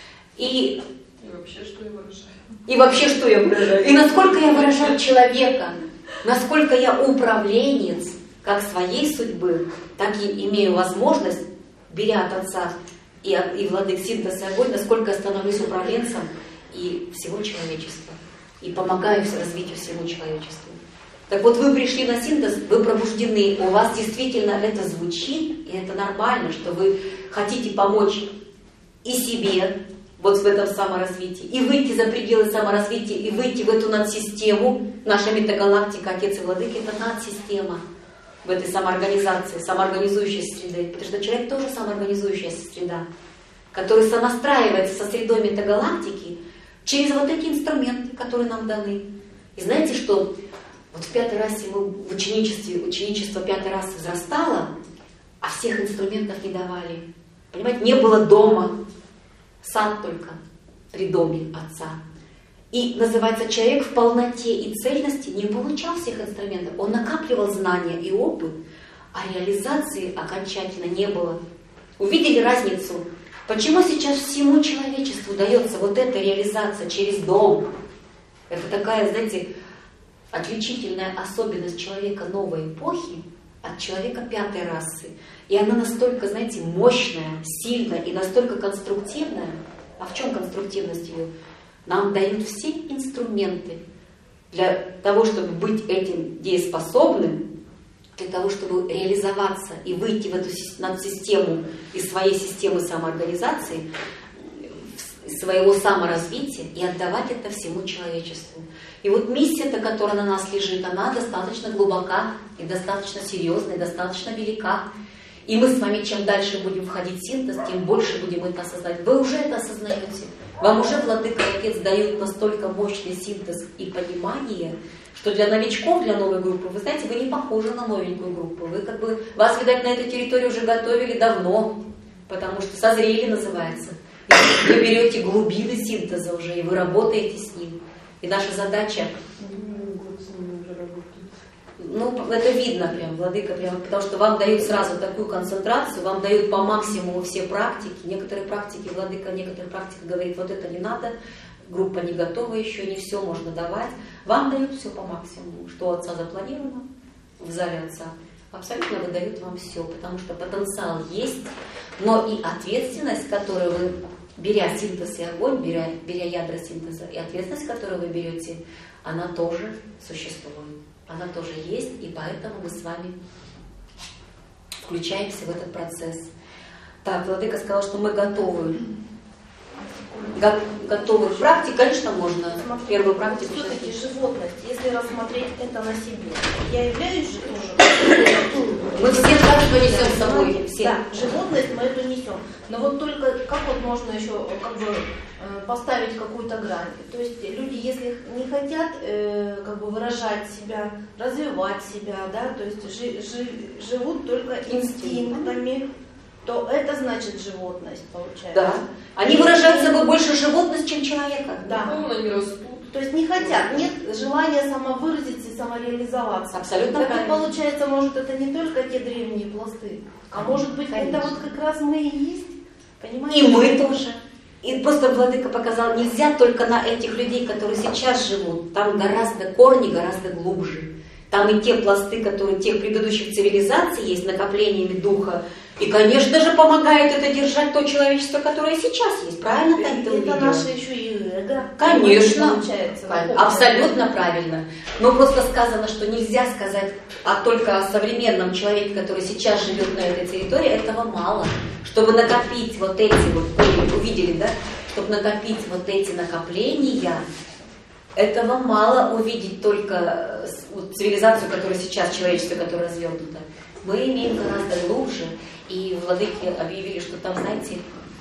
И, И вообще, что я выражаю? И вообще, что я выражаю? И насколько я выражаю человека, насколько я управленец как своей судьбы, так и имею возможность, беря от Отца и, и Владык синтез и огонь, насколько я становлюсь управленцем и всего человечества. И помогаю развитию всему человечеству. Так вот, вы пришли на синтез, вы пробуждены, у вас действительно это звучит, и это нормально, что вы хотите помочь и себе, вот в этом саморазвитии, и выйти за пределы саморазвития, и выйти в эту надсистему. Наша метагалактика, Отец и Владыка, это надсистема в этой самоорганизации, самоорганизующейся среды. Потому что человек тоже самоорганизующаяся среда, который сонастраивается со средой метагалактики через вот эти инструменты, которые нам даны. И знаете, что вот в пятой расе мы в ученичестве, ученичество пятый раз возрастало, а всех инструментов не давали. Понимаете, не было дома, сад только при доме Отца. И называется, человек в полноте и цельности не получал всех инструментов. Он накапливал знания и опыт, а реализации окончательно не было. Увидели разницу? Почему сейчас всему человечеству дается вот эта реализация через дом? Это такая, знаете, отличительная особенность человека новой эпохи от человека пятой расы. И она настолько, знаете, мощная, сильная и настолько конструктивная. А в чем конструктивность ее? Нам дают все инструменты для того, чтобы быть этим дееспособным, для того, чтобы реализоваться и выйти в эту надсистему из своей системы самоорганизации, из своего саморазвития и отдавать это всему человечеству. И вот миссия-то, которая на нас лежит, она достаточно глубока и достаточно серьезная, и достаточно велика. И мы с вами, чем дальше будем входить в синтез, тем больше будем это осознать. Вы уже это осознаете. Вам уже Владыка и Отец дают настолько мощный синтез и понимание, что для новичков, для новой группы, вы знаете, вы не похожи на новенькую группу. Вы как бы, вас, видать, на этой территории уже готовили давно, потому что созрели, называется. И вы берете глубины синтеза уже, и вы работаете с ним. И наша задача... Ну, это видно прям, Владыка, прям, потому что вам дают сразу такую концентрацию, вам дают по максимуму все практики. Некоторые практики, Владыка, некоторые практики говорит, вот это не надо, группа не готова еще, не все можно давать. Вам дают все по максимуму, что у Отца запланировано в зале Отца. Абсолютно выдают вам все, потому что потенциал есть, но и ответственность, которую вы, беря синтез и огонь, беря, беря ядра синтеза, и ответственность, которую вы берете, она тоже существует. Она тоже есть, и поэтому мы с вами включаемся в этот процесс. Так, Владыка сказал, что мы готовы. Го- готовы к практике, конечно, можно Смотрите, первую практику. Все-таки животность, если рассмотреть это на себе, я являюсь же тоже. Мы все так несем с собой. Все. Да, животность мы эту несем. Но вот только как вот можно еще как бы поставить какую-то грань? То есть люди, если не хотят э, как бы выражать себя, развивать себя, да, то есть жи- жи- живут только инстинктами, то это значит животность, получается. Да. Они выражают собой больше животность, чем человека. Да. Духовно не растут. То есть не хотят, нет желания самовыразиться и самореализоваться. Абсолютно Это правильно. получается, может, это не только те древние пласты, а может быть, Конечно. это вот как раз мы и есть. Понимаете? И мы тоже. И просто Владыка показал, нельзя только на этих людей, которые сейчас живут. Там гораздо корни, гораздо глубже. Там и те пласты, которые тех предыдущих цивилизаций есть, накоплениями духа. И, конечно же, помогает это держать то человечество, которое сейчас есть. Правильно, Тань, ты Это увидела? наше еще и эго. Конечно. Получается. Правильно. Абсолютно правильно. Но просто сказано, что нельзя сказать а только о современном человеке, который сейчас живет на этой территории. Этого мало. Чтобы накопить вот эти вот, вы увидели, да? Чтобы накопить вот эти накопления, этого мало увидеть только вот, цивилизацию, которая сейчас, человечество, которое развернуто. Мы имеем гораздо глубже. И владыки объявили, что там, знаете,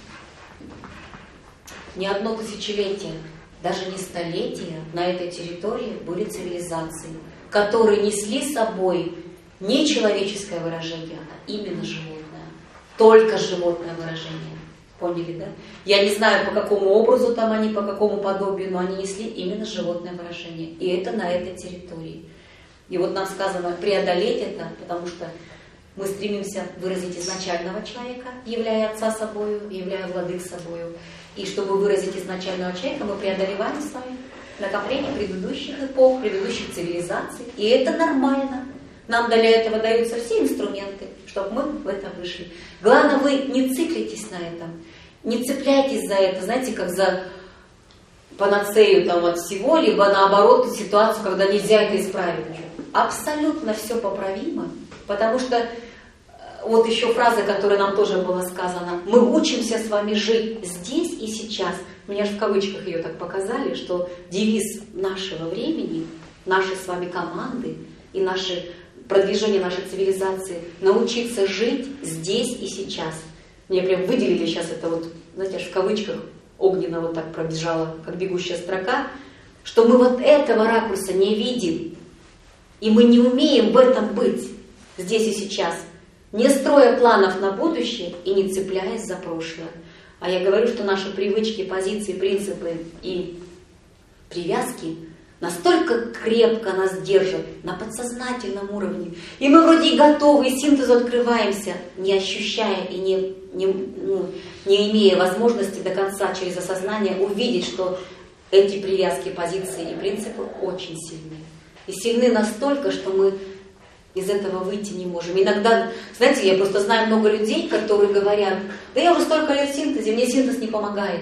не одно тысячелетие, даже не столетие на этой территории были цивилизации, которые несли с собой не человеческое выражение, а именно животное. Только животное выражение. Поняли, да? Я не знаю, по какому образу там они, по какому подобию, но они несли именно животное выражение. И это на этой территории. И вот нам сказано преодолеть это, потому что мы стремимся выразить изначального человека, являя Отца собою, являя Владык собою. И чтобы выразить изначального человека, мы преодолеваем с вами накопление предыдущих эпох, предыдущих цивилизаций. И это нормально. Нам для этого даются все инструменты, чтобы мы в это вышли. Главное, вы не циклитесь на этом, не цепляйтесь за это, знаете, как за панацею там, от всего, либо наоборот ситуацию, когда нельзя это исправить. Абсолютно все поправимо, потому что вот еще фраза, которая нам тоже была сказана, мы учимся с вами жить здесь и сейчас. Меня же в кавычках ее так показали, что девиз нашего времени, нашей с вами команды и наше продвижение нашей цивилизации научиться жить здесь и сейчас. Мне прям выделили сейчас это вот, знаете, аж в кавычках огненно вот так пробежала, как бегущая строка, что мы вот этого ракурса не видим, и мы не умеем в этом быть здесь и сейчас, не строя планов на будущее и не цепляясь за прошлое. А я говорю, что наши привычки, позиции, принципы и привязки настолько крепко нас держат на подсознательном уровне. И мы вроде и готовы, и синтезу открываемся, не ощущая и не, не, ну, не имея возможности до конца через осознание увидеть, что эти привязки, позиции и принципы очень сильны. И сильны настолько, что мы из этого выйти не можем. Иногда, знаете, я просто знаю много людей, которые говорят, да я уже столько лет в синтезе, мне синтез не помогает.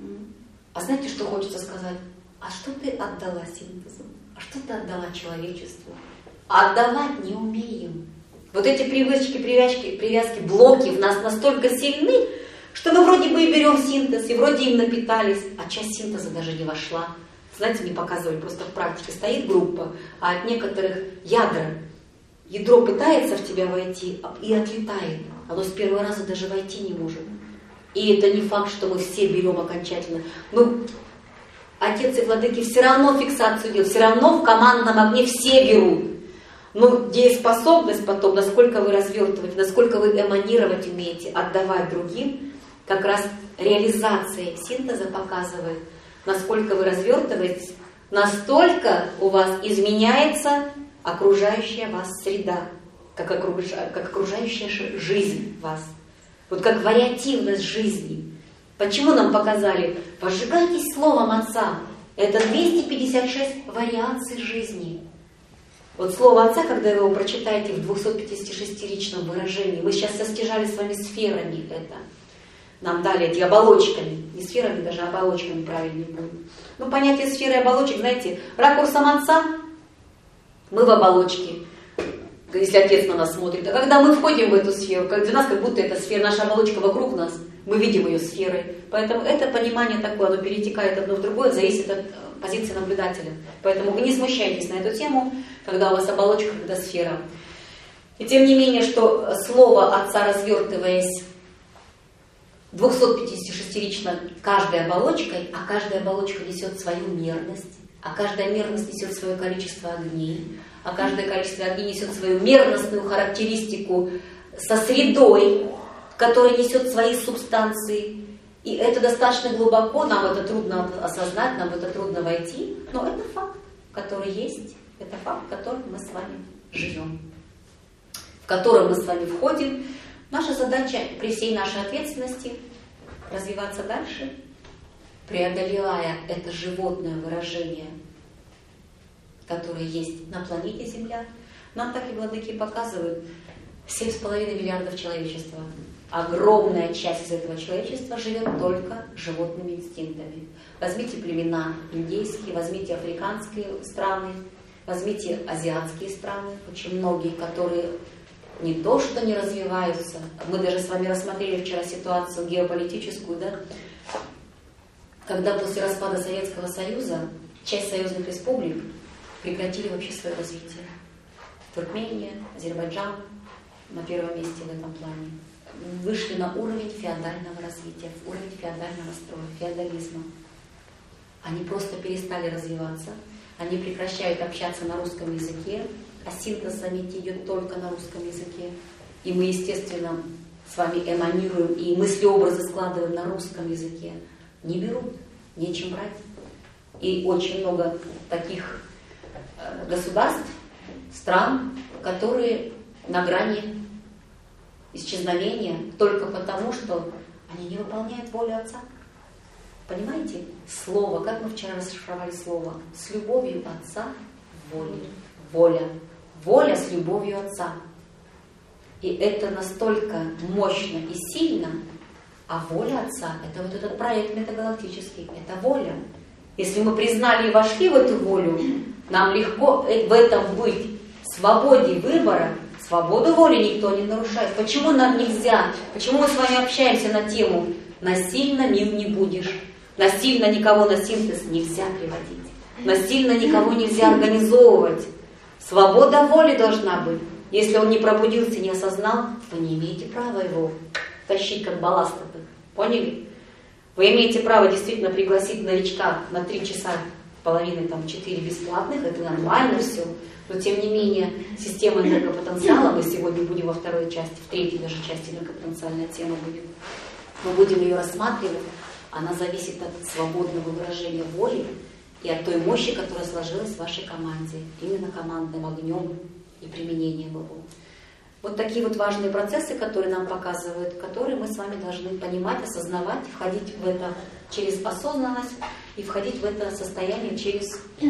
А знаете, что хочется сказать? А что ты отдала синтезу? А что ты отдала человечеству? А отдавать не умеем. Вот эти привычки, привязки, привязки, блоки в нас настолько сильны, что мы вроде бы и берем синтез, и вроде им напитались, а часть синтеза даже не вошла. Знаете, мне показывали, просто в практике стоит группа, а от некоторых ядра ядро пытается в тебя войти и отлетает. Оно с первого раза даже войти не может. И это не факт, что мы все берем окончательно. Но отец и владыки все равно фиксацию делают, все равно в командном огне все берут. Но дееспособность потом, насколько вы развертываете, насколько вы эманировать умеете, отдавать другим, как раз реализация синтеза показывает, насколько вы развертываетесь, настолько у вас изменяется окружающая вас среда, как, окружа, как окружающая жизнь вас. Вот как вариативность жизни. Почему нам показали? Пожигайтесь словом Отца. Это двести пятьдесят шесть вариаций жизни. Вот слово Отца, когда вы его прочитаете в двухсот пятидесяти шестиричном выражении, мы сейчас состяжали с вами сферами это. Нам дали эти оболочками. Не сферами, даже оболочками правильнее будет. Ну, понятие сферы и оболочек, знаете, ракурсом Отца мы в оболочке. Если Отец на нас смотрит. А когда мы входим в эту сферу, для нас как будто эта сфера, наша оболочка вокруг нас, мы видим ее сферой. Поэтому это понимание такое, оно перетекает одно в другое, зависит от позиции наблюдателя. Поэтому вы не смущайтесь на эту тему, когда у вас оболочка, когда сфера. И тем не менее, что слово Отца, развертываясь двухсот пятидесяти шестирично каждой оболочкой, а каждая оболочка несет свою мерность, а каждая мерность несет свое количество огней, а каждое количество огней несет свою мерностную характеристику со средой, которая несет свои субстанции. И это достаточно глубоко, нам это трудно осознать, нам это трудно войти, но это факт, который есть, это факт, в котором мы с вами живем, в котором мы с вами входим. Наша задача при всей нашей ответственности развиваться дальше, преодолевая это животное выражение, которое есть на планете Земля. Нам так и владыки показывают семь с половиной миллиардов человечества. Огромная часть из этого человечества живет только животными инстинктами. Возьмите племена индейские, возьмите африканские страны, возьмите азиатские страны, очень многие, которые не то что не развиваются. Мы даже с вами рассмотрели вчера ситуацию геополитическую, да? Когда после распада Советского Союза часть союзных республик прекратили вообще свое развитие. Туркмения, Азербайджан на первом месте в этом плане. Вышли на уровень феодального развития, уровень феодального строя, феодализма. Они просто перестали развиваться, они прекращают общаться на русском языке, а синтез заметьте, идет только на русском языке. И мы, естественно, с вами эманируем и мыслеобразы складываем на русском языке. Не берут, нечем брать. И очень много таких э, государств, стран, которые на грани исчезновения только потому, что они не выполняют волю Отца. Понимаете? Слово, как мы вчера расшифровали слово, с любовью Отца воля. Воля. Воля с любовью Отца. И это настолько мощно и сильно, а воля Отца, это вот этот проект метагалактический, это воля. Если мы признали и вошли в эту волю, нам легко в этом быть, в свободе выбора. Свободу воли никто не нарушает. Почему нам нельзя? Почему мы с вами общаемся на тему «насильно мил не будешь»? Насильно никого на синтез нельзя приводить. Насильно никого нельзя организовывать. Свобода воли должна быть. Если он не пробудился, не осознал, вы не имеете права его тащить как балласт. Поняли? Вы имеете право действительно пригласить новичка на три часа половины, там, четыре бесплатных, это нормально все. Но тем не менее, система энергопотенциала, мы сегодня будем во второй части, в третьей даже части энергопотенциальная тема будет. Мы будем ее рассматривать, она зависит от свободного выражения воли и от той мощи, которая сложилась в вашей команде, именно командным огнем и применением его. Вот такие вот важные процессы, которые нам показывают, которые мы с вами должны понимать, осознавать, входить в это через осознанность и входить в это состояние через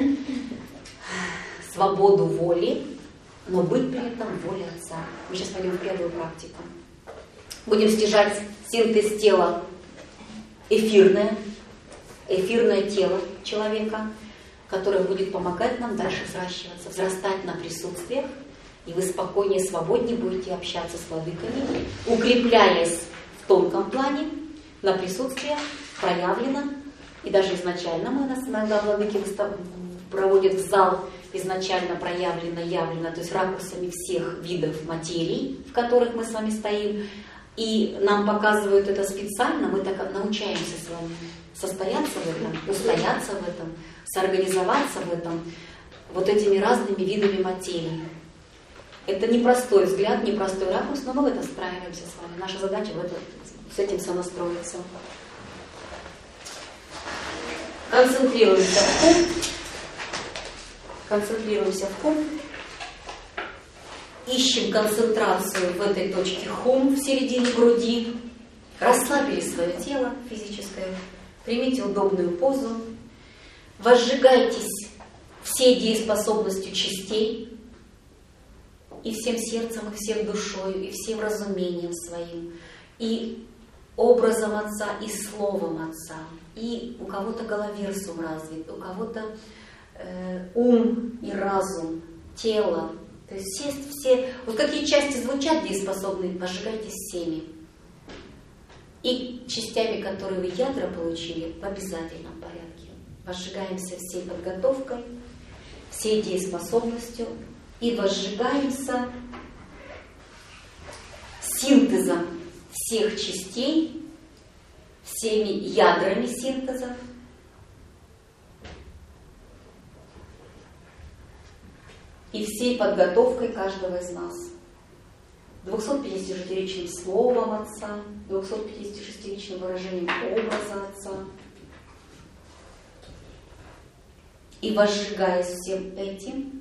свободу воли, но быть при этом волей Отца. Мы сейчас пойдем в первую практику. Будем стяжать синтез тела эфирное, эфирное тело человека, которое будет помогать нам дальше взращиваться, взрастать на присутствиях, и вы спокойнее, свободнее будете общаться с владыками, укрепляясь в тонком плане, на присутствиях, проявлено, и даже изначально мы нас иногда владыки проводят в зал, изначально проявлено, явлено, то есть ракурсами всех видов материй, в которых мы с вами стоим. И нам показывают это специально, мы так научаемся с вами состояться в этом, устояться в этом, соорганизоваться в этом, вот этими разными видами материи. Это непростой взгляд, непростой ракурс, но мы в этом справимся с вами. Наша задача в этом, с этим сонастроиться. Концентрируемся в кум. Концентрируемся в кум. Ищем концентрацию в этой точке хум в середине груди. Расслабили свое тело физическое. Примите удобную позу. Возжигайтесь всей дееспособностью частей. И всем сердцем, и всем душой, и всем разумением своим. И образом Отца, и словом Отца. И у кого-то головерсум развит, у кого-то э, ум и разум, тело. То есть все, все, вот какие части звучат дееспособные, возжигайтесь всеми. И частями, которые вы ядра получили, в обязательном порядке. Возжигаемся всей подготовкой, всей дееспособностью и возжигаемся синтезом всех частей, всеми ядрами синтеза. И всей подготовкой каждого из нас. двухсотпятидесятишестиричным словом Отца, двухсотпятидесятишестиричным выражением образа Отца. И возжигаясь всем этим,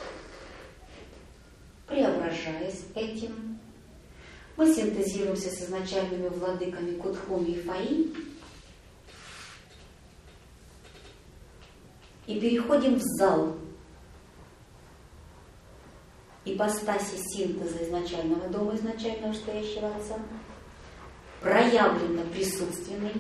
преображаясь этим, мы синтезируемся с изначальными владыками Кудхуми и Фаи и переходим в зал ипостаси синтеза изначального дома, изначального стоящего Отца, проявленно присутственный,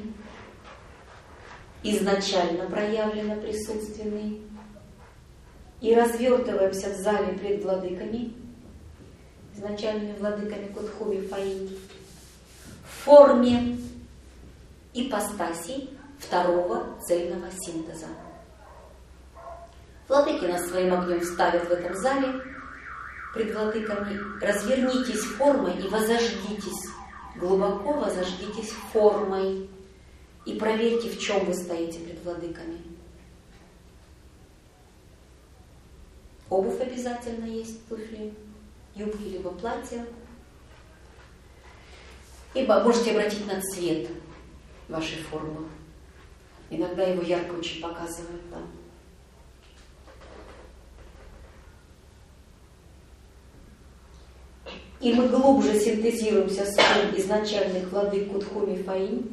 изначально проявленно присутственный, и развертываемся в зале пред владыками, изначальными владыками Кудхуми Фаи, в форме ипостасей второго цельного синтеза. Владыки нас своим огнем ставят в этом зале пред владыками. Развернитесь формой и возожгитесь, глубоко возожгитесь формой и проверьте, в чем вы стоите пред владыками. Обувь обязательно есть, туфли, юбки либо платья. Ибо можете обратить на цвет вашей формы. Иногда его ярко очень показывают там. И мы глубже синтезируемся с ум изначальных владык Кудхуми Фаи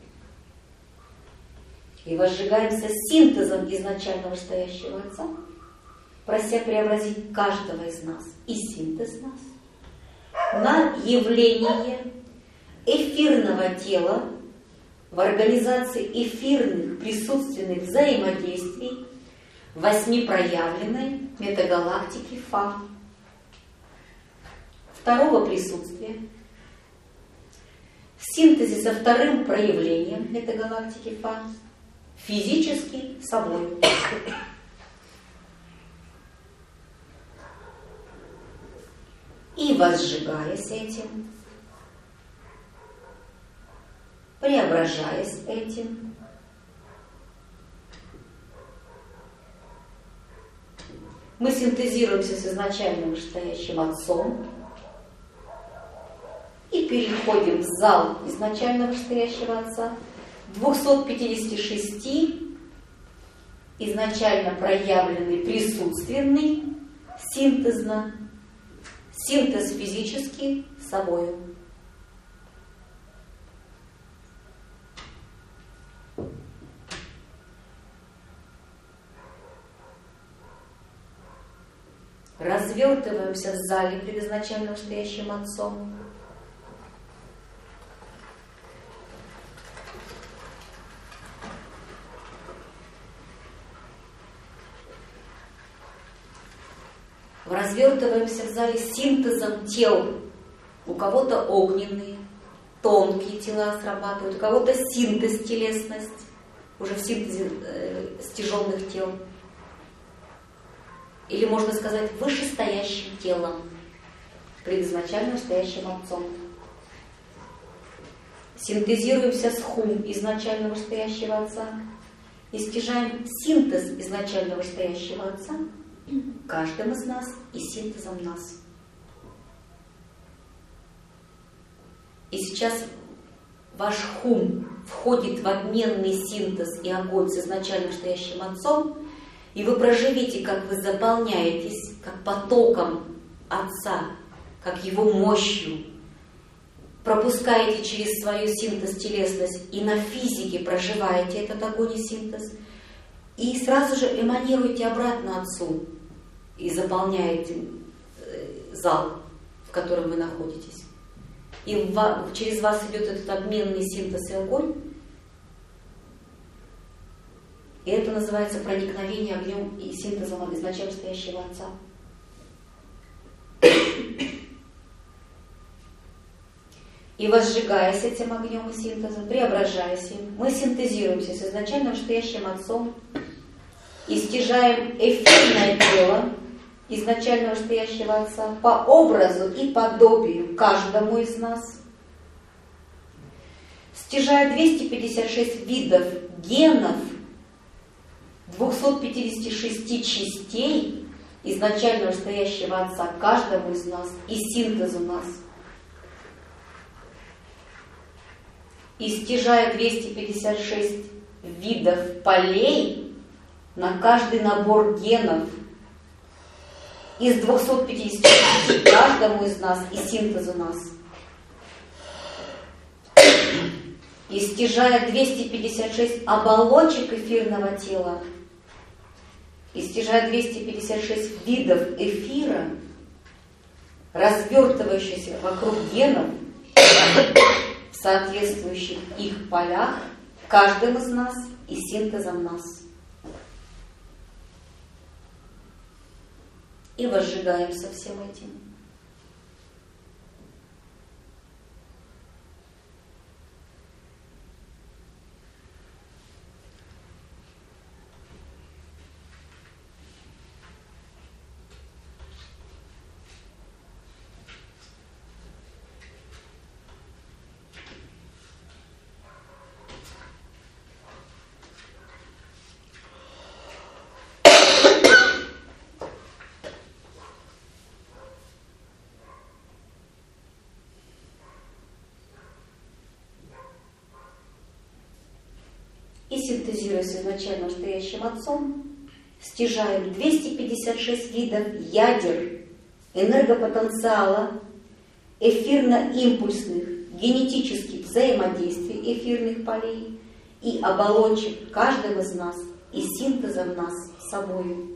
и возжигаемся синтезом изначального стоящего Отца, прося преобразить каждого из нас и синтез нас на явление эфирного тела в организации эфирных присутственных взаимодействий восьми проявленной метагалактики Фа. Второго присутствия в синтезе со вторым проявлением метагалактики Фа физически собой. И возжигаясь этим, преображаясь этим, мы синтезируемся с изначальным вышестоящим Отцом и переходим в зал изначального вышестоящего Отца, двухсот пятидесяти шести изначально проявленный присутственный синтезно, синтез физически собою. Развертываемся в зале пред изначально стоящим Отцом. Развертываемся в зале синтезом тел. У кого-то огненные, тонкие тела срабатывают, у кого-то синтез телесность, уже в синтезе э, стяженных тел. или можно сказать вышестоящим телом, предизначально вышестоящим Отцом. Синтезируемся с хум изначально вышестоящего Отца и стяжаем синтез изначально вышестоящего Отца каждым из нас и синтезом нас. И сейчас ваш хум входит в обменный синтез и огонь с изначально вышестоящим Отцом, и вы проживите, как вы заполняетесь, как потоком Отца, как Его мощью, пропускаете через свою синтез-телесность и на физике проживаете этот огонь и синтез, и сразу же эманируете обратно Отцу и заполняете зал, в котором вы находитесь. И в, через вас идет этот обменный синтез и огонь, и это называется проникновение огнем и синтезом изначально стоящего Отца. И возжигаясь этим огнем и синтезом, преображаясь им, мы синтезируемся с изначально вышестоящим Отцом и стяжаем эфирное тело изначально вышестоящего Отца по образу и подобию каждому из нас, стяжая двести пятьдесят шесть видов генов двухсот пятидесяти шести частей изначально вышестоящего Отца каждому из нас и синтезу нас, и стяжая двести пятьдесят шесть видов полей на каждый набор генов из двухсот пятидесяти шести каждому из нас и синтезу нас, и стяжая двести пятьдесят шесть оболочек эфирного тела, и стяжая двести пятьдесят шесть видов эфира, развертывающихся вокруг генов, в соответствующих их полях, каждым из нас и синтезом нас. И возжигаем со всем этим. И синтезируясь с изначально вышестоящим Отцом, стяжаем двести пятьдесят шесть видов ядер, энергопотенциала, эфирно-импульсных, генетических взаимодействий эфирных полей и оболочек каждым из нас и синтезом нас с собою.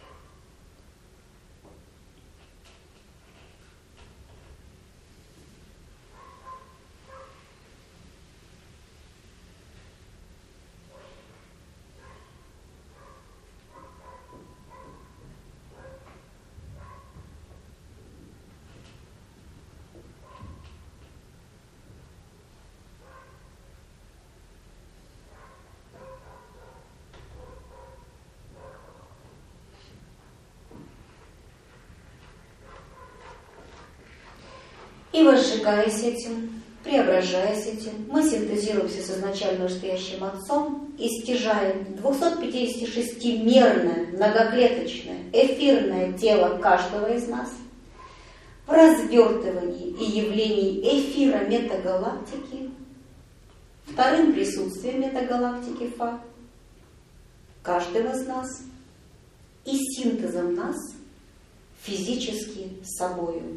И возжигаясь этим, преображаясь этим, мы синтезируемся с изначально вышестоящим Отцом и стяжаем двухсот пятидесяти шестимерное, многоклеточное, эфирное тело каждого из нас в развертывании и явлении эфира метагалактики, вторым присутствием метагалактики Фа, каждым из нас и синтезом нас физически с собою.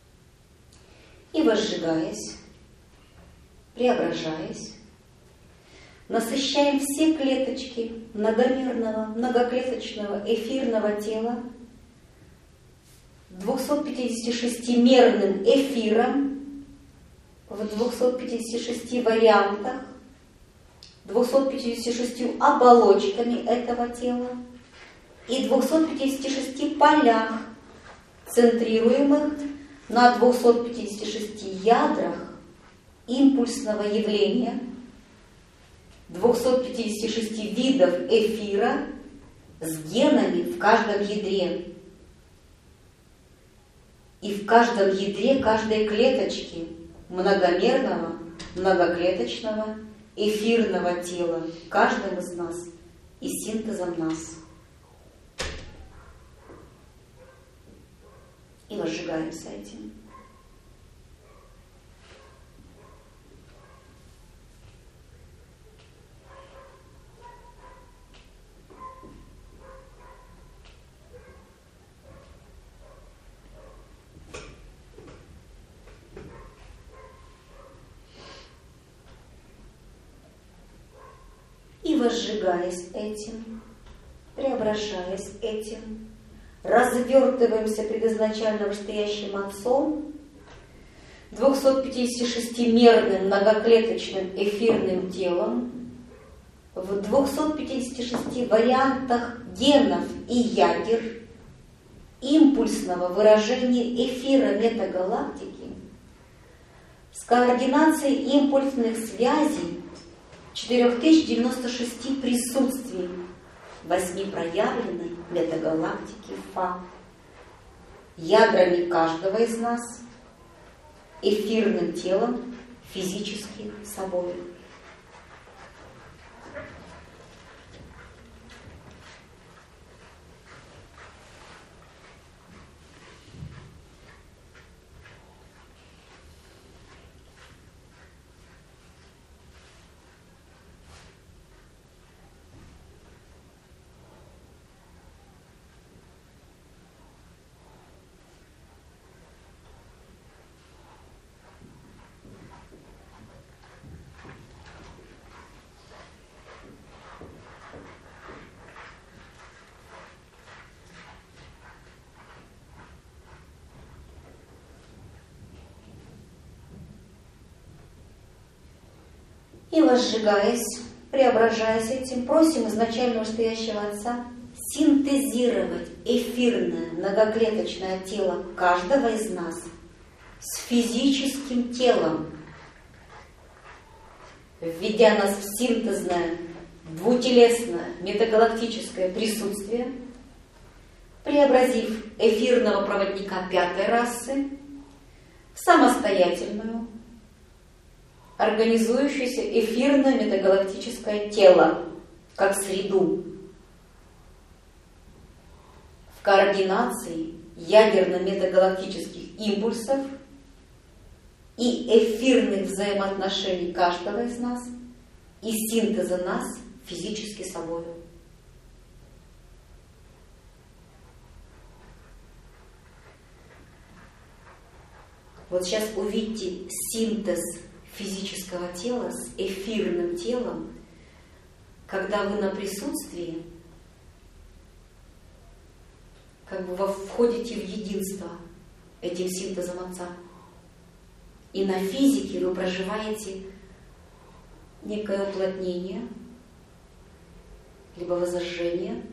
И возжигаясь, преображаясь, насыщаем все клеточки многомерного, многоклеточного эфирного тела двухсотпятидесятишестимерным эфиром в двухсот пятидесяти шести вариантах, двумястами пятьюдесятью шестью оболочками этого тела и двумястами пятьюдесятью шестью полях, центрируемых на двухстах пятидесяти шести ядрах импульсного явления, двухстах пятидесяти шести видов эфира с генами в каждом ядре. И в каждом ядре каждой клеточки многомерного, многоклеточного, эфирного тела, каждым из нас и синтезом нас. И возжигаемся этим. И возжигаясь этим, преображаясь этим, развертываемся пред изначально вышестоящим Отцом, двухсотпятидесятишестимерным многоклеточным эфирным телом, в двухстах пятидесяти шести вариантах генов и ядер импульсного выражения эфира метагалактики с координацией импульсных связей четыре тысячи девяносто шесть присутствий восьми проявленной метагалактики Фа, ядрами каждого из нас, эфирным телом, физически собой. И возжигаясь, преображаясь этим, просим изначального стоящего Отца синтезировать эфирное многоклеточное тело каждого из нас с физическим телом, введя нас в синтезное, двутелесное, метагалактическое присутствие, преобразив эфирного проводника пятой расы в самостоятельную, организующееся эфирное метагалактическое тело, как среду, в координации ядерно-метагалактических импульсов и эфирных взаимоотношений каждого из нас и синтеза нас физически собой. Вот сейчас увидите синтез физического тела с эфирным телом, когда вы на присутствии как бы вы входите в единство этим синтезом Отца. И на физике вы проживаете некое уплотнение, либо воззажжение.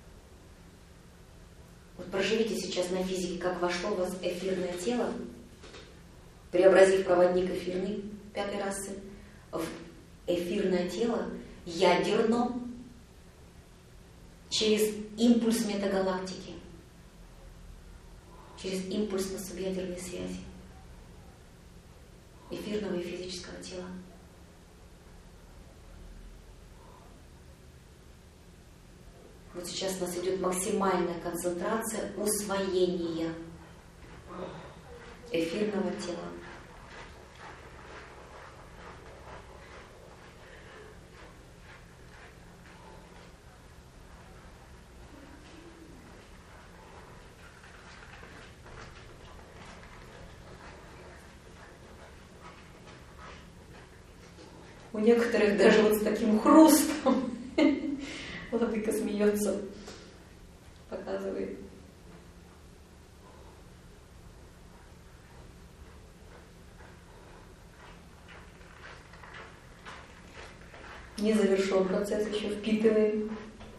Вот проживите сейчас на физике, как вошло в вас эфирное тело, преобразив проводник эфирный пятой расы в эфирное тело ядерно через импульс метагалактики, через импульс на субъядерные связи эфирного и физического тела. Вот сейчас у нас идет максимальная концентрация усвоения эфирного тела. У некоторых даже вот с таким хрустом. Владыка смеется, показывает. Не завершен процесс, еще впитываем.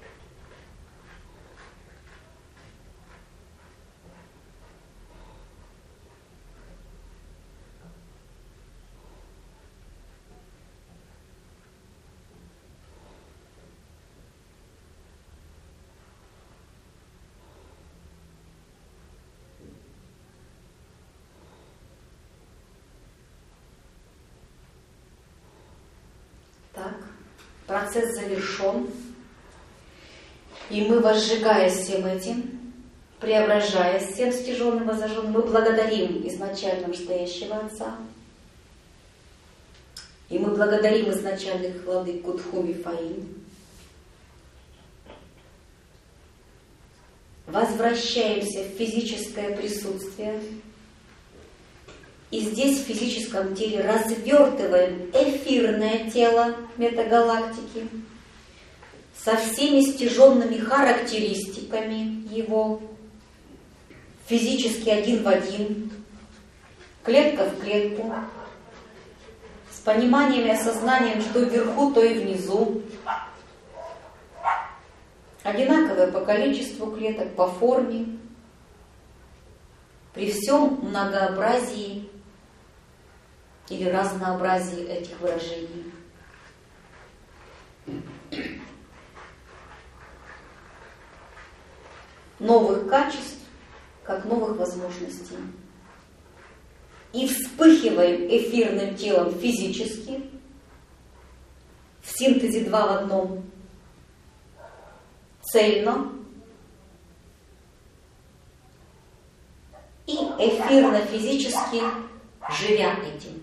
Так. Процесс завершен, и мы, возжигаясь всем этим, преображаясь всем стяженным, возожженным, мы благодарим изначально настоящего Отца, и мы благодарим изначальных владык Кудхуми Фаин, возвращаемся в физическое присутствие, и здесь в физическом теле развертываем эфирное тело метагалактики со всеми стяженными характеристиками его, физически один в один, клетка в клетку, с пониманием и осознанием, что вверху, то и внизу, одинаковое по количеству клеток, по форме, при всем многообразии или разнообразии этих выражений. Новых качеств, как новых возможностей. И вспыхиваем эфирным телом физически, в синтезе два в одном, цельно, и эфирно-физически, живя этим.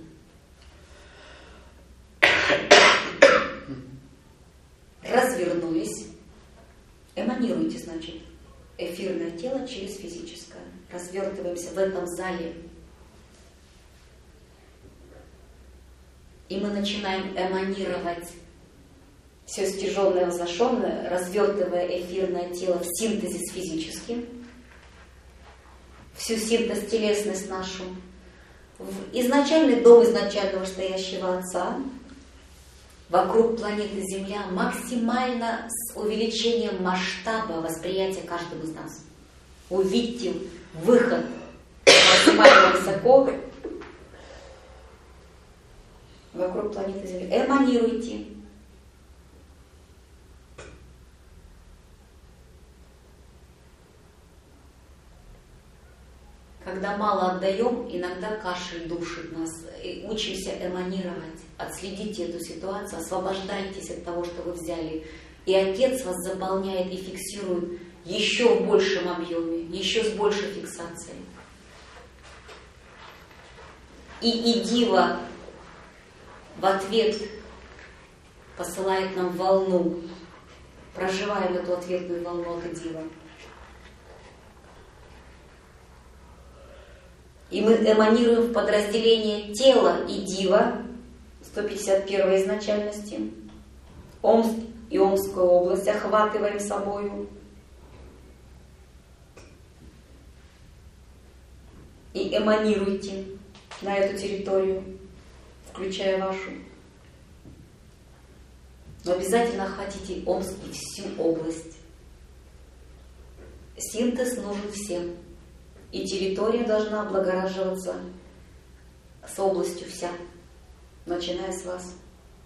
Развернулись. Эманируйте, значит, эфирное тело через физическое. Развертываемся в этом зале. И мы начинаем эманировать все стяженное, возвышенное, развертывая эфирное тело в синтезе с физическим, всю синтез телесность нашу, в изначальный дом изначального стоящего Отца, вокруг планеты Земля, максимально с увеличением масштаба восприятия каждого из нас. Увидьте выход максимально высоко вокруг планеты Земля. Эманируйте. Когда мало отдаем, иногда кашель душит нас. И учимся эманировать. Отследите эту ситуацию, освобождайтесь от того, что вы взяли. И Отец вас заполняет и фиксирует еще в большем объеме, еще с большей фиксацией. И, и Дива в ответ посылает нам волну. Проживаем эту ответную волну от Дива. И мы эманируем в подразделение тела и Дива, сто пятьдесят первой изначальности, Омск и Омскую область охватываем собою. И эманируйте на эту территорию, включая вашу. Но обязательно охватите Омск и всю область. Синтез нужен всем. И территория должна облагораживаться с областью вся, начиная с вас.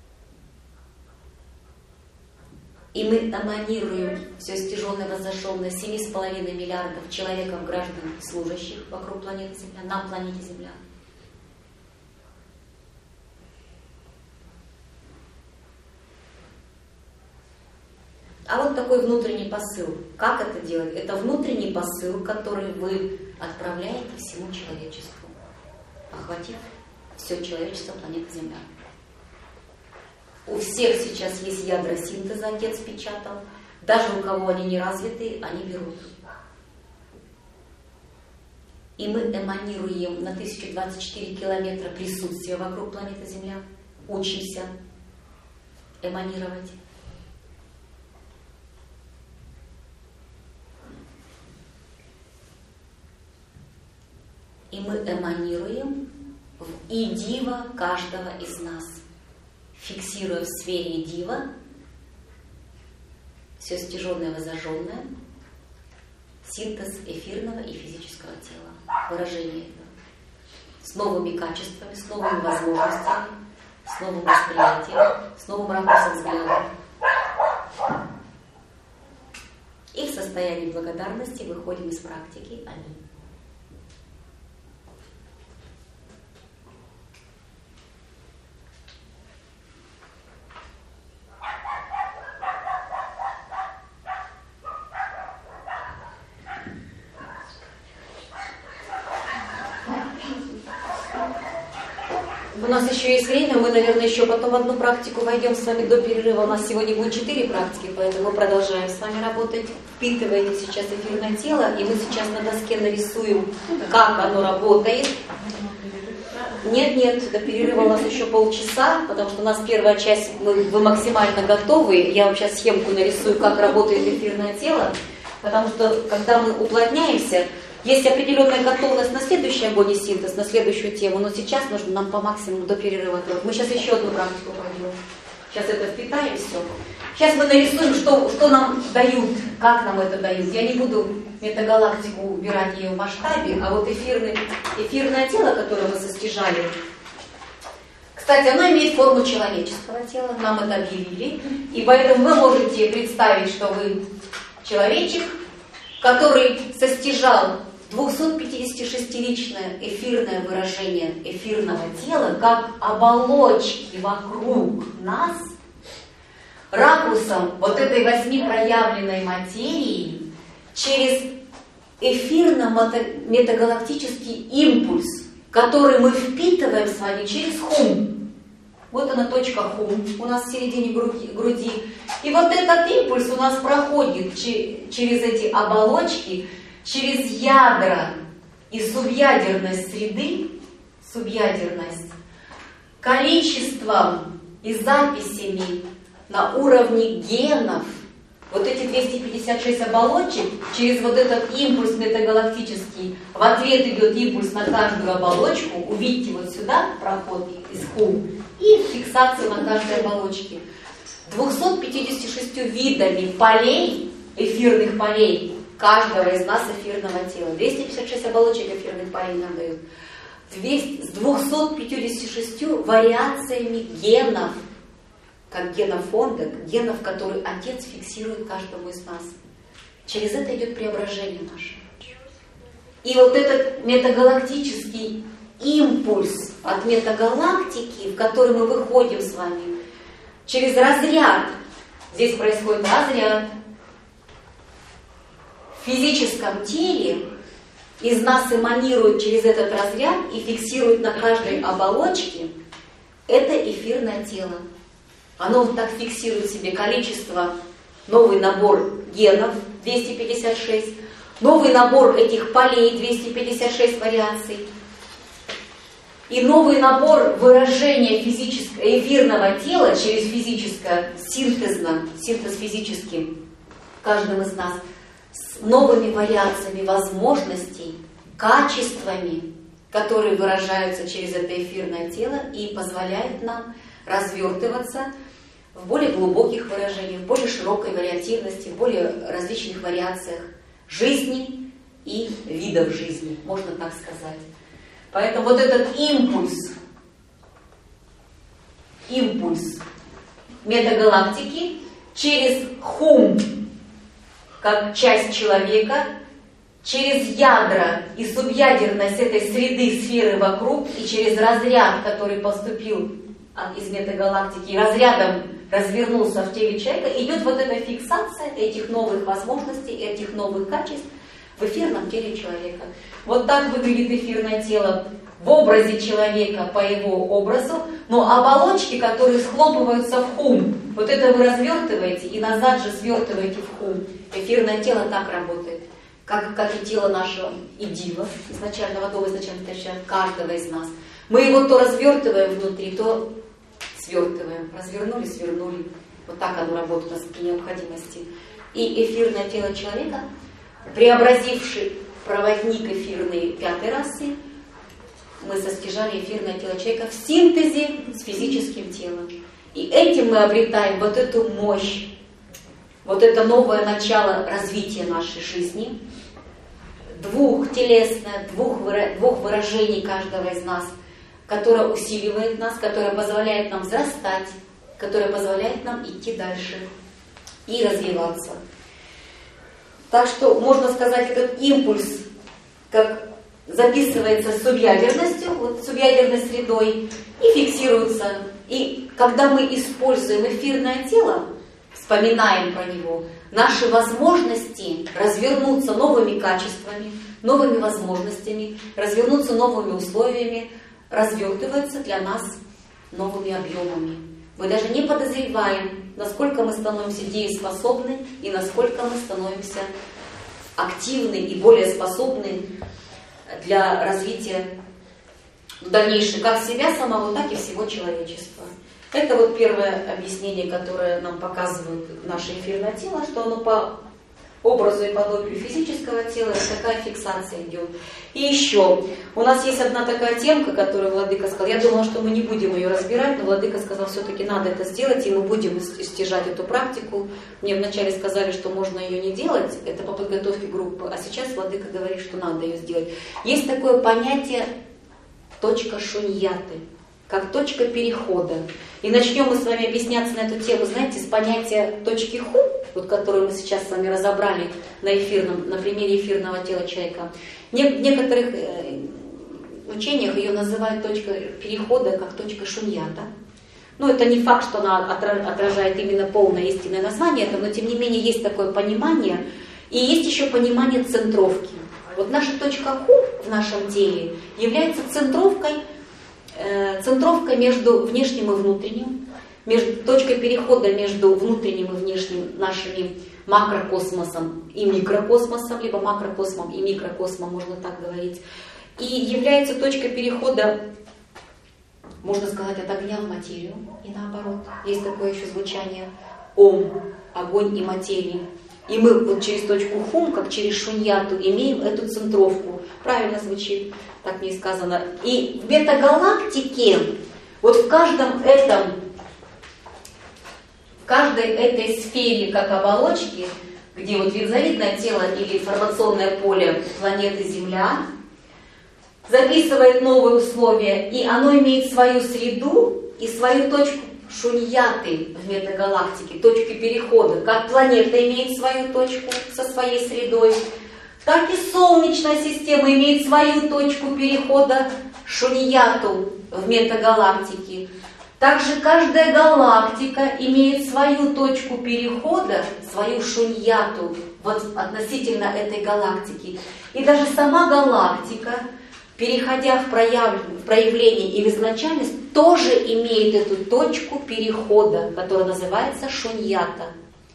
И мы эманируем все стяженное, воззашенное семь с половиной миллиардов человеков, граждан и служащих вокруг планеты Земля, на планете Земля. А вот такой внутренний посыл. Как это делать? Это внутренний посыл, который вы отправляете всему человечеству, охватив все человечество планеты Земля. У всех сейчас есть ядра синтеза, Отец печатал. Даже у кого они не развиты, они берут. И мы эманируем на тысячу двадцать четыре километра присутствия вокруг планеты Земля. Учимся эманировать. И мы эманируем в идива каждого из нас, фиксируя в сфере идива все стяженное, возожженное, синтез эфирного и физического тела, выражение этого, с новыми качествами, с новыми возможностями, с новым восприятием, с новым ракурсом взгляда. И в состоянии благодарности выходим из практики. Аминь. У нас еще есть время, мы, наверное, еще потом в одну практику войдем с вами до перерыва. У нас сегодня будет четыре практики, поэтому мы продолжаем с вами работать. Впитываете сейчас эфирное тело, и мы сейчас на доске нарисуем, как оно работает. Нет, нет, до перерыва у нас еще полчаса, потому что у нас первая часть, мы, вы максимально готовы. Я вам сейчас схемку нарисую, как работает эфирное тело, потому что, когда мы уплотняемся, есть определенная готовность на следующий огонь и синтез, на следующую тему, но сейчас нужно нам по максимуму до перерыва. Мы сейчас еще одну практику пройдем. Сейчас это впитаем все. Сейчас мы нарисуем, что, что нам дают, как нам это дают. Я не буду метагалактику убирать ее в масштабе, а вот эфирный, эфирное тело, которое мы состяжали, кстати, оно имеет форму человеческого тела, нам это объявили, и поэтому вы можете представить, что вы человечек, который состяжал двухсотпятидесятишестиличное эфирное выражение эфирного тела, как оболочки вокруг нас, ракурсом вот этой восьми проявленной материи, через эфирно-метагалактический импульс, который мы впитываем с вами через хум. Вот она точка хум у нас в середине груди. И вот этот импульс у нас проходит через эти оболочки, через ядра и субъядерность среды, субъядерность, количеством и записями на уровне генов. Вот эти двести пятьдесят шесть оболочек, через вот этот импульс метагалактический, в ответ идет импульс на каждую оболочку. Увидите вот сюда проход из хум и фиксацию на каждой оболочке. двумястами пятьюдесятью шестью видами полей, эфирных полей, каждого из нас эфирного тела. двести пятьдесят шесть оболочек эфирных полей нам дают. двести, с двумястами пятьюдесятью шестью вариациями генов, как генофонда, генов, которые Отец фиксирует каждому из нас. Через это идет преображение наше. И вот этот метагалактический импульс от метагалактики, в который мы выходим с вами, через разряд, здесь происходит разряд, в физическом теле из нас эманирует через этот разряд и фиксирует на каждой оболочке это эфирное тело. Оно вот так фиксирует в себе количество, новый набор генов, двести пятьдесят шесть, новый набор этих полей, двести пятьдесят шесть вариаций, и новый набор выражения физического, эфирного тела через физическое, синтезно, синтез физический в каждом из нас, с новыми вариациями возможностей, качествами, которые выражаются через это эфирное тело и позволяют нам развертываться в более глубоких выражениях, в более широкой вариативности, в более различных вариациях жизни и видов жизни, можно так сказать. Поэтому вот этот импульс, импульс метагалактики через хум, как часть человека, через ядра и субъядерность этой среды, сферы вокруг, и через разряд, который поступил из метагалактики, разрядом развернулся в теле человека, идет вот эта фиксация этих новых возможностей, этих новых качеств в эфирном теле человека. Вот так выглядит эфирное тело в образе человека, по его образу, но оболочки, которые схлопываются в хум, вот это вы развертываете и назад же свертываете в хум. Эфирное тело так работает, как, как и тело нашего идива, изначального дома, изначально каждого из нас. Мы его то развертываем внутри, то свертываем. Развернули, свернули. Вот так оно работает у нас при необходимости. И эфирное тело человека, преобразивший проводник эфирной пятой расы, мы состяжали эфирное тело человека в синтезе с физическим телом. И этим мы обретаем вот эту мощь, вот это новое начало развития нашей жизни, двухтелесное, двух, выра... двух выражений каждого из нас, которое усиливает нас, которое позволяет нам взрастать, которое позволяет нам идти дальше и развиваться. Так что можно сказать, этот импульс, как записывается субъядерностью, вот субъядерной средой, и фиксируется. И когда мы используем эфирное тело, вспоминаем про него, наши возможности развернуться новыми качествами, новыми возможностями, развернуться новыми условиями, развертываются для нас новыми объемами. Мы даже не подозреваем, насколько мы становимся дееспособны и насколько мы становимся активны и более способны для развития дальнейшего как себя самого, так и всего человечества. Это вот первое объяснение, которое нам показывает наше эфирное тело, что оно по образу и подобию физического тела, такая фиксация идет. И еще, у нас есть одна такая темка, которую Владыка сказал. Я думала, что мы не будем ее разбирать, но Владыка сказал, все-таки надо это сделать, и мы будем стяжать эту практику. Мне вначале сказали, что можно ее не делать, это по подготовке группы, а сейчас Владыка говорит, что надо ее сделать. Есть такое понятие точка шуньяты, как точка перехода. И начнем мы с вами объясняться на эту тему, знаете, с понятия точки ху, вот которую мы сейчас с вами разобрали на эфирном, на примере эфирного тела человека. В некоторых э, учениях ее называют точка перехода как точка шуньята. Ну, это не факт, что она отражает именно полное истинное название этого, но тем не менее есть такое понимание. И есть еще понимание центровки. Вот наша точка ху в нашем теле является центровкой, э, центровкой между внешним и внутренним, между, точкой перехода между внутренним и внешним нашими макрокосмосом и микрокосмосом, либо макрокосмом и микрокосмом, можно так говорить. И является точкой перехода, можно сказать, от огня в материю и наоборот. Есть такое еще звучание ом, огонь и материя. И мы вот через точку хум, как через шуньяту, имеем эту центровку. Правильно звучит, так мне и сказано. И в метагалактике, вот в каждом этом, в каждой этой сфере, как оболочки, где вот линзовидное тело или информационное поле планеты Земля, записывает новые условия, и оно имеет свою среду и свою точку шуньяты в метагалактике, точки перехода. Как планета имеет свою точку со своей средой, так и Солнечная система имеет свою точку перехода шуньяту в метагалактике. Также каждая галактика имеет свою точку перехода, свою шуньяту вот относительно этой галактики. И даже сама галактика, переходя в, прояв... в проявление и в изначальность, тоже имеет эту точку перехода, которая называется шуньята.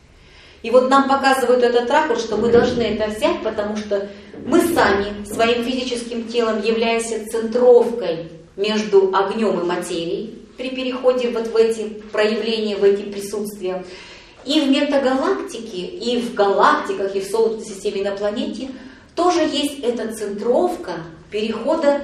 И вот нам показывают этот ракурс, что мы должны это взять, потому что мы сами своим физическим телом являемся центровкой между огнем и материей при переходе вот в эти проявления, в эти присутствия. И в метагалактике, и в галактиках, и в Солнечной системе, и на планете тоже есть эта центровка перехода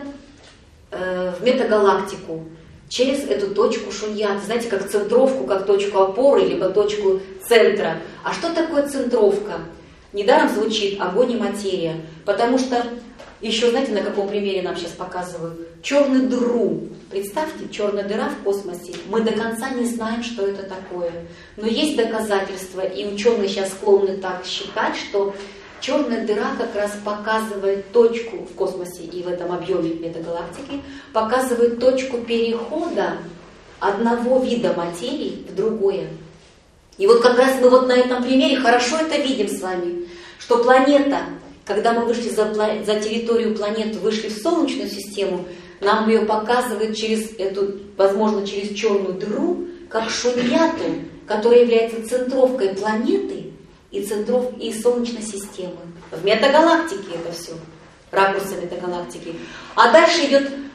э, в метагалактику через эту точку шуньяты. Знаете, как центровку, как точку опоры, либо точку центра. А что такое центровка? Недаром звучит огонь и материя. Потому что, еще знаете, на каком примере нам сейчас показывают? Черную дыру. Представьте, черная дыра в космосе. Мы до конца не знаем, что это такое. Но есть доказательства, и ученые сейчас склонны так считать, что черная дыра как раз показывает точку в космосе и в этом объеме метагалактики, показывает точку перехода одного вида материи в другое. И вот как раз мы вот на этом примере хорошо это видим с вами, что планета, когда мы вышли за, за территорию планеты, вышли в Солнечную систему, нам ее показывает через эту, возможно, через черную дыру, как шуньяту, которая является центровкой планеты и центров и Солнечной системы. В метагалактике это все, ракурсы метагалактики. А дальше идет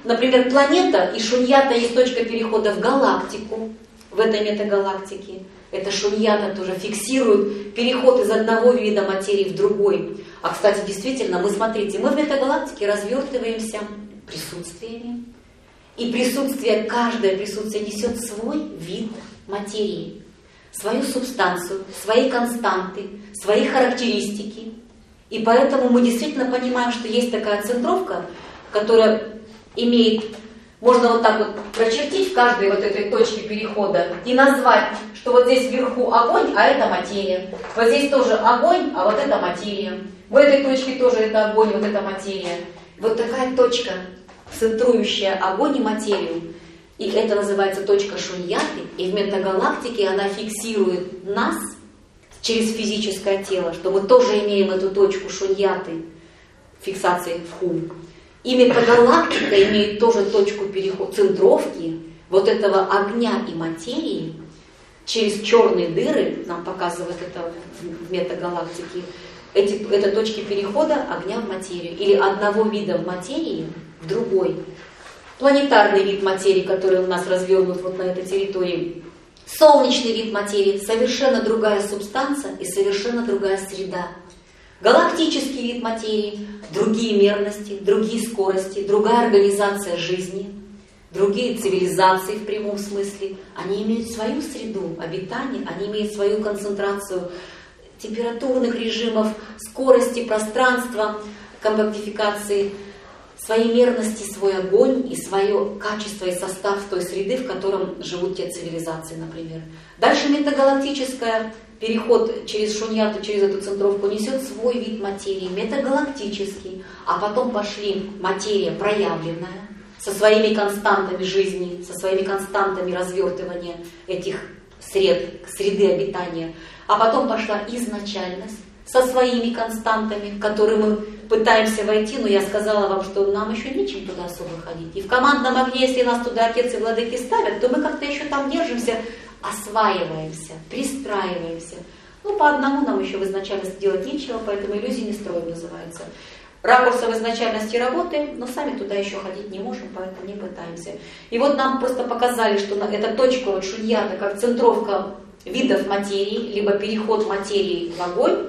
например, планета и шуньята есть точка перехода в галактику, в этой метагалактике. Это шуньята тоже фиксирует переход из одного вида материи в другой. А, кстати, действительно, мы, смотрите, мы в метагалактике развертываемся присутствиями. И присутствие, каждое присутствие несет свой вид материи, свою субстанцию, свои константы, свои характеристики. И поэтому мы действительно понимаем, что есть такая центровка, которая имеет, можно вот так вот прочертить в каждой вот этой точке перехода и назвать, что вот здесь вверху огонь, а это материя. Вот здесь тоже огонь, а вот это материя. В этой точке тоже это огонь, вот это материя. Вот такая точка, центрующая огонь и материю. И это называется точка шуньяты. И в метагалактике она фиксирует нас через физическое тело, что мы тоже имеем эту точку шуньяты, фиксации в хум. И метагалактика имеет тоже точку перехода, центровки вот этого огня и материи через черные дыры, нам показывает это в метагалактике, эти, это точки перехода огня в материю или одного вида в материи в другой. Планетарный вид материи, который у нас развернут вот на этой территории, солнечный вид материи, совершенно другая субстанция и совершенно другая среда. Галактический вид материи, другие мерности, другие скорости, другая организация жизни, другие цивилизации в прямом смысле. Они имеют свою среду обитания, они имеют свою концентрацию температурных режимов, скорости, пространства, компактификации, свои мерности, свой огонь и свое качество и состав той среды, в котором живут те цивилизации, например. Дальше метагалактическая переход через шуньяту, через эту центровку несет свой вид материи, метагалактический, а потом пошли материя проявленная, со своими константами жизни, со своими константами развертывания этих сред, среды обитания, а потом пошла изначальность со своими константами, в которые мы пытаемся войти, но я сказала вам, что нам еще нечем туда особо ходить. И в командном огне, если нас туда отец и владыки ставят, то мы как-то еще там держимся, осваиваемся, пристраиваемся. Ну, по одному нам еще в изначальности делать нечего, поэтому иллюзии не строим называется. Ракурса в изначальности работаем, но сами туда еще ходить не можем, поэтому не пытаемся. И вот нам просто показали, что эта точка вот шуньята, как центровка видов материи, либо переход материи в огонь,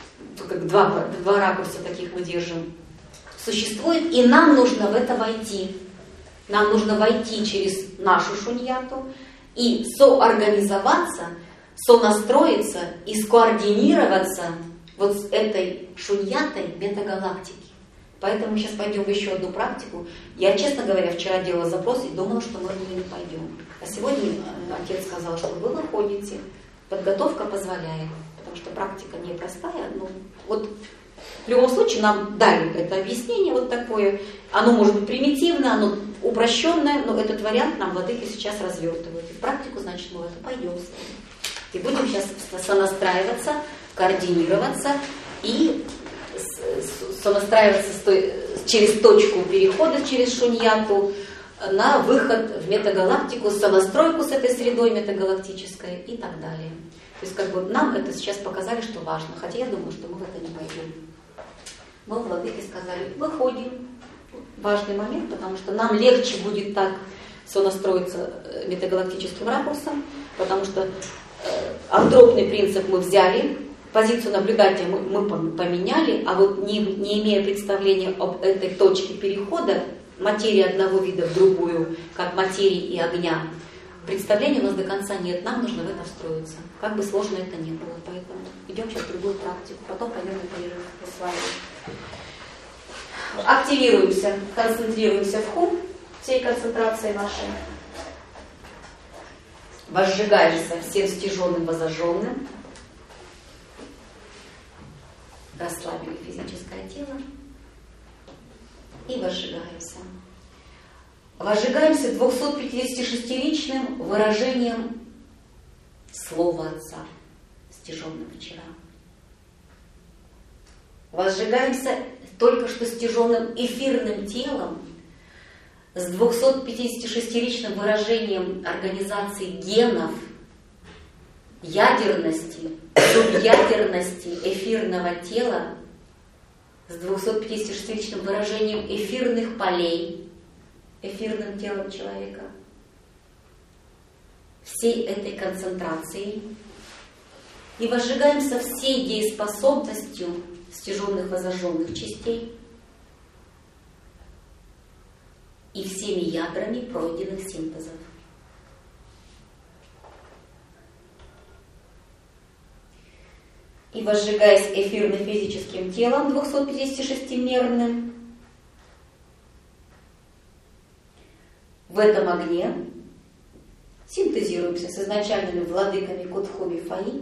как два, два ракурса таких мы держим, существует, и нам нужно в это войти. Нам нужно войти через нашу шуньяту и соорганизоваться, сонастроиться и скоординироваться вот с этой шуньятой метагалактики. Поэтому мы сейчас пойдем в еще одну практику. Я, честно говоря, вчера делала запрос и думала, что мы в нее пойдем. А сегодня отец сказал, что вы выходите, подготовка позволяет, потому что практика непростая. Ну, вот в любом случае нам дали это объяснение вот такое. Оно может быть примитивное, оно упрощенное, но этот вариант нам владыки сейчас развертывают. И в практику, значит, мы в это пойдем с вами. И будем сейчас сонастраиваться, координироваться и сонастраиваться с той, через точку перехода, через шуньяту, на выход в метагалактику, сонастройку с этой средой метагалактической и так далее. То есть как бы нам это сейчас показали, что важно, хотя я думаю, что мы в это не пойдем. Мы владыки сказали, выходим. Важный момент, потому что нам легче будет так сонастроиться метагалактическим ракурсом, потому что э, антропный принцип мы взяли, позицию наблюдателя мы, мы поменяли, а вот не, не имея представления об этой точке перехода материи одного вида в другую, как материи и огня, представления у нас до конца нет, нам нужно в это встроиться. Как бы сложно это ни было, поэтому идем сейчас в другую практику, потом пойдем на перерыв, усваиваем. Активируемся, концентрируемся в хум, всей концентрацией нашей. Возжигаемся всем стяженным, возожженным. Расслабили физическое тело. И возжигаемся. Возжигаемся двухсотпятидесятишестиличным выражением слова Отца, стяженным вчера. Возжигаемся только что стяженным эфирным телом с двухсотпятидесятишестиличным выражением организации генов, ядерности, субъядерности эфирного тела, с двухсотпятидесятишестиличным выражением эфирных полей, эфирным телом человека, всей этой концентрацией, и возжигаемся всей дееспособностью стяженных возожженных частей и всеми ядрами пройденных синтезов. И возжигаясь эфирно-физическим телом двухсот-пятидесятишестимерным, в этом огне синтезируемся с изначальными владыками Кутхуми Фаи,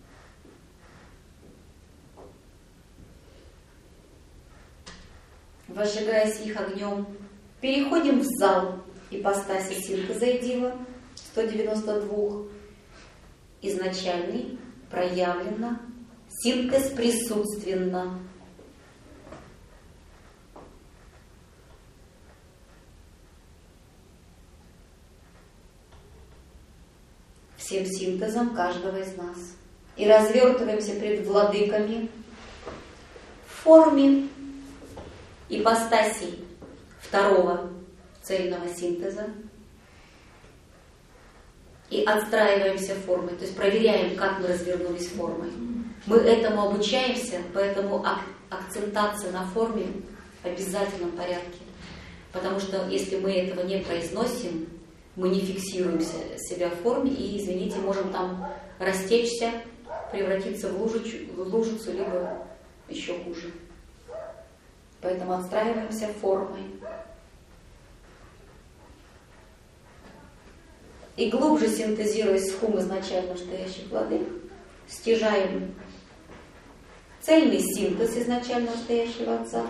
возжигаясь их огнем, переходим в зал ипостаси синтеза и дива сто девяносто два, изначальный, проявленно, синтез присутственно. Всем синтезом каждого из нас. И развертываемся пред владыками в форме ипостасей второго цельного синтеза. И отстраиваемся формой, то есть проверяем, как мы развернулись формой. Мы этому обучаемся, поэтому ак- акцентация на форме в обязательном порядке. Потому что если мы этого не произносим, мы не фиксируем себя в форме и, извините, можем там растечься, превратиться в лужицу, в лужицу либо еще хуже. Поэтому отстраиваемся формой. И глубже синтезируясь с хум изначально настоящих владык, стяжаем цельный синтез изначально настоящего Отца,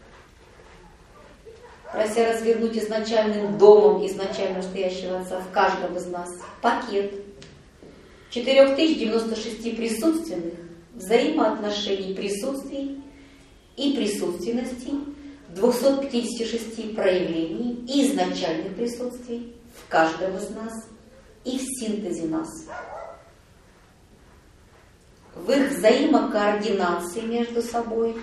прося развернуть изначальным домом изначально настоящего Отца в каждом из нас пакет четыре тысячи девяносто шесть присутственных взаимоотношений присутствий и присутственностей, двухсот пятидесяти шести проявлений и изначальных присутствий в каждом из нас и в синтезе нас, в их взаимокоординации между собой,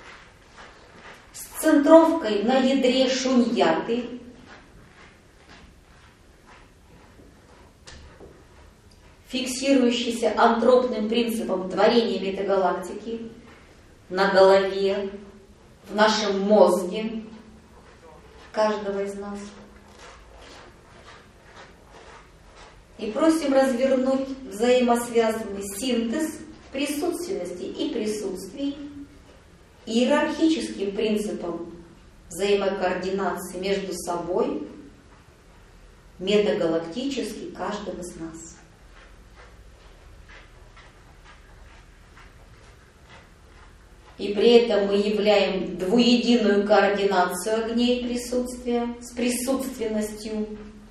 с центровкой на ядре шуньяты, фиксирующейся антропным принципом творения метагалактики на голове, в нашем мозге каждого из нас. И просим развернуть взаимосвязанный синтез присутственности и присутствий иерархическим принципом взаимокоординации между собой, метагалактически каждым из нас. И при этом мы являем двуединую координацию огней присутствия с присутственностью,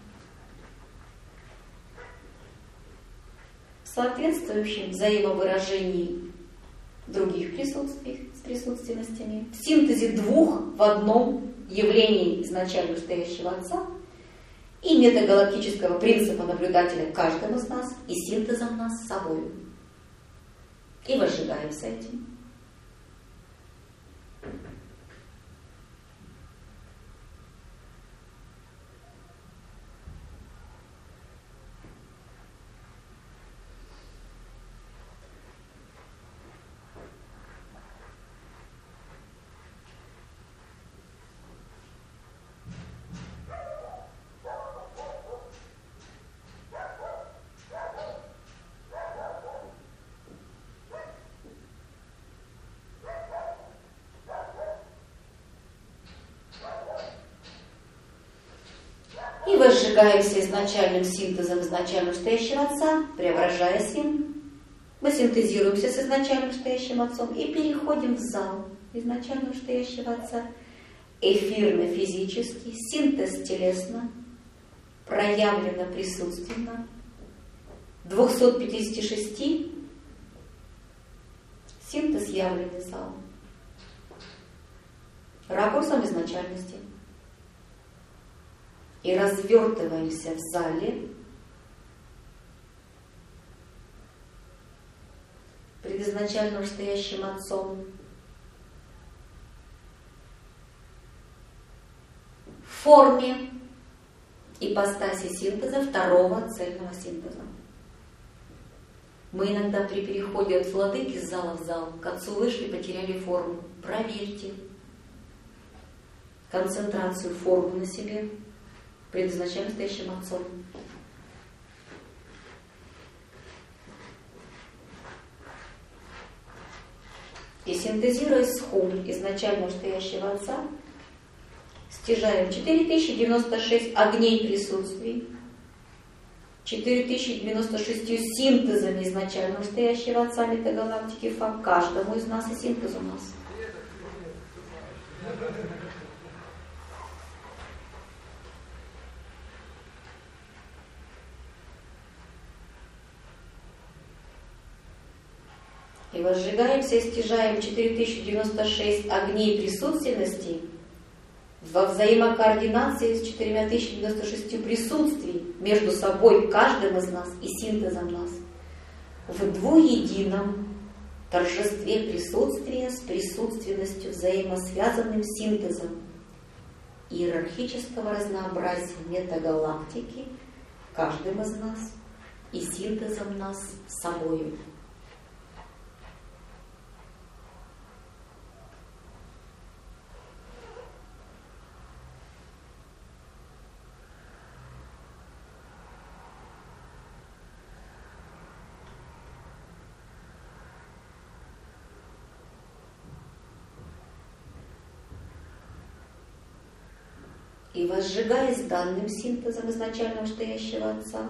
соответствующим взаимовыражении других присутствий с присутственностями, в синтезе двух в одном явлении изначально настоящего Отца и метагалактического принципа наблюдателя каждым из нас и синтезом нас с собой. И возжигаемся этим. Возжигаемся изначальным синтезом изначально настоящего Отца, преображаясь им. Мы синтезируемся с изначально настоящим Отцом и переходим в зал изначально настоящего Отца. Эфирно-физический, синтез телесно, проявлено присутственно, двухсот пятидесяти шести, синтез явленный зал, ракурсом изначальности. И развертываемся в зале пред изначально настоящим Отцом в форме ипостаси синтеза второго цельного синтеза. Мы иногда при переходе от владыки с зала в зал к отцу вышли, потеряли форму. Проверьте концентрацию формы на себе предназначаем настоящим отцом. И синтезируя схум изначально настоящего отца, стяжаем четыре тысячи девяносто шесть огней присутствий, четыре тысячи девяносто шесть синтезами изначально настоящего отца метагалактики Фа, каждому из нас и синтез у нас. И возжигаемся и стяжаем четыре тысячи девяносто шесть огней присутственности во взаимокоординации с четырьмя тысячами девяносто шестью присутствий между собой, каждым из нас и синтезом нас, в двуедином торжестве присутствия с присутственностью взаимосвязанным синтезом иерархического разнообразия метагалактики, каждым из нас и синтезом нас с собою. И возжигаясь данным синтезом изначального настоящего Отца,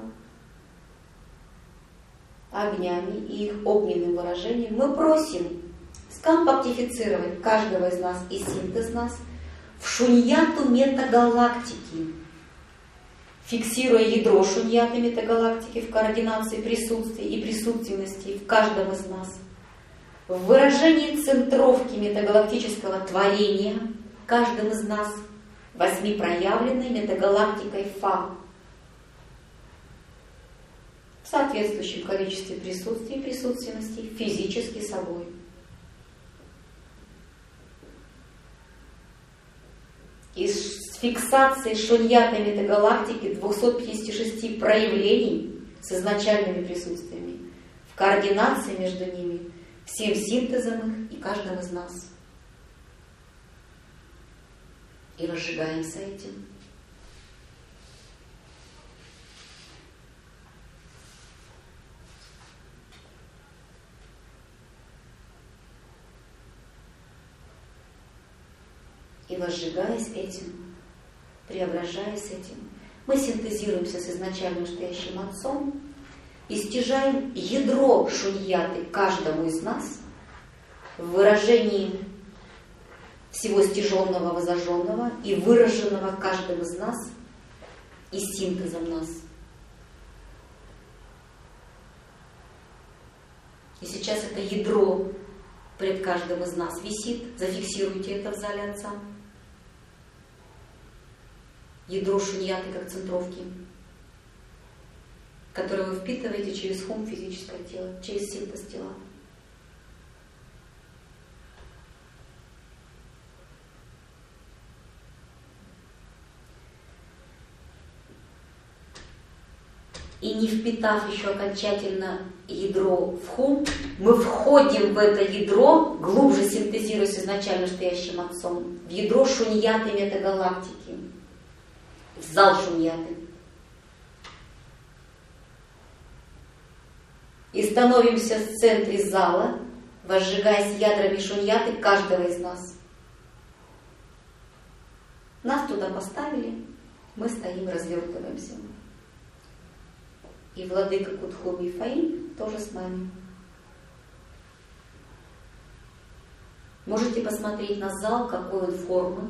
огнями и их огненным выражением, мы просим скомпактифицировать каждого из нас и синтез нас в шуньяту метагалактики, фиксируя ядро шуньяты метагалактики в координации присутствия и присутственности в каждом из нас, в выражении центровки метагалактического творения каждым из нас, восьмипроявленной метагалактикой Фа, в соответствующем количестве присутствия и присутственности физически собой. И с фиксацией шуньятой метагалактики двухсот пятидесяти шести проявлений с изначальными присутствиями, в координации между ними, всем синтезом их и каждым из нас. И разжигаемся этим. И возжигаясь этим, преображаясь этим, мы синтезируемся с изначально настоящим Отцом и стяжаем ядро шуньяты каждому из нас в выражении всего стяженного, возожженного и выраженного каждым из нас и синтезом нас. И сейчас это ядро пред каждым из нас висит. Зафиксируйте это в зале Отца. Ядро шуньяты как центровки, которое вы впитываете через хум физическое тело, через синтез тела. И не впитав еще окончательно ядро в хум, мы входим в это ядро, глубже синтезируясь изначально настоящим Отцом, в ядро шуньяты метагалактики, в зал шуньяты. И становимся в центре зала, возжигаясь ядрами шуньяты каждого из нас. Нас туда поставили, мы стоим, развертываемся. И владыка Кутху Мифаим тоже с нами. Можете посмотреть на зал, какой он формы.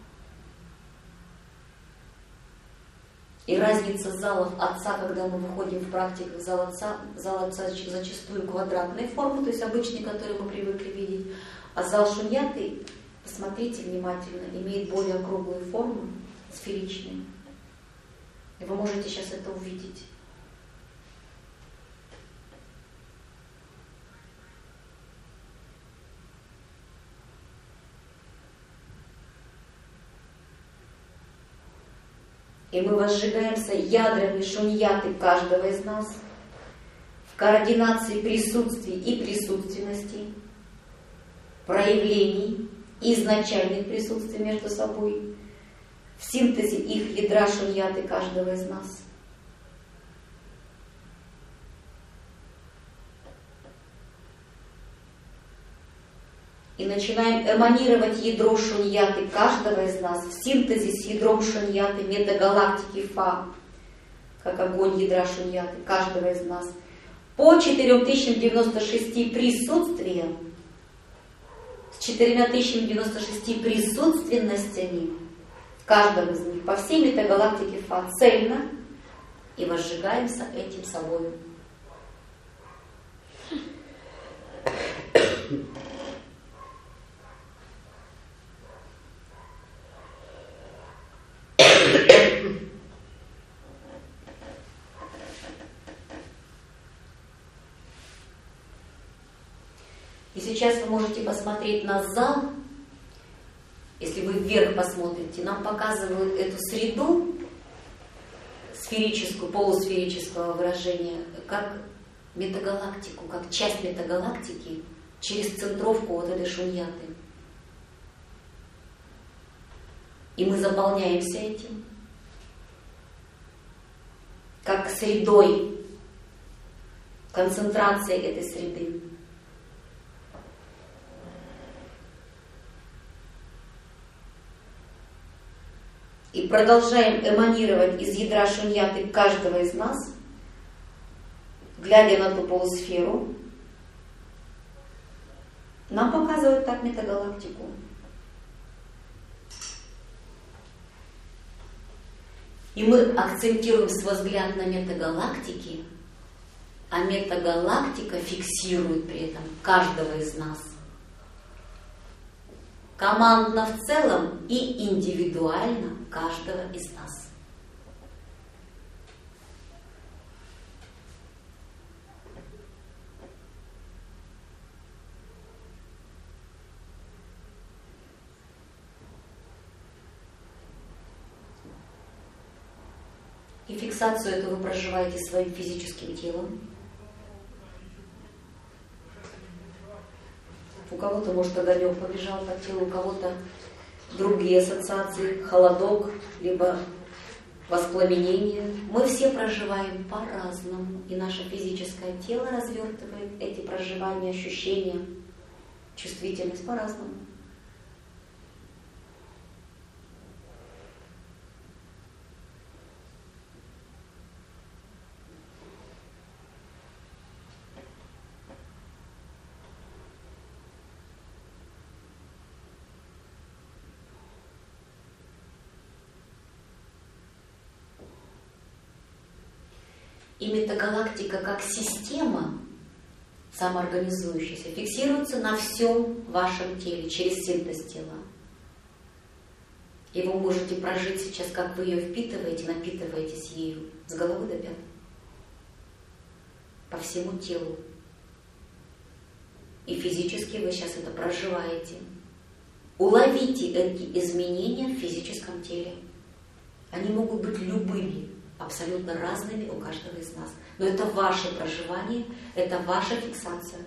И разница залов Отца, когда мы выходим в практику, зал Отца, зал Отца зачастую квадратной формы, то есть обычный, который мы привыкли видеть. А зал Шуньяты, посмотрите внимательно, имеет более круглую форму, сферичную. И вы можете сейчас это увидеть. И мы возжигаемся ядрами шуньяты каждого из нас в координации присутствий и присутственностей, проявлений и изначальных присутствий между собой, в синтезе их ядра шуньяты каждого из нас. И начинаем эманировать ядро шуньяты каждого из нас в синтезе с ядром шуньяты метагалактики Фа, как огонь ядра шуньяты каждого из нас, по четырем тысячам девяноста шести присутствиям, с четырьмя тысячами девяноста шести присутственностями каждого из них, по всей метагалактике Фа цельно, и возжигаемся этим собою. И сейчас вы можете посмотреть на зал. Если вы вверх посмотрите, нам показывают эту среду сферическую, полусферического выражения, как метагалактику, как часть метагалактики через центровку вот этой шуньяты. И мы заполняемся этим, как средой, концентрацией этой среды. И продолжаем эманировать из ядра шуньяты каждого из нас, глядя на ту полусферу. Нам показывают так метагалактику. И мы акцентируем свой взгляд на метагалактике, а метагалактика фиксирует при этом каждого из нас. Командно в целом и индивидуально каждого из нас. И фиксацию эту вы проживаете своим физическим телом. У кого-то, может, огонек побежал по телу, у кого-то другие ассоциации, холодок, либо воспламенение. Мы все проживаем по-разному, и наше физическое тело развертывает эти проживания, ощущения, чувствительность по-разному. И метагалактика как система, самоорганизующаяся, фиксируется на всем вашем теле, через синтез тела. И вы можете прожить сейчас, как вы ее впитываете, напитываетесь ею с головы до пят, по всему телу. И физически вы сейчас это проживаете. Уловите эти изменения в физическом теле. Они могут быть любыми, абсолютно разными у каждого из нас. Но это ваше проживание, это ваша фиксация.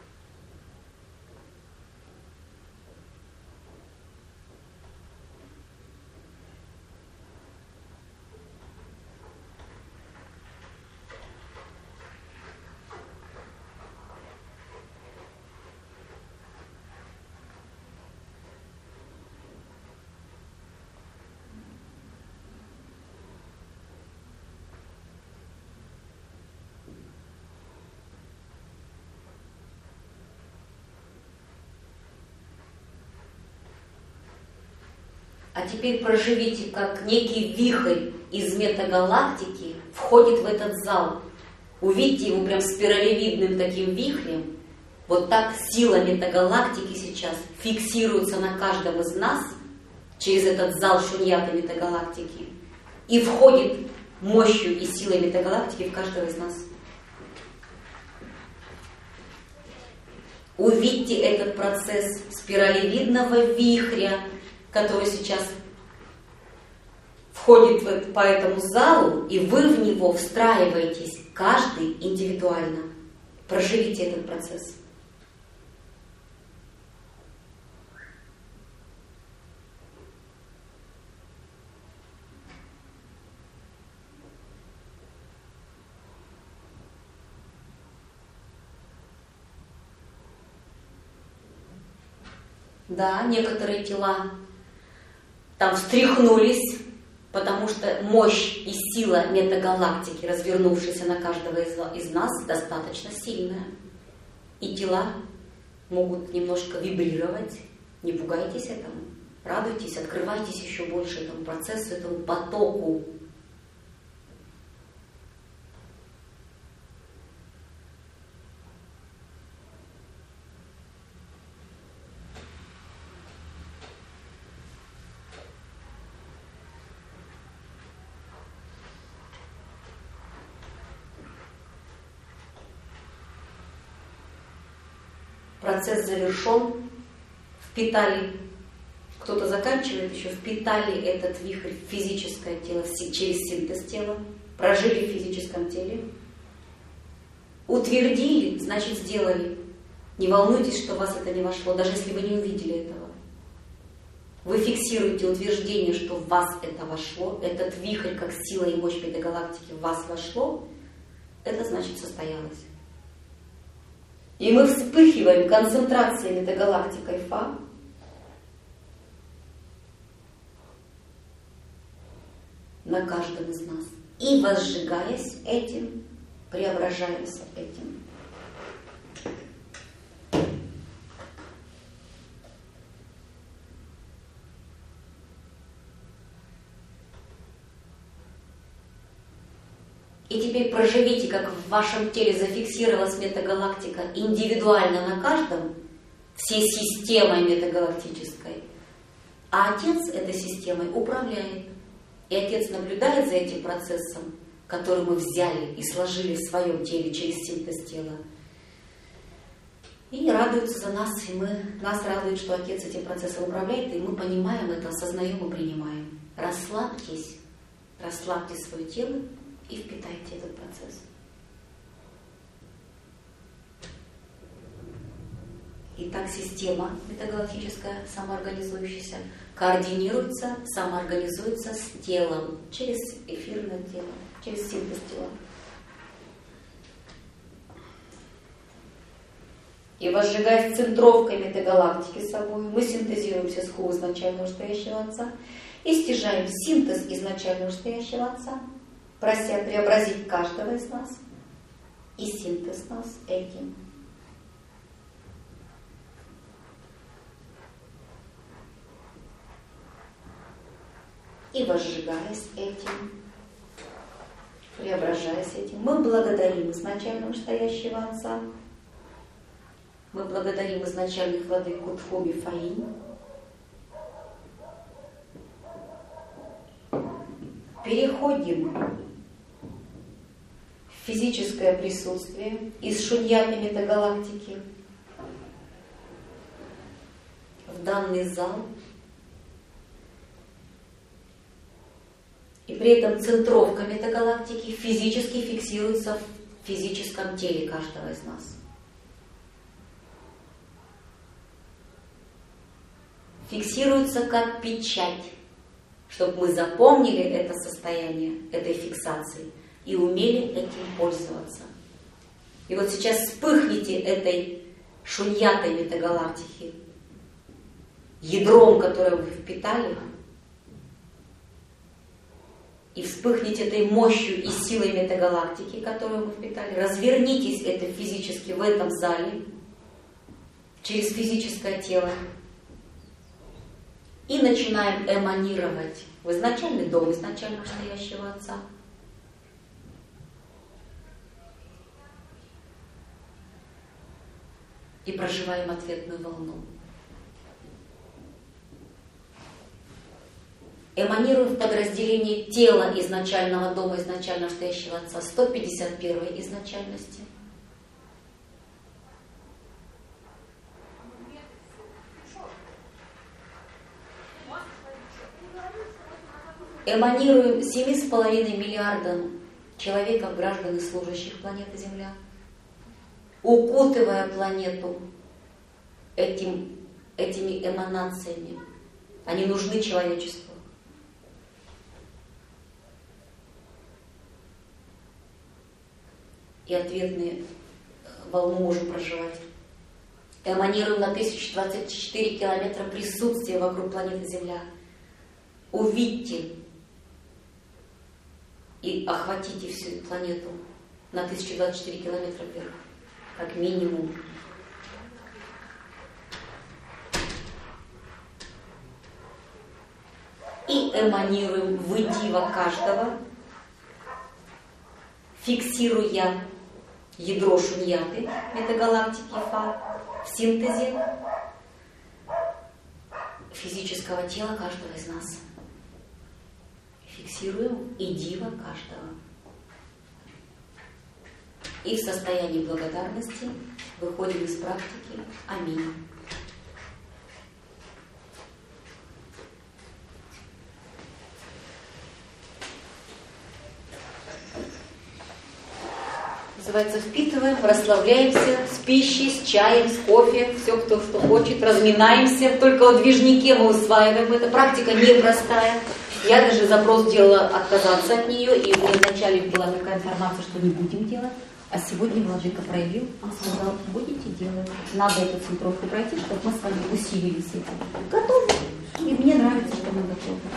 А теперь проживите, как некий вихрь из метагалактики входит в этот зал. Увидьте его прям спиралевидным таким вихрем. Вот так сила метагалактики сейчас фиксируется на каждом из нас через этот зал шуньяты метагалактики и входит мощью и силой метагалактики в каждого из нас. Увидьте этот процесс спиралевидного вихря, который сейчас входит по этому залу, и вы в него встраиваетесь, каждый индивидуально. Проживите этот процесс. Да, некоторые тела там встряхнулись, потому что мощь и сила метагалактики, развернувшейся на каждого из, из нас, достаточно сильная. И тела могут немножко вибрировать. Не пугайтесь этому. Радуйтесь, открывайтесь еще больше этому процессу, этому потоку. Процесс завершен, впитали, кто-то заканчивает еще, впитали этот вихрь в физическое тело через синтез тела, прожили в физическом теле, утвердили, значит сделали. Не волнуйтесь, что в вас это не вошло, даже если вы не увидели этого. Вы фиксируете утверждение, что в вас это вошло, этот вихрь, как сила и мощь метагалактики в вас вошло, это значит состоялось. И мы вспыхиваем концентрацией метагалактикой Фа, на каждом из нас. И возжигаясь этим, преображаемся этим. И теперь проживите, как в вашем теле зафиксировалась метагалактика индивидуально на каждом, всей системой метагалактической. А Отец этой системой управляет. И Отец наблюдает за этим процессом, который мы взяли и сложили в своем теле через синтез тела. И радуется за нас, и мы, нас радует, что Отец этим процессом управляет, и мы понимаем это, осознаем и принимаем. Расслабьтесь, расслабьте свое тело и впитайте этот процесс. Итак, система метагалактическая, самоорганизующаяся, координируется, самоорганизуется с телом, через эфирное тело, через синтез тела. И возжигая центровкой метагалактики с собой, мы синтезируемся с Ху изначального стоящего Отца и стяжаем синтез изначального стоящего Отца, прося преобразить каждого из нас и синтез нас этим. И возжигаясь этим, преображаясь этим, мы благодарим изначального стоящего Отца, мы благодарим изначальных владык Кутхоми Фаинь, переходим в физическое присутствие из шуньяты метагалактики в данный зал. И при этом центровка метагалактики физически фиксируется в физическом теле каждого из нас. Фиксируется как печать, чтобы мы запомнили это состояние, этой фиксации, и умели этим пользоваться. И вот сейчас вспыхните этой шуньятой метагалактики, ядром, которое вы впитали, и вспыхните этой мощью и силой метагалактики, которую вы впитали. Развернитесь это физически в этом зале, через физическое тело, и начинаем эманировать в изначальный дом изначально стоящего Отца. И проживаем ответную волну. Эманируем в подразделении тела изначального дома изначально стоящего Отца сто пятьдесят первой изначальности. эманируем семи с половиной миллиардам человеков, граждан и служащих планеты Земля, укутывая планету этим, этими эманациями. Они нужны человечеству. И ответные волну можем проживать. Эманируем на тысячу двадцать четыре километра присутствия вокруг планеты Земля. Увидьте и охватите всю планету на тысячу двадцать четыре километра вверх, как минимум. И эманируем в дива каждого, фиксируя ядро шуньяты метагалактики Фа в синтезе физического тела каждого из нас. Фиксируем и дива каждого. И в состоянии благодарности выходим из практики. Аминь. Называется, впитываем, расслабляемся с пищей, с чаем, с кофе, все, кто что хочет, разминаемся. Только в движнике мы усваиваем. Эта практика непростая. Я даже запрос делала отказаться от нее, и вначале была такая информация, что не будем делать. А сегодня Владыка проявил, он сказал, будете делать. Надо эту центровку пройти, чтобы мы с вами усилились этим. Готовы. И мне нравится, что мы готовы.